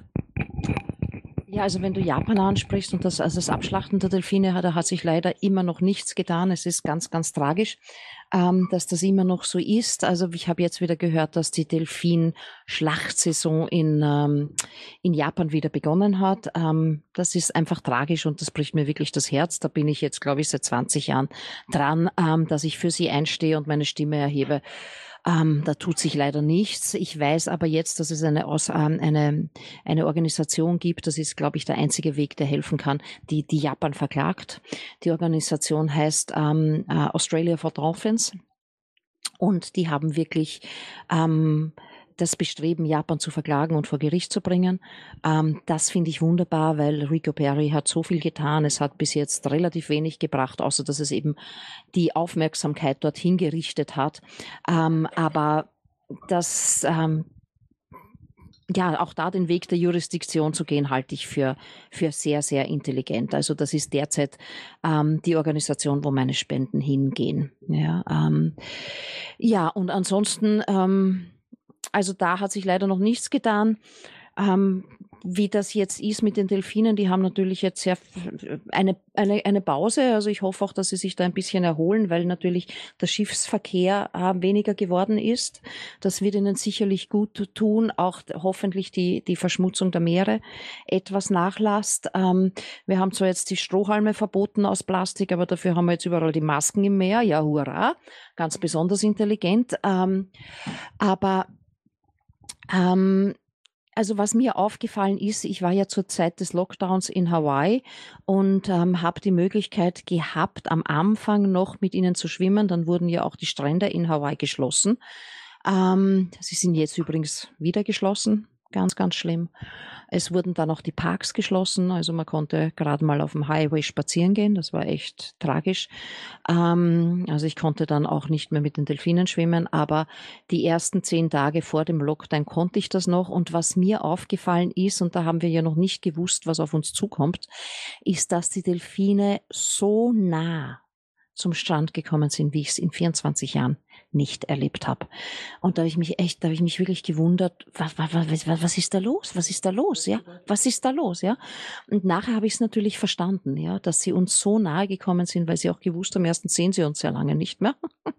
Ja, also wenn du Japan ansprichst und das, also das Abschlachten der Delfine, da hat sich leider immer noch nichts getan. Es ist ganz, ganz tragisch, ähm, dass das immer noch so ist. Also ich habe jetzt wieder gehört, dass die Delfin-Schlachtsaison in, ähm, in Japan wieder begonnen hat. Ähm, das ist einfach tragisch und das bricht mir wirklich das Herz. Da bin ich jetzt, glaube ich, seit zwanzig Jahren dran, ähm, dass ich für sie einstehe und meine Stimme erhebe. Ähm, da tut sich leider nichts. Ich weiß aber jetzt, dass es eine, Aus, ähm, eine, eine Organisation gibt, das ist, glaube ich, der einzige Weg, der helfen kann, die, die Japan verklagt. Die Organisation heißt ähm, äh, Australia for Dolphins und die haben wirklich ähm, das Bestreben, Japan zu verklagen und vor Gericht zu bringen. Ähm, das finde ich wunderbar, weil Rico Perry hat so viel getan. Es hat bis jetzt relativ wenig gebracht, außer dass es eben die Aufmerksamkeit dorthin gerichtet hat. Ähm, aber das, ähm, ja, auch da den Weg der Jurisdiktion zu gehen, halte ich für, für sehr, sehr intelligent. Also das ist derzeit ähm, die Organisation, wo meine Spenden hingehen. Ja, ähm, ja und ansonsten, ähm, also da hat sich leider noch nichts getan. Ähm, wie das jetzt ist mit den Delfinen, die haben natürlich jetzt sehr eine, eine, eine Pause. Also ich hoffe auch, dass sie sich da ein bisschen erholen, weil natürlich der Schiffsverkehr äh, weniger geworden ist. Das wird ihnen sicherlich gut tun, auch hoffentlich die, die Verschmutzung der Meere etwas nachlasst. Ähm, wir haben zwar jetzt die Strohhalme verboten aus Plastik, aber dafür haben wir jetzt überall die Masken im Meer. Ja, hurra, ganz besonders intelligent. Ähm, aber ähm, Also was mir aufgefallen ist, ich war ja zur Zeit des Lockdowns in Hawaii und ähm, habe die Möglichkeit gehabt, am Anfang noch mit ihnen zu schwimmen. Dann wurden ja auch die Strände in Hawaii geschlossen. Ähm, sie sind jetzt übrigens wieder geschlossen. Ganz, ganz schlimm. Es wurden dann auch die Parks geschlossen. Also man konnte gerade mal auf dem Highway spazieren gehen. Das war echt tragisch. Ähm, also ich konnte dann auch nicht mehr mit den Delfinen schwimmen. Aber die ersten zehn Tage vor dem Lockdown konnte ich das noch. Und was mir aufgefallen ist, und da haben wir ja noch nicht gewusst, was auf uns zukommt, ist, dass die Delfine so nah zum Strand gekommen sind, wie ich es in vierundzwanzig Jahren nicht erlebt habe. Und da habe ich mich echt, da habe ich mich wirklich gewundert, was, was, was, was ist da los? Was ist da los? Ja, was ist da los? Ja. Und nachher habe ich es natürlich verstanden, ja, dass sie uns so nahe gekommen sind, weil sie auch gewusst haben, erstens sehen sie uns sehr lange nicht mehr.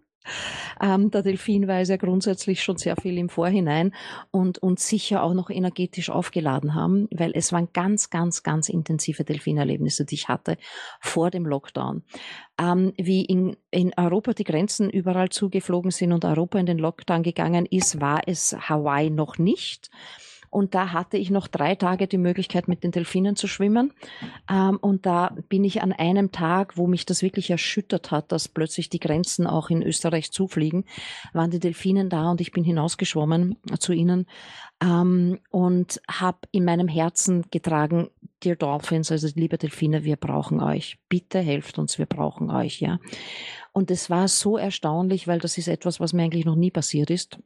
Ähm, der Delfin weiß ja grundsätzlich schon sehr viel im Vorhinein und uns sicher auch noch energetisch aufgeladen haben, weil es waren ganz, ganz, ganz intensive Delfinerlebnisse, die ich hatte vor dem Lockdown. Ähm, wie in, in Europa die Grenzen überall zugeflogen sind und Europa in den Lockdown gegangen ist, war es Hawaii noch nicht. Und da hatte ich noch drei Tage die Möglichkeit, mit den Delfinen zu schwimmen. Ähm, und da bin ich an einem Tag, wo mich das wirklich erschüttert hat, dass plötzlich die Grenzen auch in Österreich zufliegen, waren die Delfinen da und ich bin hinausgeschwommen zu ihnen ähm, und habe in meinem Herzen getragen, Dear Dolphins, also liebe Delfine, wir brauchen euch. Bitte helft uns, wir brauchen euch. Ja. Und es war so erstaunlich, weil das ist etwas, was mir eigentlich noch nie passiert ist.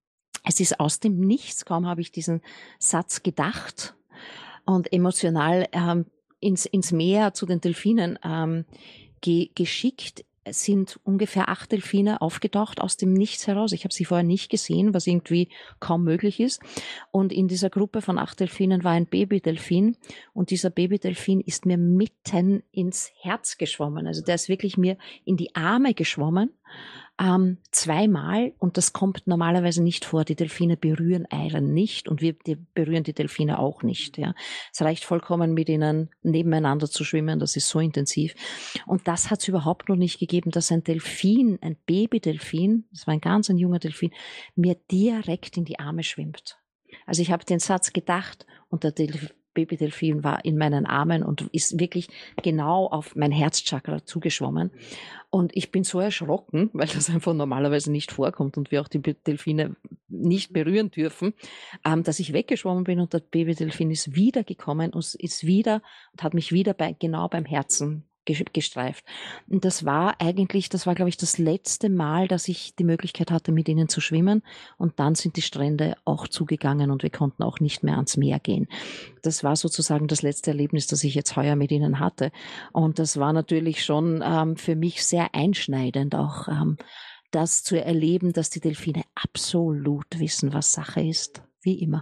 Es ist aus dem Nichts, kaum habe ich diesen Satz gedacht und emotional ähm, ins, ins Meer zu den Delfinen ähm, ge, geschickt, sind ungefähr acht Delfine aufgetaucht aus dem Nichts heraus. Ich habe sie vorher nicht gesehen, was irgendwie kaum möglich ist. Und in dieser Gruppe von acht Delfinen war ein Babydelfin und dieser Babydelfin ist mir mitten ins Herz geschwommen. Also der ist wirklich mir in die Arme geschwommen. Ähm, zweimal, und das kommt normalerweise nicht vor. Die Delfine berühren Eilen nicht und wir die berühren die Delfine auch nicht. Ja. Es reicht vollkommen, mit ihnen nebeneinander zu schwimmen, das ist so intensiv. Und das hat es überhaupt noch nicht gegeben, dass ein Delfin, ein Babydelfin, das war ein ganz ein junger Delfin, mir direkt in die Arme schwimmt. Also ich habe den Satz gedacht und der Delfin Babydelfin war in meinen Armen und ist wirklich genau auf mein Herzchakra zugeschwommen. Und ich bin so erschrocken, weil das einfach normalerweise nicht vorkommt und wir auch die Delfine nicht berühren dürfen, ähm, dass ich weggeschwommen bin und der Babydelfin ist wiedergekommen und ist wieder und hat mich wieder bei, genau beim Herzen gestreift. Und das war eigentlich, das war, glaube ich, das letzte Mal, dass ich die Möglichkeit hatte, mit ihnen zu schwimmen. Und dann sind die Strände auch zugegangen und wir konnten auch nicht mehr ans Meer gehen. Das war sozusagen das letzte Erlebnis, das ich jetzt heuer mit ihnen hatte. Und das war natürlich schon ähm, für mich sehr einschneidend, auch ähm, das zu erleben, dass die Delfine absolut wissen, was Sache ist. Wie immer.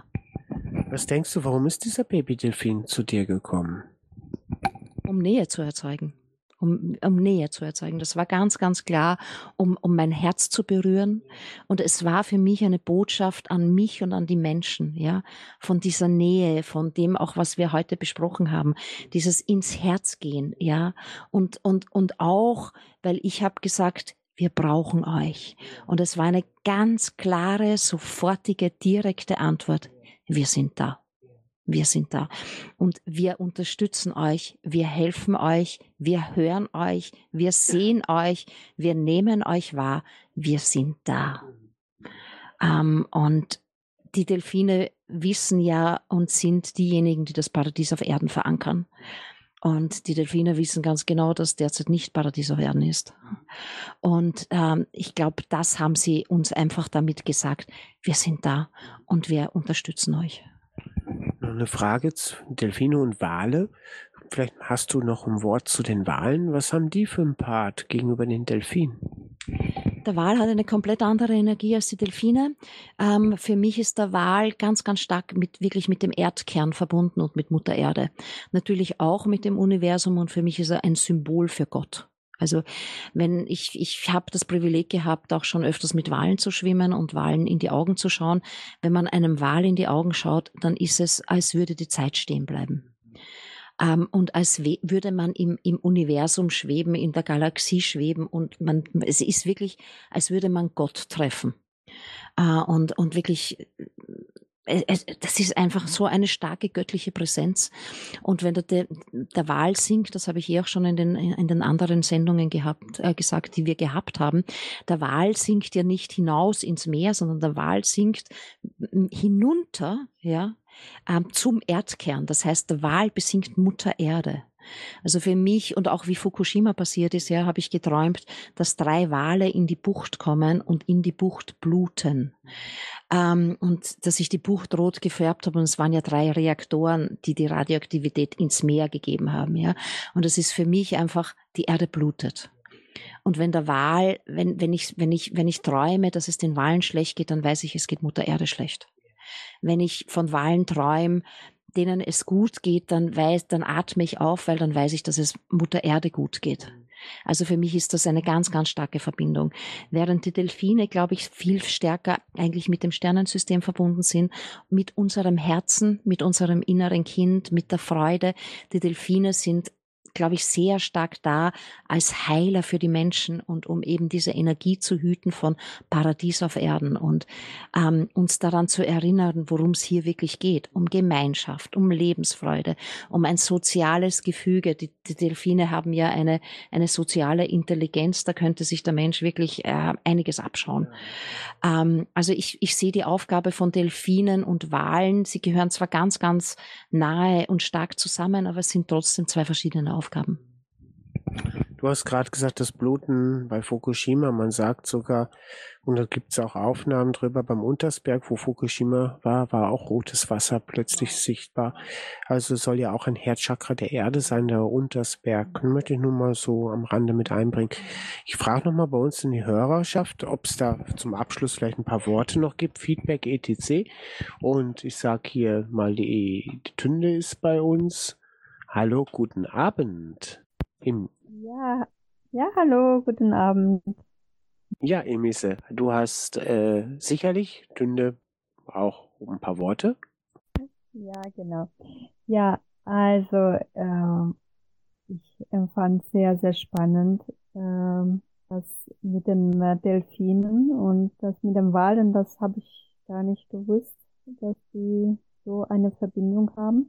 Was denkst du, warum ist dieser Babydelfin zu dir gekommen? Um Nähe zu erzeugen, um, um Nähe zu erzeugen. Das war ganz, ganz klar, um, um mein Herz zu berühren. Und es war für mich eine Botschaft an mich und an die Menschen, ja, von dieser Nähe, von dem auch, was wir heute besprochen haben, dieses ins Herz gehen, ja, und, und, und auch, weil ich habe gesagt, wir brauchen euch. Und es war eine ganz klare, sofortige, direkte Antwort. Wir sind da. Wir sind da und wir unterstützen euch, wir helfen euch, wir hören euch, wir sehen euch, wir nehmen euch wahr, wir sind da. Ähm, und die Delfine wissen ja und sind diejenigen, die das Paradies auf Erden verankern. Und die Delfine wissen ganz genau, dass derzeit nicht Paradies auf Erden ist. Und ähm, ich glaube, das haben sie uns einfach damit gesagt, wir sind da und wir unterstützen euch. eine Frage zu Delfine und Wale. Vielleicht hast du noch ein Wort zu den Walen. Was haben die für einen Part gegenüber den Delfinen? Der Wal hat eine komplett andere Energie als die Delfine. Ähm, für mich ist der Wal ganz, ganz stark mit, wirklich mit dem Erdkern verbunden und mit Mutter Erde. Natürlich auch mit dem Universum, und für mich ist er ein Symbol für Gott. Also wenn ich, ich habe das Privileg gehabt, auch schon öfters mit Walen zu schwimmen und Walen in die Augen zu schauen. Wenn man einem Wal in die Augen schaut, dann ist es, als würde die Zeit stehen bleiben. Ähm, und als we- würde man im, im Universum schweben, in der Galaxie schweben, und man, es ist wirklich, als würde man Gott treffen. Äh, und, und wirklich, äh, es, das ist einfach so eine starke göttliche Präsenz. Und wenn der, der, der Wal singt, das habe ich eh auch schon in den, in den anderen Sendungen gehabt, äh, gesagt, die wir gehabt haben, der Wal singt ja nicht hinaus ins Meer, sondern der Wal singt hinunter, ja, ähm, zum Erdkern. Das heißt, der Wal besingt Mutter Erde. Also für mich, und auch wie Fukushima passiert ist, ja, habe ich geträumt, dass drei Wale in die Bucht kommen und in die Bucht bluten. Ähm, und dass ich die Bucht rot gefärbt habe, und es waren ja drei Reaktoren, die die Radioaktivität ins Meer gegeben haben, ja. Und das ist für mich einfach, die Erde blutet. Und wenn der Wal, wenn, wenn ich, wenn ich, wenn ich träume, dass es den Walen schlecht geht, dann weiß ich, es geht Mutter Erde schlecht. Wenn ich von Walen träume, denen es gut geht, dann weiß, dann atme ich auf, weil dann weiß ich, dass es Mutter Erde gut geht. Also für mich ist das eine ganz, ganz starke Verbindung. Während die Delfine, glaube ich, viel stärker eigentlich mit dem Sternensystem verbunden sind, mit unserem Herzen, mit unserem inneren Kind, mit der Freude. Die Delfine sind, glaube ich, sehr stark da als Heiler für die Menschen und um eben diese Energie zu hüten von Paradies auf Erden und ähm, uns daran zu erinnern, worum es hier wirklich geht, um Gemeinschaft, um Lebensfreude, um ein soziales Gefüge. Die, die Delfine haben ja eine, eine soziale Intelligenz, da könnte sich der Mensch wirklich äh, einiges abschauen. Ja. Ähm, also ich, ich sehe die Aufgabe von Delfinen und Walen, sie gehören zwar ganz, ganz nahe und stark zusammen, aber es sind trotzdem zwei verschiedene Aufgaben. Aufgaben. Du hast gerade gesagt, das Bluten bei Fukushima, man sagt sogar, und da gibt es auch Aufnahmen drüber, beim Untersberg, wo Fukushima war, war auch rotes Wasser plötzlich sichtbar. Also es soll ja auch ein Herzchakra der Erde sein, der Untersberg. Das möchte ich nur mal so am Rande mit einbringen. Ich frage nochmal bei uns in die Hörerschaft, ob es da zum Abschluss vielleicht ein paar Worte noch gibt, Feedback et cetera. Und ich sage hier mal, die, die Tünde ist bei uns. Hallo, guten Abend. Im Ja, ja, hallo, guten Abend. ja, Emise, du hast äh, sicherlich, Tünde, auch ein paar Worte. Ja, genau. Ja, also äh, ich empfand sehr, sehr spannend, äh, das mit den äh, Delfinen und das mit dem Walen, das habe ich gar nicht gewusst, dass die so eine Verbindung haben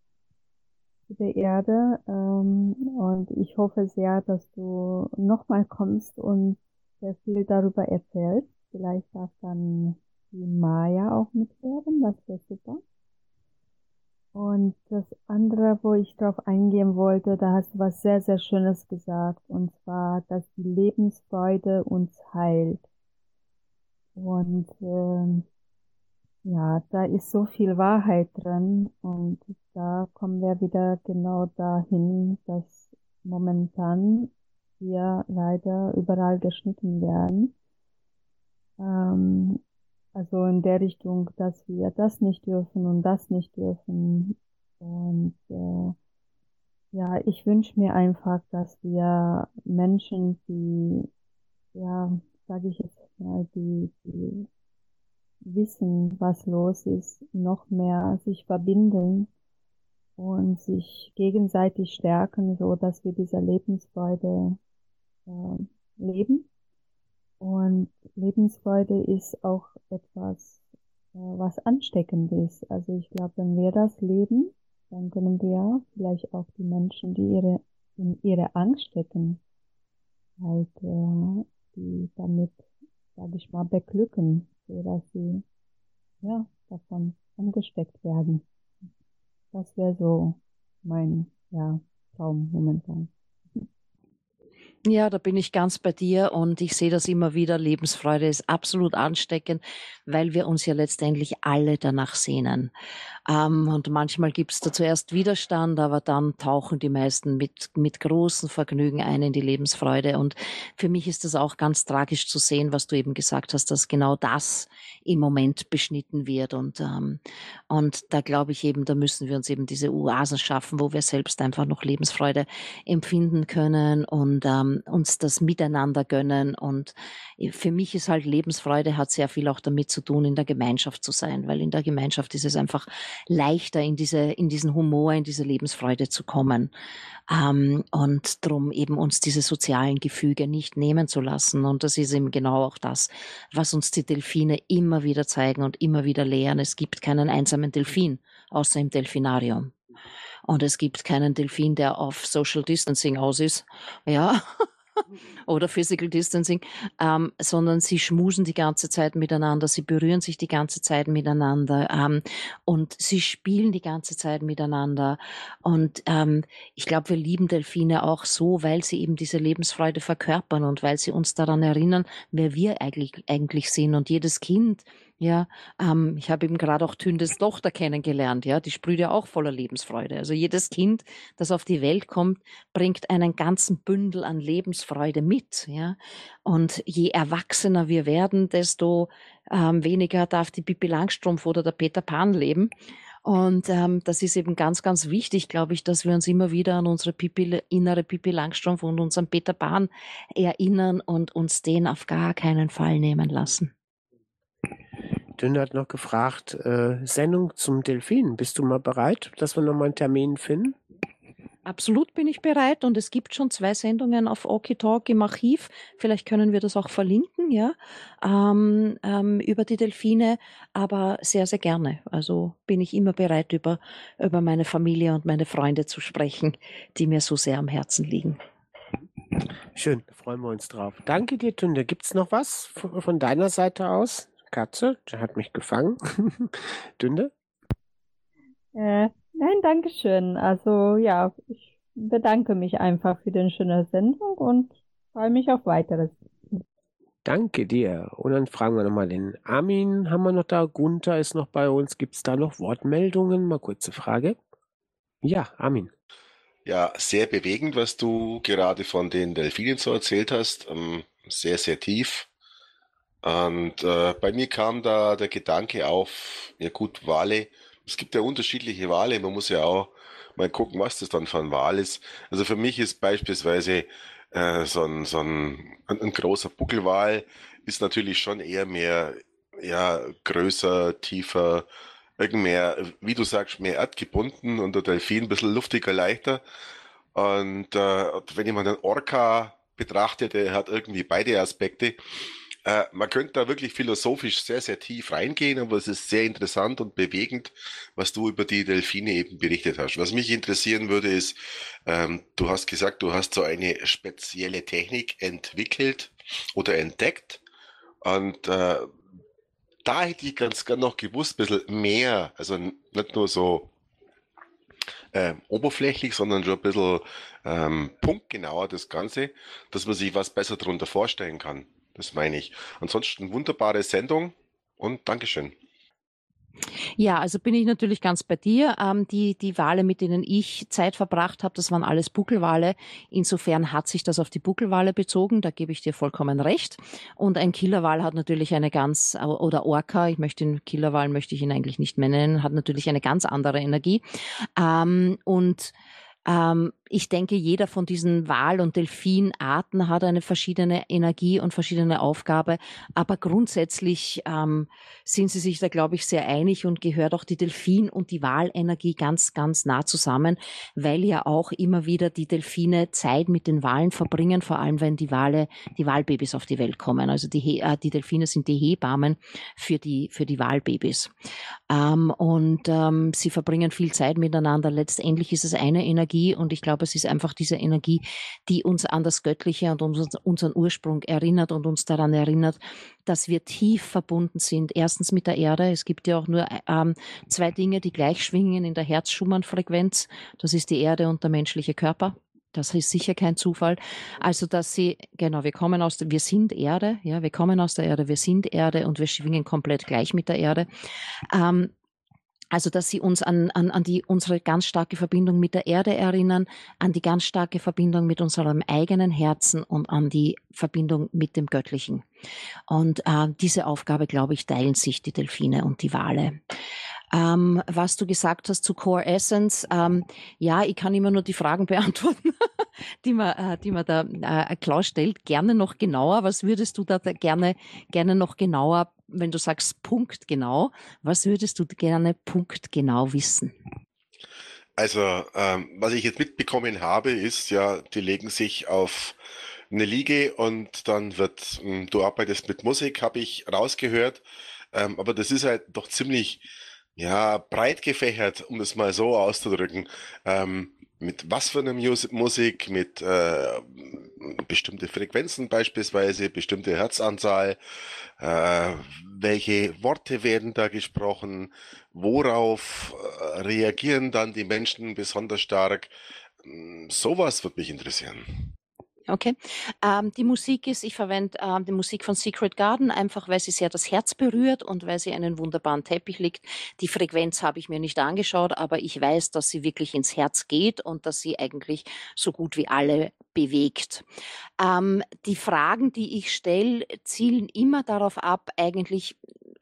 zu der Erde. Ähm, und ich hoffe sehr, dass du nochmal kommst und sehr viel darüber erzählst. Vielleicht darf dann die Maya auch mithören, das wäre super. Und das andere, wo ich drauf eingehen wollte, da hast du was sehr, sehr Schönes gesagt. Und zwar, dass die Lebensfreude uns heilt. Und ähm, ja, da ist so viel Wahrheit drin. Und da kommen wir wieder genau dahin, dass momentan wir leider überall geschnitten werden. Ähm, Also in der Richtung, dass wir das nicht dürfen und das nicht dürfen. Und äh, ja, ich wünsche mir einfach, dass wir Menschen, die, ja, sage ich jetzt mal, die, die wissen, was los ist, noch mehr sich verbinden und sich gegenseitig stärken, so dass wir diese Lebensfreude äh, leben. Und Lebensfreude ist auch etwas, äh, was ansteckend ist. Also ich glaube, wenn wir das leben, dann können wir vielleicht auch die Menschen, die ihre, in ihre Angst stecken, halt, äh, die damit, sage ich mal, beglücken, so dass sie, ja, davon angesteckt werden. Das wäre so mein, ja, Traum momentan. Ja, da bin ich ganz bei dir und ich sehe das immer wieder. Lebensfreude ist absolut ansteckend, weil wir uns ja letztendlich alle danach sehnen. Ähm, und manchmal gibt es da zuerst Widerstand, aber dann tauchen die meisten mit, mit großem Vergnügen ein in die Lebensfreude. Und für mich ist das auch ganz tragisch zu sehen, was du eben gesagt hast, dass genau das im Moment beschnitten wird. Und, ähm, und da glaube ich eben, da müssen wir uns eben diese Oasen schaffen, wo wir selbst einfach noch Lebensfreude empfinden können und ähm, uns das miteinander gönnen. Und für mich ist halt Lebensfreude hat sehr viel auch damit zu tun, in der Gemeinschaft zu sein, weil in der Gemeinschaft ist es einfach leichter, in diese, in diesen Humor, in diese Lebensfreude zu kommen. Ähm, und darum eben uns diese sozialen Gefüge nicht nehmen zu lassen. Und das ist eben genau auch das, was uns die Delfine immer wieder zeigen und immer wieder lehren. Es gibt keinen einsamen Delfin, außer im Delfinarium. Und es gibt keinen Delfin, der auf Social Distancing aus ist. Ja. Oder Physical Distancing, ähm, sondern sie schmusen die ganze Zeit miteinander, sie berühren sich die ganze Zeit miteinander ähm, und sie spielen die ganze Zeit miteinander. Und ähm, ich glaube, wir lieben Delfine auch so, weil sie eben diese Lebensfreude verkörpern und weil sie uns daran erinnern, wer wir eigentlich, eigentlich sind. Und jedes Kind, ja, ähm, ich habe eben gerade auch Tündes Tochter kennengelernt, ja, die sprüht ja auch voller Lebensfreude. Also jedes Kind, das auf die Welt kommt, bringt einen ganzen Bündel an Lebensfreude mit, ja. Und je erwachsener wir werden, desto ähm, weniger darf die Pippi Langstrumpf oder der Peter Pan leben. Und ähm, das ist eben ganz, ganz wichtig, glaube ich, dass wir uns immer wieder an unsere Pippi, innere Pippi Langstrumpf und unseren Peter Pan erinnern und uns den auf gar keinen Fall nehmen lassen. Dünne hat noch gefragt, äh, Sendung zum Delfin. Bist du mal bereit, dass wir nochmal einen Termin finden? Absolut bin ich bereit und es gibt schon zwei Sendungen auf OkiTalk im Archiv. Vielleicht können wir das auch verlinken, ja, ähm, ähm, über die Delfine, aber sehr, sehr gerne. Also bin ich immer bereit, über, über meine Familie und meine Freunde zu sprechen, die mir so sehr am Herzen liegen. Schön, da freuen wir uns drauf. Danke dir, Tünde. Gibt es noch was von, von deiner Seite aus? Katze, der hat mich gefangen. Dünde? Äh, nein, danke schön. Also ja, ich bedanke mich einfach für die schöne Sendung und freue mich auf weiteres. Danke dir. Und dann fragen wir nochmal den Armin. Haben wir noch da? Gunther ist noch bei uns. Gibt es da noch Wortmeldungen? Mal kurze Frage. Ja, Armin. Ja, sehr bewegend, was du gerade von den Delfinen so erzählt hast. Ähm, sehr, sehr tief. Und äh, bei mir kam da der Gedanke auf, ja gut, Wale. Es gibt ja unterschiedliche Wale. Man muss ja auch mal gucken, was das dann für ein Wal ist. Also für mich ist beispielsweise äh, so ein, so ein, ein, ein großer Buckelwal ist natürlich schon eher mehr, ja, größer, tiefer, irgend mehr, wie du sagst, mehr erdgebunden und der Delfin ein bisschen luftiger, leichter. Und äh, wenn jemand einen Orca betrachtet, der hat irgendwie beide Aspekte. Äh, man könnte da wirklich philosophisch sehr, sehr tief reingehen, aber es ist sehr interessant und bewegend, was du über die Delfine eben berichtet hast. Was mich interessieren würde, ist, ähm, du hast gesagt, du hast so eine spezielle Technik entwickelt oder entdeckt. Und äh, da hätte ich ganz gern noch gewusst, ein bisschen mehr, also nicht nur so ähm, oberflächlich, sondern schon ein bisschen ähm, punktgenauer das Ganze, dass man sich was besser darunter vorstellen kann. Das meine ich. Ansonsten wunderbare Sendung und Dankeschön. Ja, also bin ich natürlich ganz bei dir. Ähm, die, die Wale, mit denen ich Zeit verbracht habe, das waren alles Buckelwale. Insofern hat sich das auf die Buckelwale bezogen, da gebe ich dir vollkommen recht. Und ein Killerwal hat natürlich eine ganz, oder Orca, ich möchte den Killerwal, möchte ich ihn eigentlich nicht mehr nennen, hat natürlich eine ganz andere Energie. Ähm, und ähm, ich denke, jeder von diesen Wal- und Delfinarten hat eine verschiedene Energie und verschiedene Aufgabe, aber grundsätzlich ähm, sind sie sich da, glaube ich, sehr einig und gehört auch die Delfin- und die Walenergie ganz, ganz nah zusammen, weil ja auch immer wieder die Delfine Zeit mit den Walen verbringen, vor allem wenn die Wale, die Walbabys auf die Welt kommen. Also die, He äh, die Delfine sind die Hebammen für die, für die Walbabys. Ähm, und ähm, sie verbringen viel Zeit miteinander. Letztendlich ist es eine Energie und ich glaube, es ist einfach diese Energie, die uns an das Göttliche und uns, unseren Ursprung erinnert und uns daran erinnert, dass wir tief verbunden sind. Erstens mit der Erde. Es gibt ja auch nur ähm, zwei Dinge, die gleich schwingen in der Herz-Schumann-Frequenz. Das ist die Erde und der menschliche Körper. Das ist sicher kein Zufall. Also, dass sie, genau, wir kommen aus der, wir sind Erde, ja, wir kommen aus der Erde, wir sind Erde und wir schwingen komplett gleich mit der Erde. Ähm, Also, dass sie uns an, an, an die, unsere ganz starke Verbindung mit der Erde erinnern, an die ganz starke Verbindung mit unserem eigenen Herzen und an die Verbindung mit dem Göttlichen. Und äh, diese Aufgabe, glaube ich, teilen sich die Delfine und die Wale. Ähm, was du gesagt hast zu Core Essence, ähm, ja, ich kann immer nur die Fragen beantworten, die man, äh, die man da äh, Klaus stellt. Gerne noch genauer. Was würdest du da, da gerne, gerne noch genauer, wenn du sagst punktgenau, was würdest du gerne punktgenau wissen? Also, ähm, was ich jetzt mitbekommen habe, ist ja, die legen sich auf eine Liege und dann wird, mh, du arbeitest mit Musik, habe ich rausgehört, ähm, aber das ist halt doch ziemlich, ja, breit gefächert, um das mal so auszudrücken. Ähm, mit was für einer Mus Musik, mit äh, bestimmte Frequenzen beispielsweise, bestimmte Herzanzahl, äh, welche Worte werden da gesprochen, worauf äh, reagieren dann die Menschen besonders stark? Hm, Sowas würde mich interessieren. Okay. Ähm, die Musik ist, ich verwende ähm, die Musik von Secret Garden, einfach weil sie sehr das Herz berührt und weil sie einen wunderbaren Teppich liegt. Die Frequenz habe ich mir nicht angeschaut, aber ich weiß, dass sie wirklich ins Herz geht und dass sie eigentlich so gut wie alle bewegt. Ähm, die Fragen, die ich stelle, zielen immer darauf ab, eigentlich,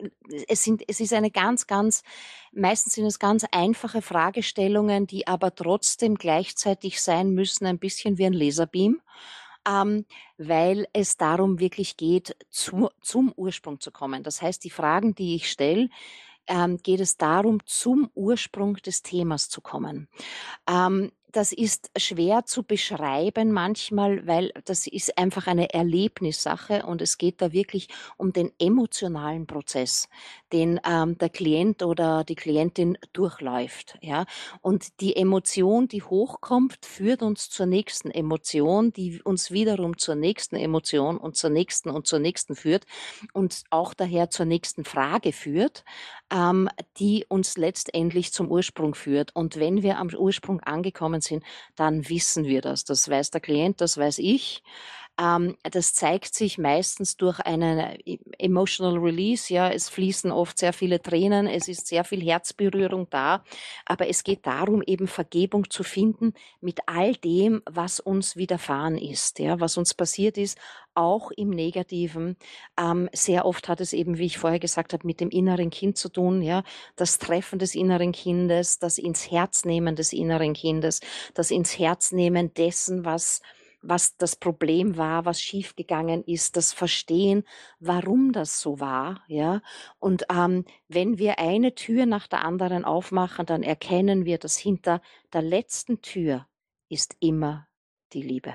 es sind, es ist eine ganz, ganz, meistens sind es ganz einfache Fragestellungen, die aber trotzdem gleichzeitig sein müssen, ein bisschen wie ein Laserbeam. Ähm, weil es darum wirklich geht, zu, zum Ursprung zu kommen. Das heißt, die Fragen, die ich stelle, ähm, geht es darum, zum Ursprung des Themas zu kommen. Ähm, das ist schwer zu beschreiben manchmal, weil das ist einfach eine Erlebnissache und es geht da wirklich um den emotionalen Prozess, den ähm, der Klient oder die Klientin durchläuft. Ja? Und die Emotion, die hochkommt, führt uns zur nächsten Emotion, die uns wiederum zur nächsten Emotion und zur nächsten und zur nächsten führt und auch daher zur nächsten Frage führt, ähm, die uns letztendlich zum Ursprung führt. Und wenn wir am Ursprung angekommen sind, dann wissen wir das. Das weiß der Klient, das weiß ich. Ähm, das zeigt sich meistens durch einen emotional release. Ja, es fließen oft sehr viele Tränen, es ist sehr viel Herzberührung da. Aber es geht darum, eben Vergebung zu finden mit all dem, was uns widerfahren ist, ja, was uns passiert ist, auch im Negativen. Ähm, sehr oft hat es eben, wie ich vorher gesagt habe, mit dem inneren Kind zu tun, ja, das Treffen des inneren Kindes, das ins Herz nehmen des inneren Kindes, das ins Herz nehmen dessen, was was das Problem war, was schiefgegangen ist, das Verstehen, warum das so war, ja. Und ähm, wenn wir eine Tür nach der anderen aufmachen, dann erkennen wir, dass hinter der letzten Tür ist immer die Liebe.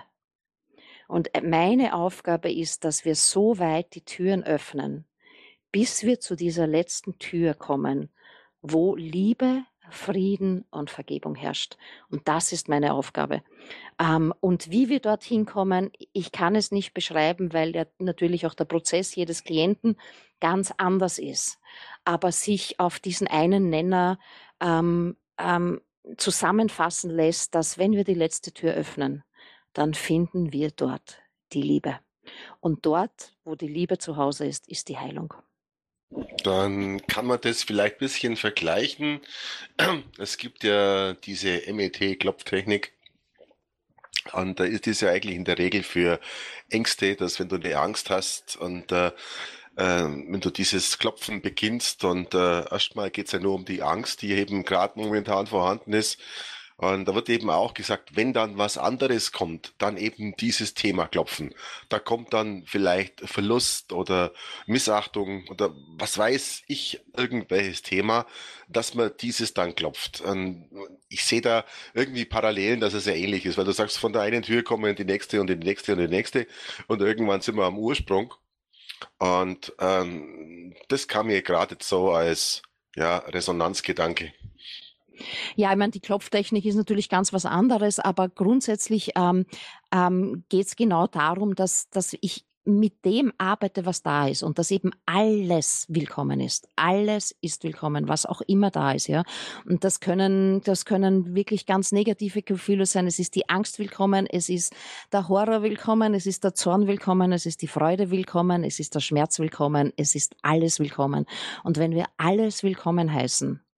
Und äh, meine Aufgabe ist, dass wir so weit die Türen öffnen, bis wir zu dieser letzten Tür kommen, wo Liebe, Frieden und Vergebung herrscht. Und das ist meine Aufgabe. Ähm, und wie wir dorthin kommen, ich kann es nicht beschreiben, weil ja natürlich auch der Prozess jedes Klienten ganz anders ist. Aber sich auf diesen einen Nenner ähm, ähm, zusammenfassen lässt, dass wenn wir die letzte Tür öffnen, dann finden wir dort die Liebe. Und dort, wo die Liebe zu Hause ist, ist die Heilung. Dann kann man das vielleicht ein bisschen vergleichen. Es gibt ja diese M E T-Klopftechnik. Und da ist es ja eigentlich in der Regel für Ängste, dass wenn du eine Angst hast und äh, äh, wenn du dieses Klopfen beginnst und äh, erstmal geht's ja nur um die Angst, die eben gerade momentan vorhanden ist. Und da wird eben auch gesagt, wenn dann was anderes kommt, dann eben dieses Thema klopfen. Da kommt dann vielleicht Verlust oder Missachtung oder was weiß ich, irgendwelches Thema, dass man dieses dann klopft. Und ich sehe da irgendwie Parallelen, dass es sehr ähnlich ist, weil du sagst, von der einen Tür kommen die nächste und die nächste und die nächste und irgendwann sind wir am Ursprung. Und ähm, das kam mir gerade jetzt so als ja, Resonanzgedanke. Ja, ich meine, die Klopftechnik ist natürlich ganz was anderes, aber grundsätzlich ähm, ähm, geht es genau darum, dass, dass ich mit dem arbeite, was da ist und dass eben alles willkommen ist. Alles ist willkommen, was auch immer da ist, ja. Und das können, das können wirklich ganz negative Gefühle sein. Es ist die Angst willkommen, es ist der Horror willkommen, es ist der Zorn willkommen, es ist die Freude willkommen, es ist der Schmerz willkommen, es ist alles willkommen. Und wenn wir alles willkommen heißen,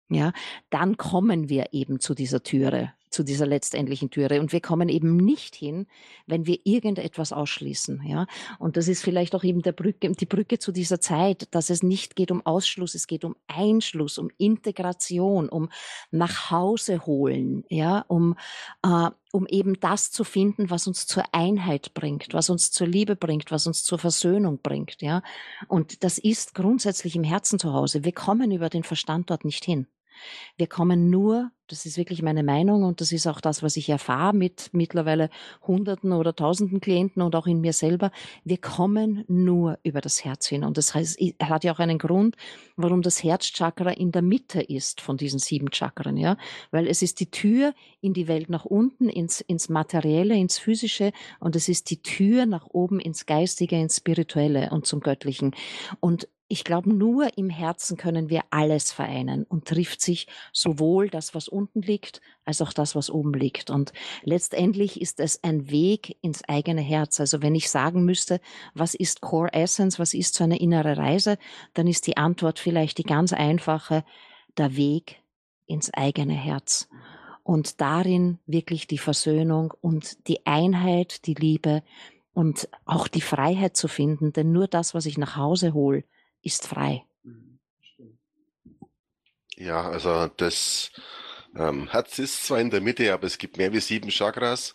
ja, dann kommen wir eben zu dieser Türe, zu dieser letztendlichen Türe. Und wir kommen eben nicht hin, wenn wir irgendetwas ausschließen. Ja? Und das ist vielleicht auch eben der Brücke, die Brücke zu dieser Zeit, dass es nicht geht um Ausschluss, es geht um Einschluss, um Integration, um nach Hause holen, ja? um, äh, um eben das zu finden, was uns zur Einheit bringt, was uns zur Liebe bringt, was uns zur Versöhnung bringt. Ja? Und das ist grundsätzlich im Herzen zu Hause. Wir kommen über den Verstand dort nicht hin. Wir kommen nur, das ist wirklich meine Meinung und das ist auch das, was ich erfahre mit mittlerweile Hunderten oder Tausenden Klienten und auch in mir selber, wir kommen nur über das Herz hin. Und das heißt, es hat ja auch einen Grund, warum das Herzchakra in der Mitte ist von diesen sieben Chakren, ja, weil es ist die Tür in die Welt nach unten, ins, ins Materielle, ins Physische und es ist die Tür nach oben ins Geistige, ins Spirituelle und zum Göttlichen. Und ich glaube, nur im Herzen können wir alles vereinen und trifft sich sowohl das, was unten liegt, als auch das, was oben liegt. Und letztendlich ist es ein Weg ins eigene Herz. Also wenn ich sagen müsste, was ist Core Essence, was ist so eine innere Reise, dann ist die Antwort vielleicht die ganz einfache, der Weg ins eigene Herz. Und darin wirklich die Versöhnung und die Einheit, die Liebe und auch die Freiheit zu finden. Denn nur das, was ich nach Hause hole, ist frei. Ja, also das ähm, Herz ist zwar in der Mitte, aber es gibt mehr wie sieben Chakras.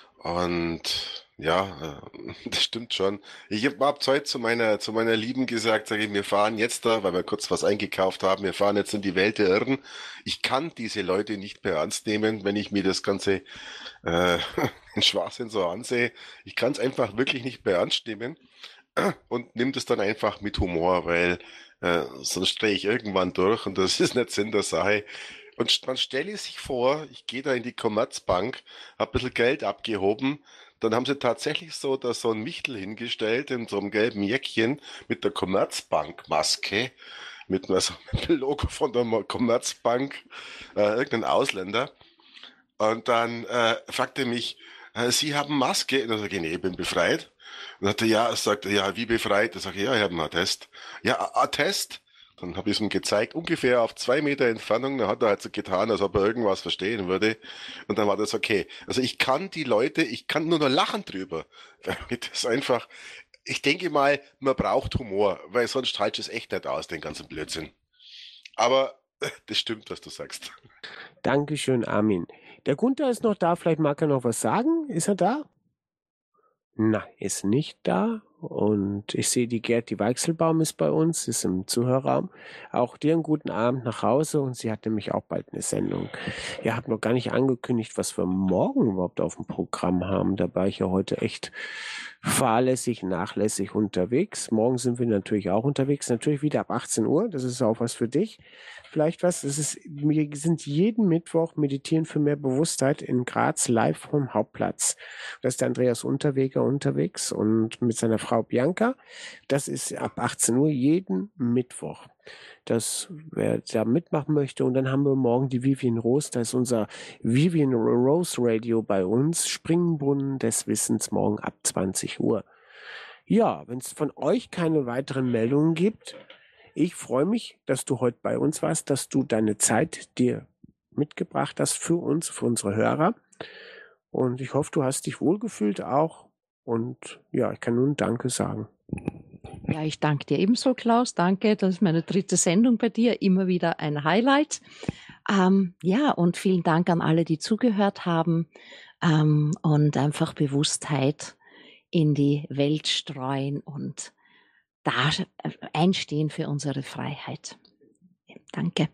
Und ja, äh, das stimmt schon. Ich habe ab heute zu meiner, zu meiner Lieben gesagt, sage ich, wir fahren jetzt da, weil wir kurz was eingekauft haben, wir fahren jetzt in die Welt der Irren. Ich kann diese Leute nicht mehr ernst nehmen, wenn ich mir das ganze äh, den Schwachsinn so ansehe. Ich kann es einfach wirklich nicht mehr ernst nehmen. Und nimm das dann einfach mit Humor, weil äh, sonst drehe ich irgendwann durch und das ist nicht Sinn der Sache. Und man stelle sich vor, ich gehe da in die Commerzbank, habe ein bisschen Geld abgehoben, dann haben sie tatsächlich so da so ein Michtel hingestellt in so einem gelben Jäckchen mit der Commerzbank-Maske, mit einem also mit dem Logo von der Commerzbank, äh, irgendein Ausländer. Und dann äh, fragte er mich, äh, Sie haben Maske? Und dann sage ich, nee, ich bin befreit. Und dann hat er, ja, sagt er, ja, wie befreit? Da sage ich, ja, ich habe einen Attest. Ja, Attest? Dann habe ich es ihm gezeigt, ungefähr auf zwei Meter Entfernung. Dann hat er halt so getan, als ob er irgendwas verstehen würde. Und dann war das okay. Also ich kann die Leute, ich kann nur noch lachen drüber. Weil das einfach, ich denke mal, man braucht Humor, weil sonst halt es echt nicht aus, den ganzen Blödsinn. Aber das stimmt, was du sagst. Dankeschön, Armin. Der Gunther ist noch da, vielleicht mag er noch was sagen. Ist er da? Nein, ist nicht da. Und ich sehe, die Gerti Weichselbaum ist bei uns, ist im Zuhörerraum. Auch dir einen guten Abend nach Hause und sie hat nämlich auch bald eine Sendung. Ihr habt noch gar nicht angekündigt, was wir morgen überhaupt auf dem Programm haben. Da war ich ja heute echt fahrlässig, nachlässig unterwegs. Morgen sind wir natürlich auch unterwegs, natürlich wieder ab achtzehn Uhr. Das ist auch was für dich. Vielleicht was, es ist, wir sind jeden Mittwoch meditieren für mehr Bewusstheit in Graz live vom Hauptplatz. Da ist der Andreas Unterweger unterwegs und mit seiner Frau Bianca. Das ist ab achtzehn Uhr jeden Mittwoch. Das, wer da mitmachen möchte. Und dann haben wir morgen die Vivian Rose. Da ist unser Vivian Rose Radio bei uns. Springbrunnen des Wissens morgen ab zwanzig Uhr. Ja, wenn es von euch keine weiteren Meldungen gibt, ich freue mich, dass du heute bei uns warst, dass du deine Zeit dir mitgebracht hast für uns, für unsere Hörer. Und ich hoffe, du hast dich wohlgefühlt auch. Und ja, ich kann nun Danke sagen. Ja, ich danke dir ebenso, Klaus. Danke, das ist meine dritte Sendung bei dir. Immer wieder ein Highlight. Ähm, ja, und vielen Dank an alle, die zugehört haben ähm, und einfach Bewusstheit in die Welt streuen und da einstehen für unsere Freiheit. Danke.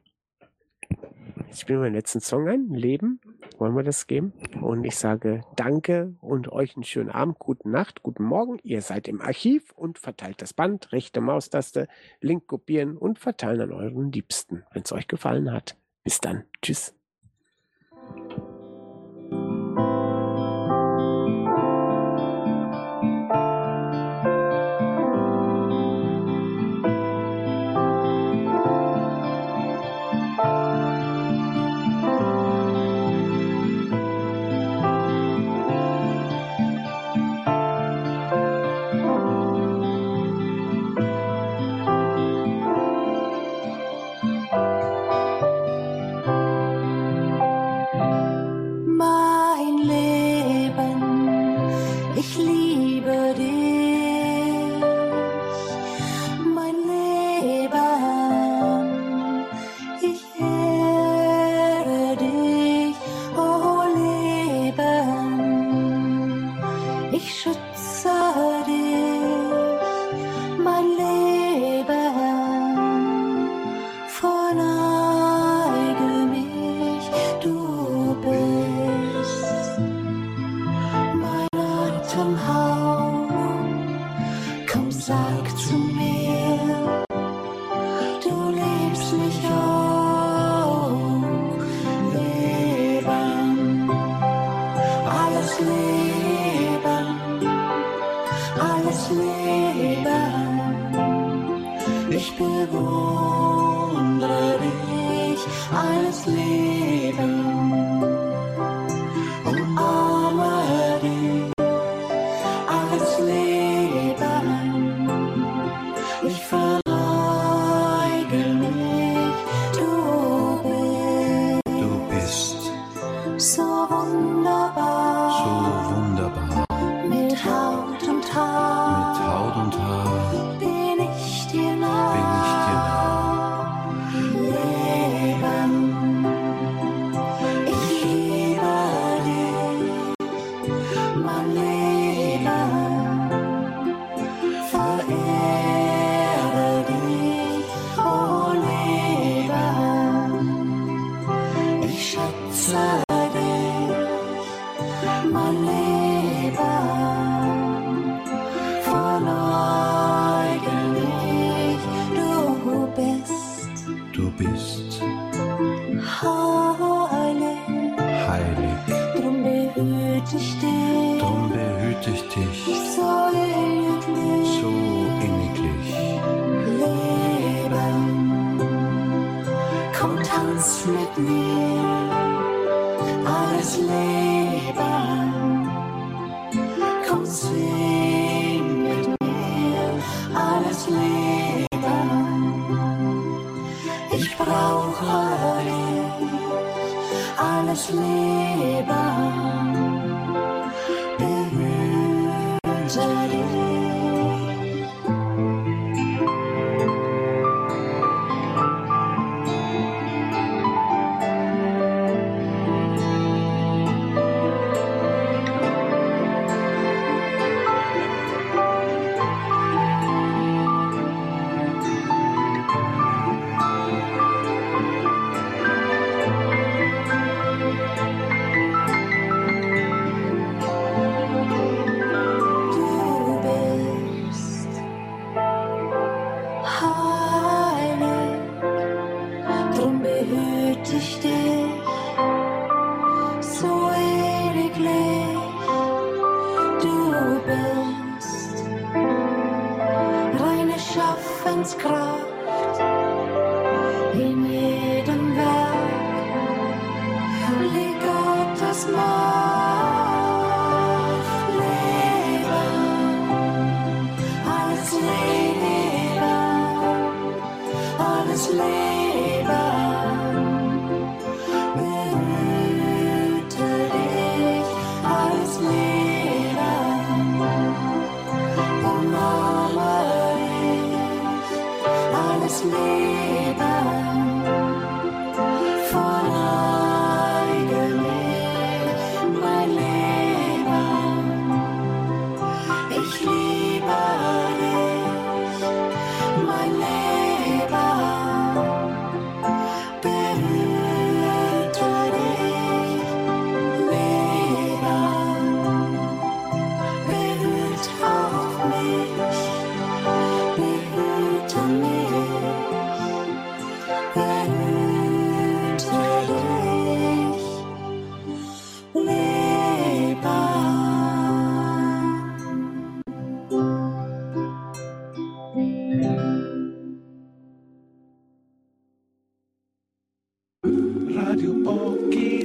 Ich spiele meinen letzten Song ein, Leben, wollen wir das geben? Und ich sage Danke und euch einen schönen Abend, gute Nacht, guten Morgen. Ihr seid im Archiv und verteilt das Band, rechte Maustaste, Link kopieren und verteilen an euren Liebsten, wenn es euch gefallen hat. Bis dann. Tschüss. alles Leben. Umarme dich, alles Leben. Ich verneige mich, du bist, Du bist so wunderbar, so wunderbar. mit Haut und Haar. Mit Haut und Haar Bin ich dir nah, bin ich dir nah. Leben. Ich liebe dich, mein Leben. Verehre dich, oh Leben. Ich schätze dich, mein Leben. Verneuge mich, du bist Du bist heilig, heilig, drum behüte ich dich, drum behüte ich dich so inniglich, so inniglich. Leben. Komm, tanz mit mir, alles Leben. Komm, sing mit mir, alles Leben. Ich brauche dich, alles Leben. Behüte dich. Du bist heilig, drum behüte ich dich, so ewiglich. Du bist reine Schaffenskraft in jedem Werk, liegt Gottes Macht. Leben, alles Leben, alles Leben. Behüte dich, alles Leben. Umarme dich, alles Leben. Verneige mich, mein Leben. Ich liebe dich, mein Leben. Behüte dich, Leben. Behüte auch mich, behüte mich. Behüte dich, Leben. Radio Oki.